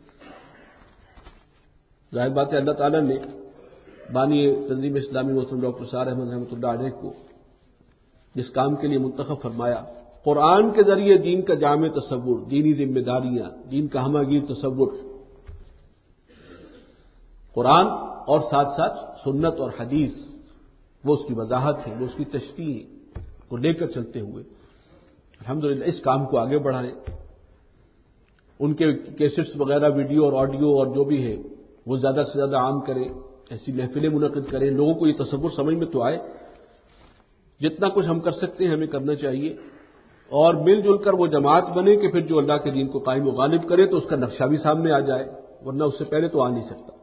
ظاہر بات ہے اللہ تعالیٰ نے بانی تنظیم اسلامی محترم ڈاکٹر سار احمد رحمۃ اللہ علیہ کو جس کام کے لیے منتخب فرمایا، قرآن کے ذریعے دین کا جامع تصور، دینی ذمہ داریاں، دین کا ہمہ گیر تصور قرآن اور ساتھ ساتھ سنت اور حدیث، وہ اس کی وضاحت ہے، وہ اس کی تشریح ہے، کو لے کر چلتے ہوئے الحمدللہ اس کام کو آگے بڑھائیں. ان کے کیسٹس وغیرہ، ویڈیو اور آڈیو اور جو بھی ہے وہ زیادہ سے زیادہ عام کریں، ایسی محفلیں منعقد کریں، لوگوں کو یہ تصور سمجھ میں تو آئے. جتنا کچھ ہم کر سکتے ہیں ہمیں کرنا چاہیے، اور مل جل کر وہ جماعت بنے کہ پھر جو اللہ کے دین کو قائم و غالب کرے تو اس کا نقشہ بھی سامنے آ جائے، ورنہ اس سے پہلے تو آ نہیں سکتا.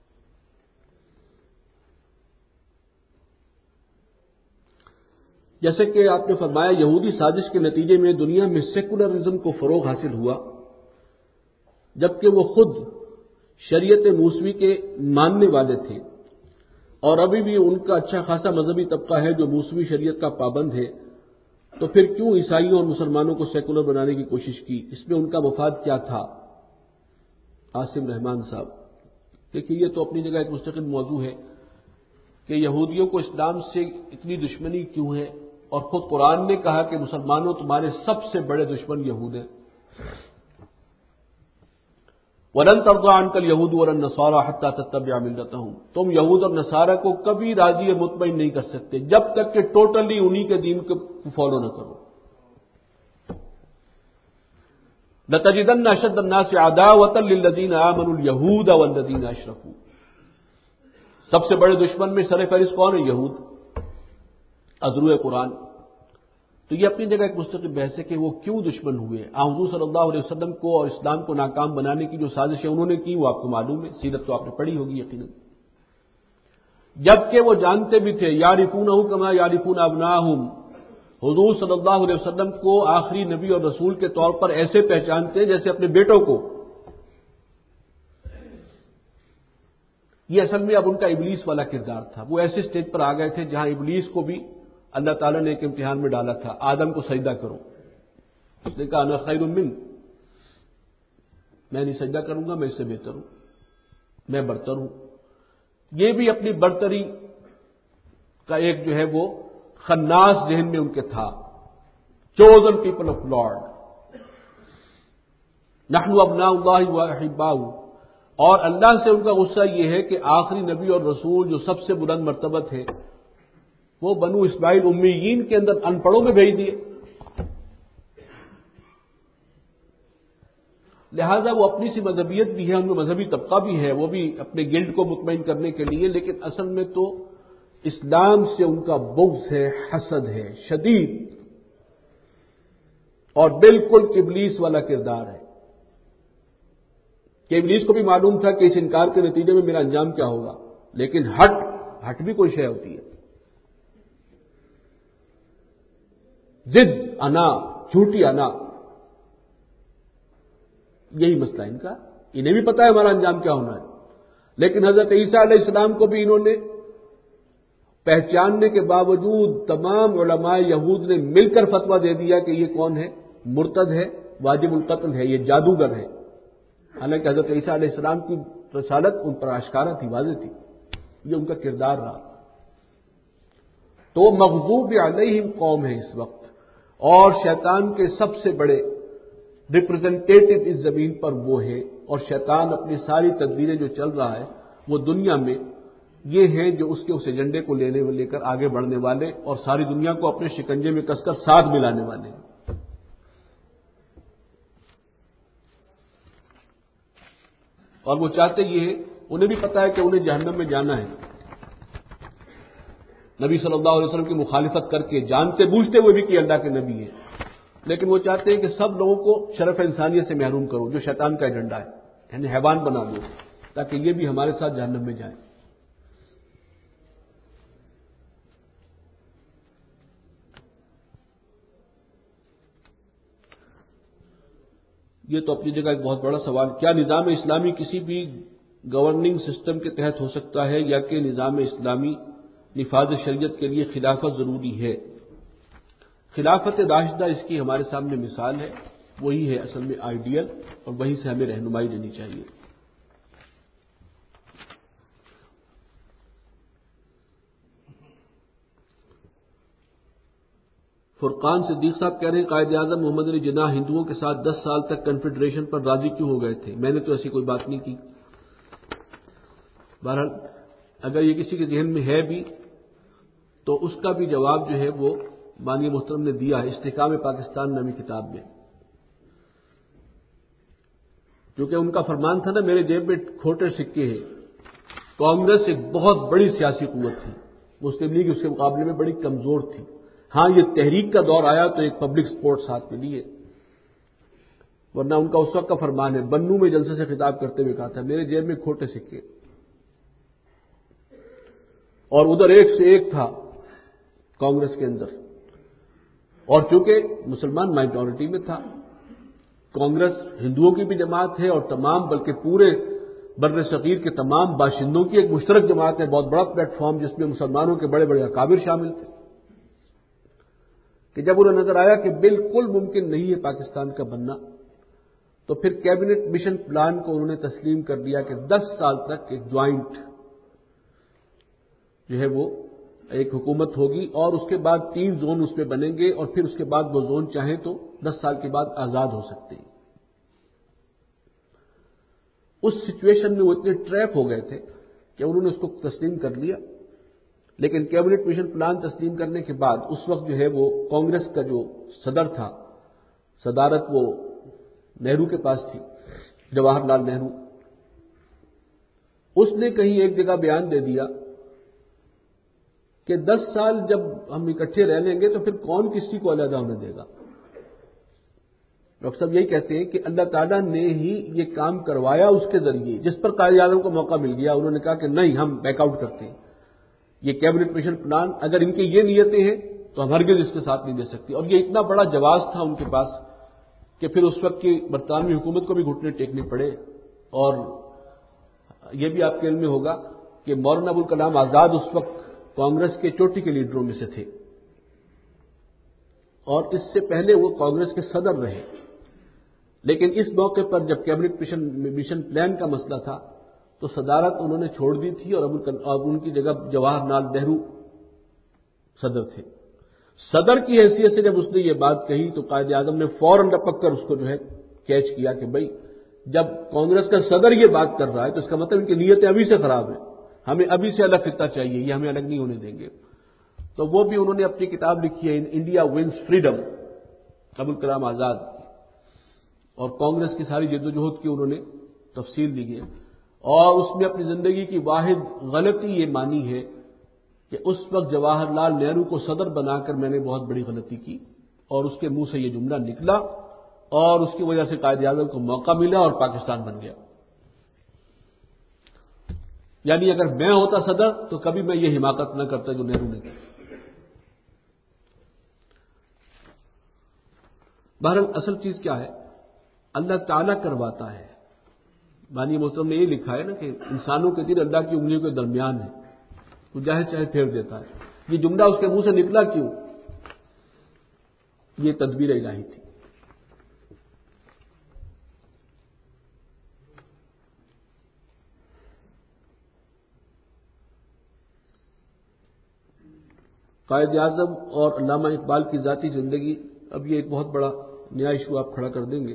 جیسے کہ آپ نے فرمایا یہودی سازش کے نتیجے میں دنیا میں سیکولرزم کو فروغ حاصل ہوا، جبکہ وہ خود شریعت موسوی کے ماننے والے تھے، اور ابھی بھی ان کا اچھا خاصا مذہبی طبقہ ہے جو موسوی شریعت کا پابند ہے. تو پھر کیوں عیسائیوں اور مسلمانوں کو سیکولر بنانے کی کوشش کی؟ اس میں ان کا مفاد کیا تھا؟ عاصم رحمان صاحب، دیکھیے یہ تو اپنی جگہ ایک مستقل موضوع ہے کہ یہودیوں کو اسلام سے اتنی دشمنی کیوں ہے، اور خود قرآن نے کہا کہ مسلمانوں تمہارے سب سے بڑے دشمن یہود ہیں. وَلَن تَرْضَىٰ عَنكَ الْيَهُودُ وَلَا النَّصَارَىٰ حَتَّىٰ تَتَّبِعَ مِلَّتَهُمْ، تم یہود اور نصارہ کو کبھی راضی اور مطمئن نہیں کر سکتے جب تک کہ ٹوٹلی انہی کے دین کو فالو نہ کرو. لَتَجِدَنَّ أَشَدَّ النَّاسِ عَدَاوَةً لِلَّذِينَ آمَنُوا الْيَهُودَ وَالَّذِينَ أَشْرَكُوا، سب سے بڑے دشمن میں سر فہرست کون ہے؟ یہود. ازروع قرآن. تو یہ اپنی جگہ ایک مستقل بحث ہے کہ وہ کیوں دشمن ہوئے. حضور صلی اللہ علیہ وسلم کو اور اسلام کو ناکام بنانے کی جو سازشیں انہوں نے کی وہ آپ کو معلوم ہے، سیرت تو آپ نے پڑھی ہوگی یقیناً. جبکہ وہ جانتے بھی تھے یعرفونہ کما یعرفون ابناءہم، حضور صلی اللہ علیہ وسلم کو آخری نبی اور رسول کے طور پر ایسے پہچانتے ہیں جیسے اپنے بیٹوں کو. یہ اصل میں اب ان کا ابلیس والا کردار تھا. وہ ایسے سٹیج پر آ گئے تھے جہاں ابلیس کو بھی اللہ تعالیٰ نے ایک امتحان میں ڈالا تھا، آدم کو سجدہ کرو. اس نے کہا انا خیر من، میں نہیں سجدہ کروں گا، میں اس سے بہتر ہوں، میں برتر ہوں. یہ بھی اپنی برتری کا ایک جو ہے وہ خناس ذہن میں ان کے تھا. چوزن پیپل آف لارڈ، نحن ابناء اللہ واحباؤہ. اور اللہ سے ان کا غصہ یہ ہے کہ آخری نبی اور رسول جو سب سے بلند مرتبت ہے وہ بنو اسماعیل امیین کے اندر ان پڑھوں میں بھیج دیے. لہذا وہ اپنی سی مذہبیت بھی ہے، ان میں مذہبی طبقہ بھی ہے، وہ بھی اپنے گلڈ کو مطمئن کرنے کے لیے، لیکن اصل میں تو اسلام سے ان کا بغض ہے، حسد ہے شدید، اور بالکل ابلیس والا کردار ہے کہ ابلیس کو بھی معلوم تھا کہ اس انکار کے نتیجے میں میرا انجام کیا ہوگا، لیکن ہٹ ہٹ بھی کوئی شے ہوتی ہے. ضد، انا، جھوٹی انا، یہی مسئلہ ان کا. انہیں بھی پتا ہے ہمارا انجام کیا ہونا ہے، لیکن حضرت عیسیٰ علیہ السلام کو بھی انہوں نے پہچاننے کے باوجود تمام علماء یہود نے مل کر فتویٰ دے دیا کہ یہ کون ہے؟ مرتد ہے، واجب القتل ہے، یہ جادوگر ہے. حالانکہ حضرت عیسیٰ علیہ السلام کی رسالت ان پر آشکارا تھی، واضح تھی. یہ ان کا کردار رہا. تو مغضوب علیہم قوم ہے اس وقت، اور شیطان کے سب سے بڑے ریپرزنٹیٹو اس زمین پر وہ ہے. اور شیطان اپنی ساری تدبیریں جو چل رہا ہے وہ دنیا میں یہ ہیں جو اس کے اس ایجنڈے کو لینے لے کر آگے بڑھنے والے اور ساری دنیا کو اپنے شکنجے میں کس کر ساتھ ملانے والے ہیں. اور وہ چاہتے یہ ہے، انہیں بھی پتا ہے کہ انہیں جہنم میں جانا ہے. نبی صلی اللہ علیہ وسلم کی مخالفت کر کے، جانتے بوجھتے ہوئے بھی کہ اللہ کے نبی ہیں، لیکن وہ چاہتے ہیں کہ سب لوگوں کو شرف انسانیت سے محروم کرو، جو شیطان کا ایجنڈا ہے، یعنی حیوان بنا دو تاکہ یہ بھی ہمارے ساتھ جہنم میں جائیں. یہ تو اپنی جگہ ایک بہت بڑا سوال. کیا نظام اسلامی کسی بھی گورننگ سسٹم کے تحت ہو سکتا ہے، یا کہ نظام اسلامی نفاذ شریعت کے لیے خلافت ضروری ہے؟ خلافت راشدہ اس کی ہمارے سامنے مثال ہے، وہی ہے اصل میں آئیڈیل، اور وہیں سے ہمیں رہنمائی لینی چاہیے. فرقان صدیق صاحب کہہ رہے ہیں قائد اعظم محمد علی جناح ہندوؤں کے ساتھ دس سال تک کنفیڈریشن پر راضی کیوں ہو گئے تھے؟ میں نے تو ایسی کوئی بات نہیں کی. بہرحال اگر یہ کسی کے ذہن میں ہے بھی تو اس کا بھی جواب جو ہے وہ بانی محترم نے دیا ہے استحکام پاکستان نامی کتاب میں، کیونکہ ان کا فرمان تھا نا میرے جیب میں کھوٹے سکے ہیں۔ کانگریس ایک بہت بڑی سیاسی قوت تھی، مسلم لیگ اس کے مقابلے میں بڑی کمزور تھی۔ ہاں یہ تحریک کا دور آیا تو ایک پبلک سپورٹ ساتھ میں لیے، ورنہ ان کا اس وقت کا فرمان ہے، بنو میں جلسے سے خطاب کرتے ہوئے کہا تھا میرے جیب میں کھوٹے سکے، اور ادھر ایک سے ایک تھا کانگریس کے اندر، اور چونکہ مسلمان مائنورٹی میں تھا، کانگریس ہندوؤں کی بھی جماعت ہے اور تمام بلکہ پورے بر صغیر کے تمام باشندوں کی ایک مشترک جماعت ہے، بہت بڑا پلیٹ فارم جس میں مسلمانوں کے بڑے بڑے اکابر شامل تھے، کہ جب انہیں نظر آیا کہ بالکل ممکن نہیں ہے پاکستان کا بننا، تو پھر کیبنٹ مشن پلان کو انہوں نے تسلیم کر دیا کہ دس سال تک ایک جوائنٹ جو ہے وہ ایک حکومت ہوگی، اور اس کے بعد تین زون اس میں بنیں گے، اور پھر اس کے بعد وہ زون چاہیں تو دس سال کے بعد آزاد ہو سکتے ہیں۔ اس سچویشن میں وہ اتنے ٹریپ ہو گئے تھے کہ انہوں نے اس کو تسلیم کر لیا، لیکن کیبنٹ مشن پلان تسلیم کرنے کے بعد اس وقت جو ہے وہ کانگریس کا جو صدر تھا، صدارت وہ نہرو کے پاس تھی، جواہر لال نہرو، اس نے کہیں ایک جگہ بیان دے دیا کہ دس سال جب ہم اکٹھے رہ لیں گے تو پھر کون کسی کو علیحدہ ہونے دے گا۔ ڈاکٹر صاحب یہی کہتے ہیں کہ اللہ تعالیٰ نے ہی یہ کام کروایا اس کے ذریعے، جس پر قائد اعظم کو موقع مل گیا انہوں نے کہا کہ نہیں ہم بیک آؤٹ کرتے ہیں، یہ کیبنٹ مشن پلان اگر ان کی یہ نیتیں ہیں تو ہم ہرگز اس کے ساتھ نہیں دے سکتے۔ اور یہ اتنا بڑا جواز تھا ان کے پاس کہ پھر اس وقت کی برطانوی حکومت کو بھی گھٹنے ٹیکنے پڑے، اور یہ بھی آپ کے علم میں ہوگا کہ مولانا ابوالکلام آزاد اس وقت کانگریس کے چوٹی کے لیڈروں میں سے تھے، اور اس سے پہلے وہ کانگریس کے صدر رہے، لیکن اس موقع پر جب کیبنٹ مشن مشن پلان کا مسئلہ تھا تو صدارت انہوں نے چھوڑ دی تھی، اور ان کی جگہ جواہر لال نہرو صدر تھے۔ صدر کی حیثیت سے جب اس نے یہ بات کہی تو قائد اعظم نے فوراً لپک کر اس کو جو ہے کیچ کیا کہ بھائی جب کانگریس کا صدر یہ بات کر رہا ہے تو اس کا مطلب ان کی نیتیں ابھی سے خراب ہیں، ہمیں ابھی سے الگ خطہ چاہیے، یہ ہمیں الگ نہیں ہونے دیں گے۔ تو وہ بھی انہوں نے اپنی کتاب لکھی ہے India wins freedom, Abul Kalam Azad, اور کانگریس کی ساری جدوجہد کی انہوں نے تفصیل دی ہے، اور اس میں اپنی زندگی کی واحد غلطی یہ مانی ہے کہ اس وقت جواہر لال نہرو کو صدر بنا کر میں نے بہت بڑی غلطی کی، اور اس کے منہ سے یہ جملہ نکلا، اور اس کی وجہ سے قائد اعظم کو موقع ملا اور پاکستان بن گیا۔ یعنی اگر میں ہوتا صدر تو کبھی میں یہ حماقت نہ کرتا جو نہرو نے کی۔ بہرحال اصل چیز کیا ہے، اللہ تعالیٰ کرواتا ہے۔ بانی محترم نے یہ لکھا ہے نا کہ انسانوں کے دل اللہ کی انگلیوں کے درمیان ہے، وہ چاہے چاہے پھیر دیتا ہے۔ یہ جملہ اس کے منہ سے نکلا کیوں؟ یہ تدبیر الہی تھی۔ قائد اعظم اور علامہ اقبال کی ذاتی زندگی، اب یہ ایک بہت بڑا نیا ایشو آپ کھڑا کر دیں گے۔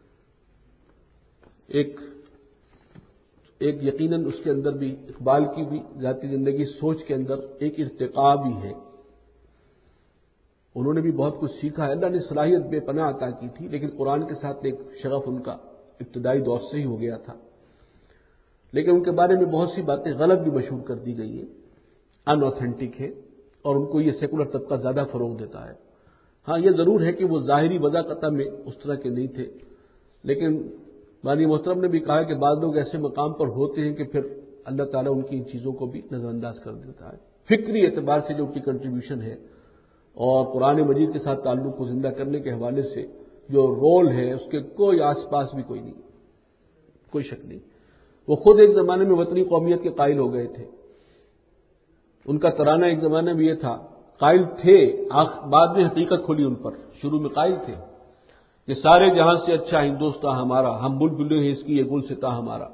ایک ایک یقیناً اس کے اندر بھی اقبال کی بھی ذاتی زندگی سوچ کے اندر ایک ارتقاء بھی ہے، انہوں نے بھی بہت کچھ سیکھا ہے، اللہ نے صلاحیت بے پناہ عطا کی تھی، لیکن قرآن کے ساتھ ایک شغف ان کا ابتدائی دور سے ہی ہو گیا تھا، لیکن ان کے بارے میں بہت سی باتیں غلط بھی مشہور کر دی گئی ہیں، ان اوتھینٹک ہے، اور ان کو یہ سیکولر طبقہ زیادہ فروغ دیتا ہے۔ ہاں یہ ضرور ہے کہ وہ ظاہری وضاحت میں اس طرح کے نہیں تھے، لیکن بانی محترم نے بھی کہا کہ بعض لوگ ایسے مقام پر ہوتے ہیں کہ پھر اللہ تعالیٰ ان کی ان چیزوں کو بھی نظر انداز کر دیتا ہے۔ فکری اعتبار سے جو ان کی کنٹریبیوشن ہے اور قرآن مجید کے ساتھ تعلق کو زندہ کرنے کے حوالے سے جو رول ہے اس کے کوئی آس پاس بھی کوئی نہیں، کوئی شک نہیں۔ وہ خود ایک زمانے میں وطنی قومیت کے قائل ہو گئے تھے، ان کا ترانہ ایک زمانے میں یہ تھا، قائل تھے بعد میں حقیقت کھلی ان پر، شروع میں قائل تھے کہ سارے جہاں سے اچھا ہندوستاں ہمارا، ہم بلبلیں ہیں اس کی یہ گلستاں ہمارا۔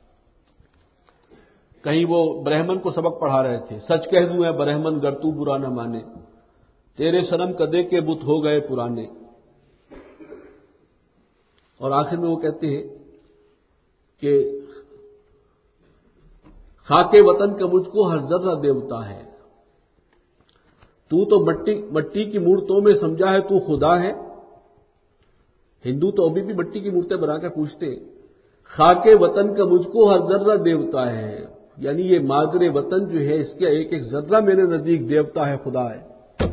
کہیں وہ برہمن کو سبق پڑھا رہے تھے، سچ کہہ دوں اے برہمن گر تو برا نہ مانے، تیرے صنم کدے کے بت ہو گئے پرانے۔ اور آخر میں وہ کہتے ہیں کہ خاک وطن کا مجھ کو ہر ذرہ دیوتا ہے، تو تو مٹی مٹی کی مورتوں میں سمجھا ہے تو خدا ہے۔ ہندو تو ابھی بھی مٹی کی مورتیں بنا کر پوچھتے ہیں، خاک وطن کا مجھ کو ہر ذرہ دیوتا ہے، یعنی یہ مادر وطن جو ہے اس کا ایک ایک ذرہ میرے نزدیک دیوتا ہے، خدا ہے۔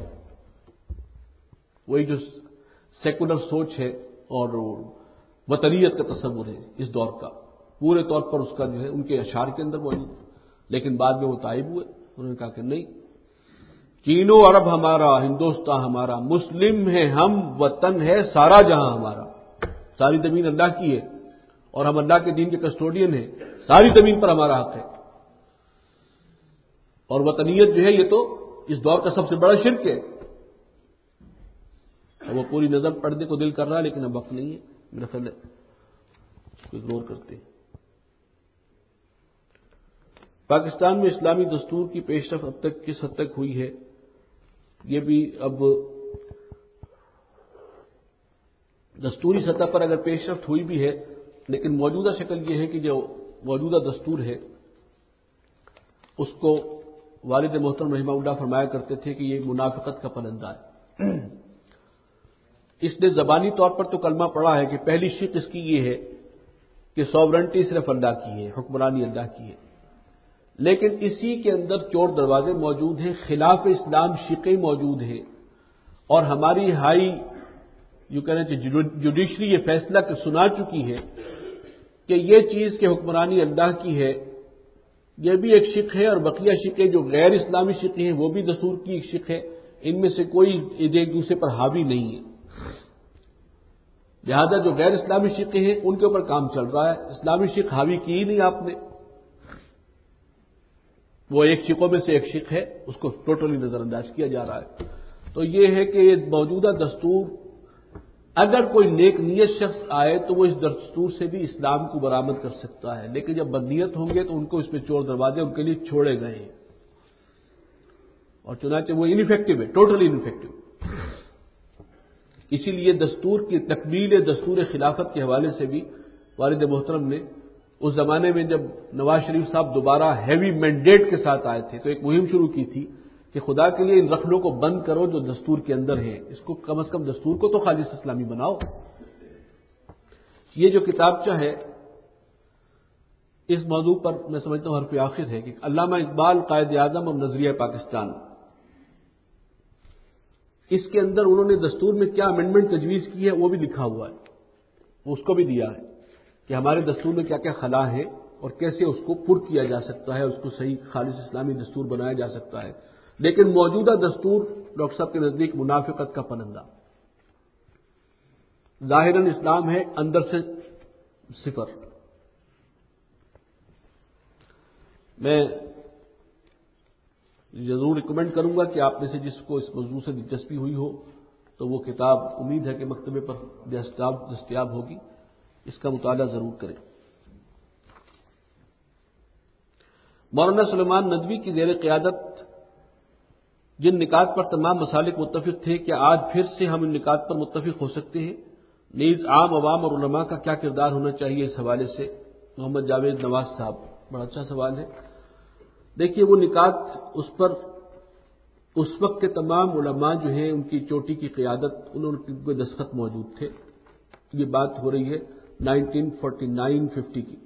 وہی جو سیکولر سوچ ہے اور وطنیت کا تصور ہے اس دور کا، پورے طور پر اس کا جو ہے ان کے اشعار کے اندر موجود ہے، لیکن بعد میں وہ تائب ہوئے، انہوں نے کہا کہ نہیں، چین و عرب ہمارا، ہندوستان ہمارا، مسلم ہے ہم، وطن ہے سارا جہاں ہمارا، ساری زمین اللہ کی ہے اور ہم اللہ کے دین کے کسٹوڈین ہیں، ساری زمین پر ہمارا حق ہے۔ اور وطنیت جو ہے یہ تو اس دور کا سب سے بڑا شرک ہے۔ اور وہ پوری نظم پڑھنے کو دل کر رہا ہے لیکن اب وقت نہیں ہے، میرا خیال ہے اگنور کرتے ہیں۔ پاکستان میں اسلامی دستور کی پیش رفت اب تک کس حد تک ہوئی ہے، یہ بھی اب دستوری سطح پر اگر پیش رفت ہوئی بھی ہے، لیکن موجودہ شکل یہ ہے کہ جو موجودہ دستور ہے اس کو والد محترم رحمہ اللہ فرمایا کرتے تھے کہ یہ منافقت کا پلندہ ہے۔ اس نے زبانی طور پر تو کلمہ پڑھا ہے کہ پہلی شق اس کی یہ ہے کہ سوورنٹی صرف اللہ کی ہے، حکمرانی اللہ کی ہے، لیکن اسی کے اندر چور دروازے موجود ہیں، خلاف اسلام شقیں موجود ہیں، اور ہماری ہائی یوں کہنا چاہیے جوڈیشری یہ فیصلہ سنا چکی ہے کہ یہ چیز کہ حکمرانی اللہ کی ہے یہ بھی ایک شق ہے، اور بقیہ شقیں جو غیر اسلامی شقیں ہیں وہ بھی دستور کی ایک شق ہے، ان میں سے کوئی ایک دوسرے پر حاوی نہیں ہے۔ لہذا جو غیر اسلامی شقیں ہیں ان کے اوپر کام چل رہا ہے، اسلامی شق حاوی کی ہی نہیں آپ نے، وہ ایک شقوں میں سے ایک شق ہے، اس کو ٹوٹلی نظر انداز کیا جا رہا ہے۔ تو یہ ہے کہ یہ موجودہ دستور اگر کوئی نیک نیت شخص آئے تو وہ اس دستور سے بھی اسلام کو برآمد کر سکتا ہے، لیکن جب بدنیت ہوں گے تو ان کو اس میں چور دروازے ان کے لیے چھوڑے گئے ہیں، اور چنانچہ وہ انفیکٹو ہے، ٹوٹلی انفیکٹو۔ اسی لیے دستور کی تکمیل دستور خلافت کے حوالے سے بھی والد محترم نے اس زمانے میں جب نواز شریف صاحب دوبارہ ہیوی مینڈیٹ کے ساتھ آئے تھے تو ایک مہم شروع کی تھی کہ خدا کے لیے ان رخنوں کو بند کرو جو دستور کے اندر ہیں، اس کو کم از کم دستور کو تو خالص اسلامی بناؤ۔ یہ جو کتابچہ ہے اس موضوع پر میں سمجھتا ہوں حرف آخر ہے کہ علامہ اقبال قائد اعظم اور نظریہ پاکستان، اس کے اندر انہوں نے دستور میں کیا امینڈمنٹ تجویز کی ہے وہ بھی لکھا ہوا ہے، وہ اس کو بھی دیا ہے کہ ہمارے دستور میں کیا کیا خلا ہے اور کیسے اس کو پر کیا جا سکتا ہے، اس کو صحیح خالص اسلامی دستور بنایا جا سکتا ہے۔ لیکن موجودہ دستور ڈاکٹر صاحب کے نزدیک منافقت کا پلندہ، ظاہراً اسلام ہے، اندر سے صفر۔ میں ضرور ریکمینڈ کروں گا کہ آپ میں سے جس کو اس موضوع سے دلچسپی ہوئی ہو تو وہ کتاب امید ہے کہ مکتبے پر دستیاب ہوگی، اس کا مطالعہ ضرور کریں۔ مولانا سلیمان ندوی کی زیر قیادت جن نکات پر تمام مسالک متفق تھے، کیا آج پھر سے ہم ان نکات پر متفق ہو سکتے ہیں؟ نیز عام عوام اور علماء کا کیا کردار ہونا چاہیے اس حوالے سے؟ محمد جاوید نواز صاحب، بڑا اچھا سوال ہے۔ دیکھیے وہ نکات اس پر اس وقت کے تمام علماء جو ہیں ان کی چوٹی کی قیادت انہوں کے دستخط موجود تھے، یہ بات ہو رہی ہے نائنٹین فورٹی نائن ففٹی کی۔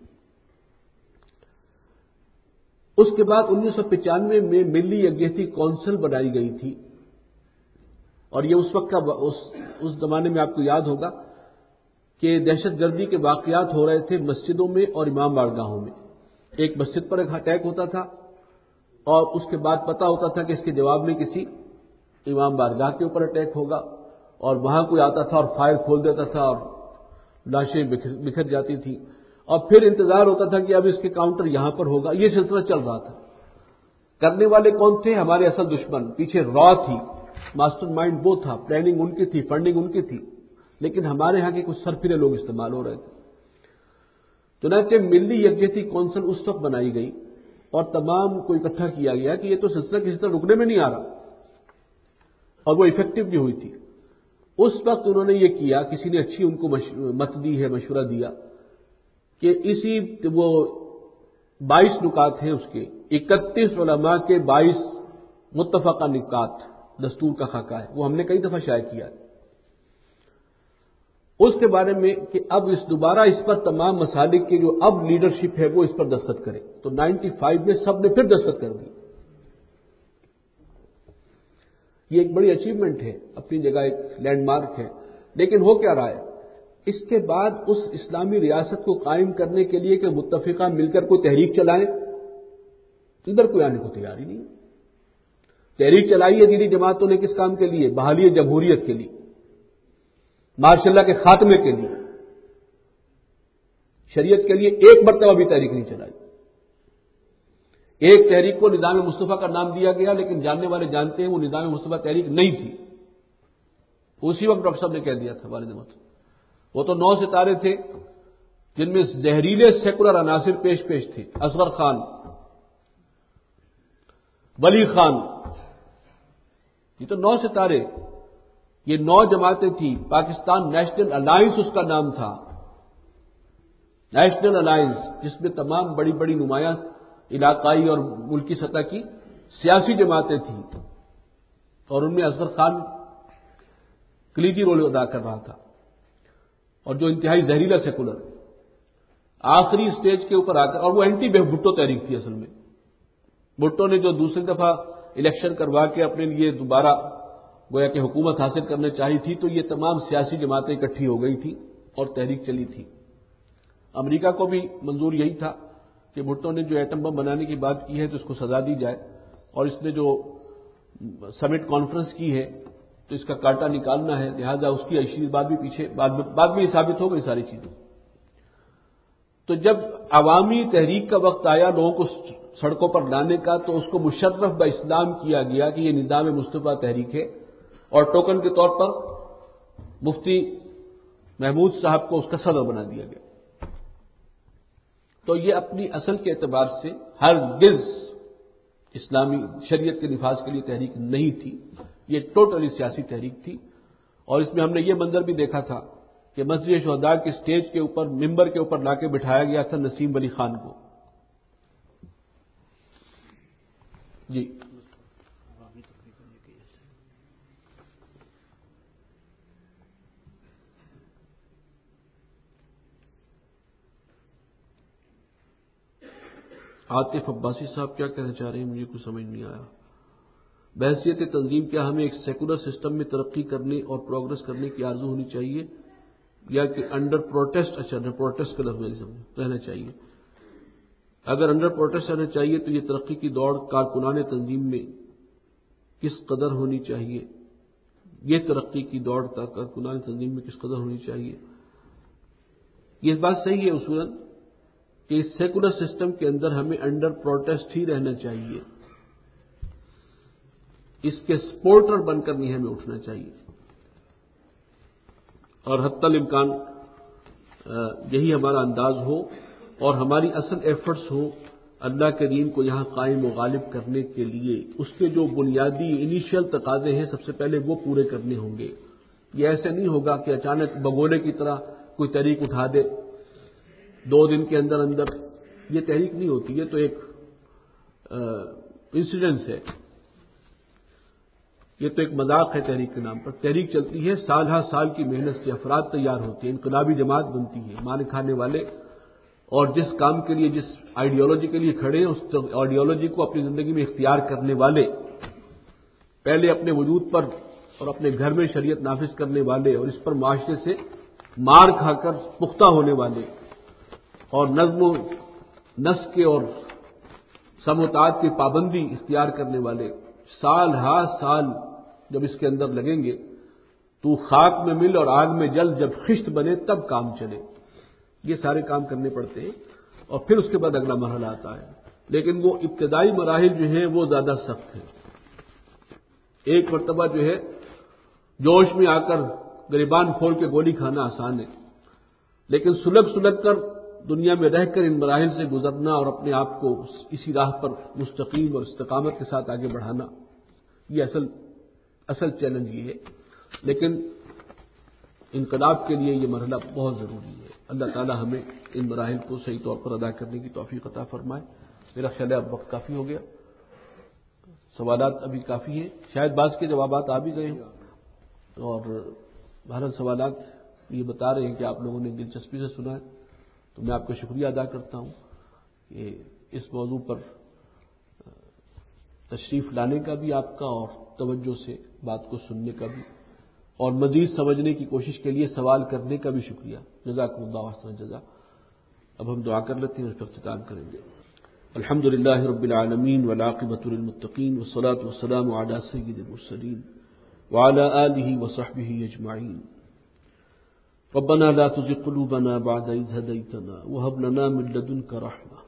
اس کے بعد انیس سو پچانوے میں ملی یکجہتی کونسل بنائی گئی تھی، اور یہ اس وقت کا اس, اس زمانے میں آپ کو یاد ہوگا کہ دہشت گردی کے واقعات ہو رہے تھے مسجدوں میں اور امام بارگاہوں میں۔ ایک مسجد پر ایک اٹیک ہوتا تھا اور اس کے بعد پتہ ہوتا تھا کہ اس کے جواب میں کسی امام بارگاہ کے اوپر اٹیک ہوگا، اور وہاں کوئی آتا تھا اور فائر کھول دیتا تھا اور لاشیں بکھر جاتی تھیں، اور پھر انتظار ہوتا تھا کہ اب اس کے کاؤنٹر یہاں پر ہوگا۔ یہ سلسلہ چل رہا تھا۔ کرنے والے کون تھے؟ ہمارے اصل دشمن، پیچھے را تھی، ماسٹر مائنڈ وہ تھا، پلاننگ ان کی تھی، فنڈنگ ان کی تھی، لیکن ہمارے ہاں کے کچھ سرفرے لوگ استعمال ہو رہے تھے۔ چنانچہ ملی یکجہتی کونسل اس وقت بنائی گئی اور تمام کو اکٹھا کیا گیا کہ یہ تو سلسلہ کسی طرح رکنے میں نہیں آ رہا، اور وہ افیکٹو بھی ہوئی تھی۔ اس وقت انہوں نے یہ کیا، کسی نے اچھی ان کو مت دی ہے، مشورہ دیا کہ اسی وہ بائیس نکات ہیں اس کے، اکتیس علماء کے بائیس متفقہ نکات دستور کا خاکہ ہے، وہ ہم نے کئی دفعہ شائع کیا ہے اس کے بارے میں کہ اب اس دوبارہ اس پر تمام مسالک کی جو اب لیڈرشپ ہے وہ اس پر دستخط کرے، تو نائنٹی فائیو میں سب نے پھر دستخط کر دی۔ یہ ایک بڑی اچیومنٹ ہے، اپنی جگہ ایک لینڈ مارک ہے، لیکن ہو کیا رہا ہے اس کے بعد اس اسلامی ریاست کو قائم کرنے کے لیے کہ متفقہ مل کر کوئی تحریک چلائیں، ادھر کوئی آنے کو تیار ہی نہیں۔ تحریک چلائی ہے دینی جماعتوں نے کس کام کے لیے؟ بحالی جمہوریت کے لیے، ماشاء اللہ کے خاتمے کے لیے، شریعت کے لیے ایک مرتبہ بھی تحریک نہیں چلائی۔ ایک تحریک کو نظام مصطفیٰ کا نام دیا گیا، لیکن جاننے والے جانتے ہیں وہ نظام مصطفیٰ تحریک نہیں تھی، اسی وقت ڈاکٹر صاحب نے کہہ دیا تھا والد محترم، وہ تو نو ستارے تھے جن میں زہریلے سیکولر عناصر پیش پیش تھے، اصغر خان، ولی خان، یہ تو نو ستارے، یہ نو جماعتیں تھیں۔ پاکستان نیشنل الائنس اس کا نام تھا، نیشنل الائنس، جس میں تمام بڑی بڑی نمایاں علاقائی اور ملکی سطح کی سیاسی جماعتیں تھیں، اور ان میں اصغر خان کلیدی رول ادا کر رہا تھا، اور جو انتہائی زہریلا سیکولر آخری سٹیج کے اوپر آ کر، اور وہ اینٹی بھٹو تحریک تھی اصل میں۔ بھٹو نے جو دوسری دفعہ الیکشن کروا کے اپنے لیے دوبارہ گویا کہ حکومت حاصل کرنے چاہی تھی، تو یہ تمام سیاسی جماعتیں اکٹھی ہو گئی تھیں اور تحریک چلی تھی۔ امریکہ کو بھی منظور یہی تھا کہ بھٹو نے جو ایٹم بم بنانے کی بات کی ہے تو اس کو سزا دی جائے، اور اس نے جو سمٹ کانفرنس کی ہے تو اس کا کاٹا نکالنا ہے، لہذا اس کی اشیر بات بھی پیچھے بعد میں یہ ثابت ہو گئی ساری چیزیں۔ تو جب عوامی تحریک کا وقت آیا لوگوں کو سڑکوں پر لانے کا، تو اس کو مشرف با اسلام کیا گیا کہ یہ نظام مصطفیٰ تحریک ہے، اور ٹوکن کے طور پر مفتی محمود صاحب کو اس کا صدر بنا دیا گیا۔ تو یہ اپنی اصل کے اعتبار سے ہرگز اسلامی شریعت کے نفاذ کے لیے تحریک نہیں تھی، یہ ٹوٹلی سیاسی تحریک تھی۔ اور اس میں ہم نے یہ منظر بھی دیکھا تھا کہ مسجد شہداء کے سٹیج کے اوپر ممبر کے اوپر لا کے بٹھایا گیا تھا نسیم ولی خان کو۔ جی عاطف عباسی صاحب کیا کہنا چاہ رہے ہیں؟ مجھے کچھ سمجھ نہیں آیا۔ بحیثیت تنظیم کیا ہمیں ایک سیکولر سسٹم میں ترقی کرنے اور پروگرس کرنے کی آرزو ہونی چاہیے، یا کہ انڈر پروٹیسٹ، اچھا انڈر پروٹیسٹ کا لفظ میں سمجھ رہنا چاہیے؟ اگر انڈر پروٹیسٹ رہنا چاہیے تو یہ ترقی کی دوڑ کارکنان تنظیم میں کس قدر ہونی چاہیے؟ یہ ترقی کی دوڑ کارکنان تنظیم میں کس قدر ہونی چاہیے؟ یہ بات صحیح ہے اصولاً کہ اس سیکولر سسٹم کے اندر ہمیں انڈر پروٹیسٹ ہی رہنا چاہیے، اس کے سپورٹر بن کر نہیں ہمیں اٹھنا چاہیے، اور حتی الامکان یہی ہمارا انداز ہو، اور ہماری اصل ایفرٹس ہو اللہ کے دین کو یہاں قائم و غالب کرنے کے لیے۔ اس کے جو بنیادی انیشیل تقاضے ہیں سب سے پہلے وہ پورے کرنے ہوں گے۔ یہ ایسے نہیں ہوگا کہ اچانک بگولے کی طرح کوئی تحریک اٹھا دے دو دن کے اندر اندر، یہ تحریک نہیں ہوتی، یہ تو ایک انسیڈنس ہے، یہ تو ایک مذاق ہے تحریک کے نام پر۔ تحریک چلتی ہے، سال ہر سال کی محنت سے افراد تیار ہوتے ہیں، انقلابی جماعت بنتی ہے، مان کھانے والے، اور جس کام کے لیے جس آئیڈیالوجی کے لیے کھڑے ہیں اس آئیڈیالوجی کو اپنی زندگی میں اختیار کرنے والے، پہلے اپنے وجود پر اور اپنے گھر میں شریعت نافذ کرنے والے، اور اس پر معاشرے سے مار کھا کر پختہ ہونے والے، اور نظم و نسق اور سموتات کی پابندی اختیار کرنے والے، سال ہا سال جب اس کے اندر لگیں گے تو خاک میں مل اور آگ میں جل، جب خشت بنے تب کام چلے، یہ سارے کام کرنے پڑتے ہیں، اور پھر اس کے بعد اگلا مرحلہ آتا ہے۔ لیکن وہ ابتدائی مراحل جو ہیں وہ زیادہ سخت ہیں۔ ایک مرتبہ جو ہے جوش میں آ کر گریبان کھول کے گولی کھانا آسان ہے، لیکن سلگ سلگ کر دنیا میں رہ کر ان مراحل سے گزرنا اور اپنے آپ کو اسی راہ پر مستقیم اور استقامت کے ساتھ آگے بڑھانا، یہ اصل اصل چیلنج یہ ہے۔ لیکن انقلاب کے لیے یہ مرحلہ بہت ضروری ہے۔ اللہ تعالی ہمیں ان مراحل کو صحیح طور پر ادا کرنے کی توفیق عطا فرمائے۔ میرا خیال ہے اب وقت کافی ہو گیا، سوالات ابھی کافی ہیں، شاید بعض کے جوابات آ بھی گئے ہوں، اور بہرحال سوالات یہ بتا رہے ہیں کہ آپ لوگوں نے دلچسپی سے سنا ہے، تو میں آپ کا شکریہ ادا کرتا ہوں کہ اس موضوع پر تشریف لانے کا بھی آپ کا، اور توجہ سے بات کو سننے کا بھی، اور مزید سمجھنے کی کوشش کے لیے سوال کرنے کا بھی شکریہ۔ جزاکم اللہ احسن جزا۔ اب ہم دعا کر لیتے ہیں اور پھر اختتام کریں گے۔ الحمد للہ رب العالمین والعاقبۃ للمتقین والصلاۃ والسلام علی سید المرسلین وعلی آلہ وصحبہ اجمعین۔ ربنا لا تزغ قلوبنا بعد إذ هديتنا وهب لنا من لدنك رحمة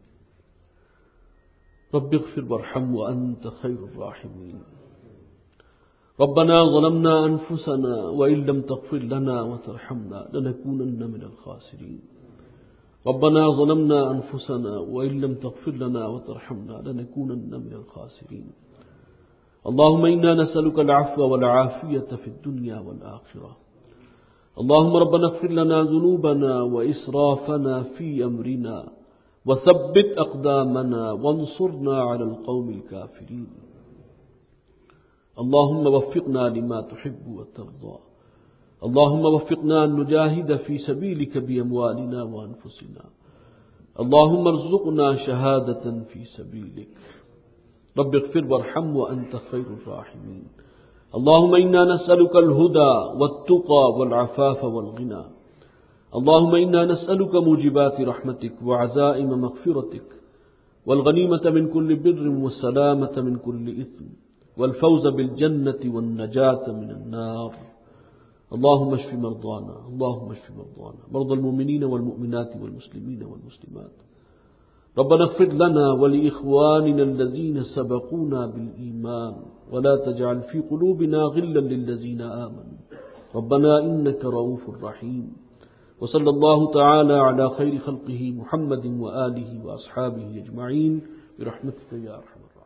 رب اغفر وارحم وأنت خير الراحمين۔ ربنا ظلمنا أنفسنا وإن لم تغفر لنا وترحمنا لنكونن من الخاسرين۔ ربنا ظلمنا أنفسنا وإن لم تغفر لنا وترحمنا لنكونن من الخاسرين۔ اللهم إنا نسألك العفو والعافية في الدنيا والآخرة۔ اللهم ربنا اغفر لنا ذنوبنا وإسرافنا في أمرنا وثبت أقدامنا وانصرنا على القوم الكافرين۔ اللهم وفقنا لما تحب وترضى۔ اللهم وفقنا أن نجاهد في سبيلك بأموالنا وأنفسنا۔ اللهم ارزقنا شهادة في سبيلك رب اغفر وارحم وأنت خير الراحمين۔ اللهم إنا نسألك الهدى والتقى والعفاف والغنى۔ اللهم إنا نسألك موجبات رحمتك وعزائم مغفرتك والغنيمة من كل بر والسلامة من كل إثم والفوز بالجنة والنجاة من النار۔ اللهم اشف مرضانا، اللهم اشف مرضانا، مرضى المؤمنين والمؤمنات والمسلمين والمسلمات۔ ربنا اغفر لنا ولإخواننا الذين سبقونا بالإيمان ولا تجعل في قلوبنا غلا للذين آمنوا ربنا إنك رؤوف رحيم۔ وصلى الله تعالى على خير خلقه محمد وآله وأصحابه أجمعين برحمتك يا أرحم الراحمين۔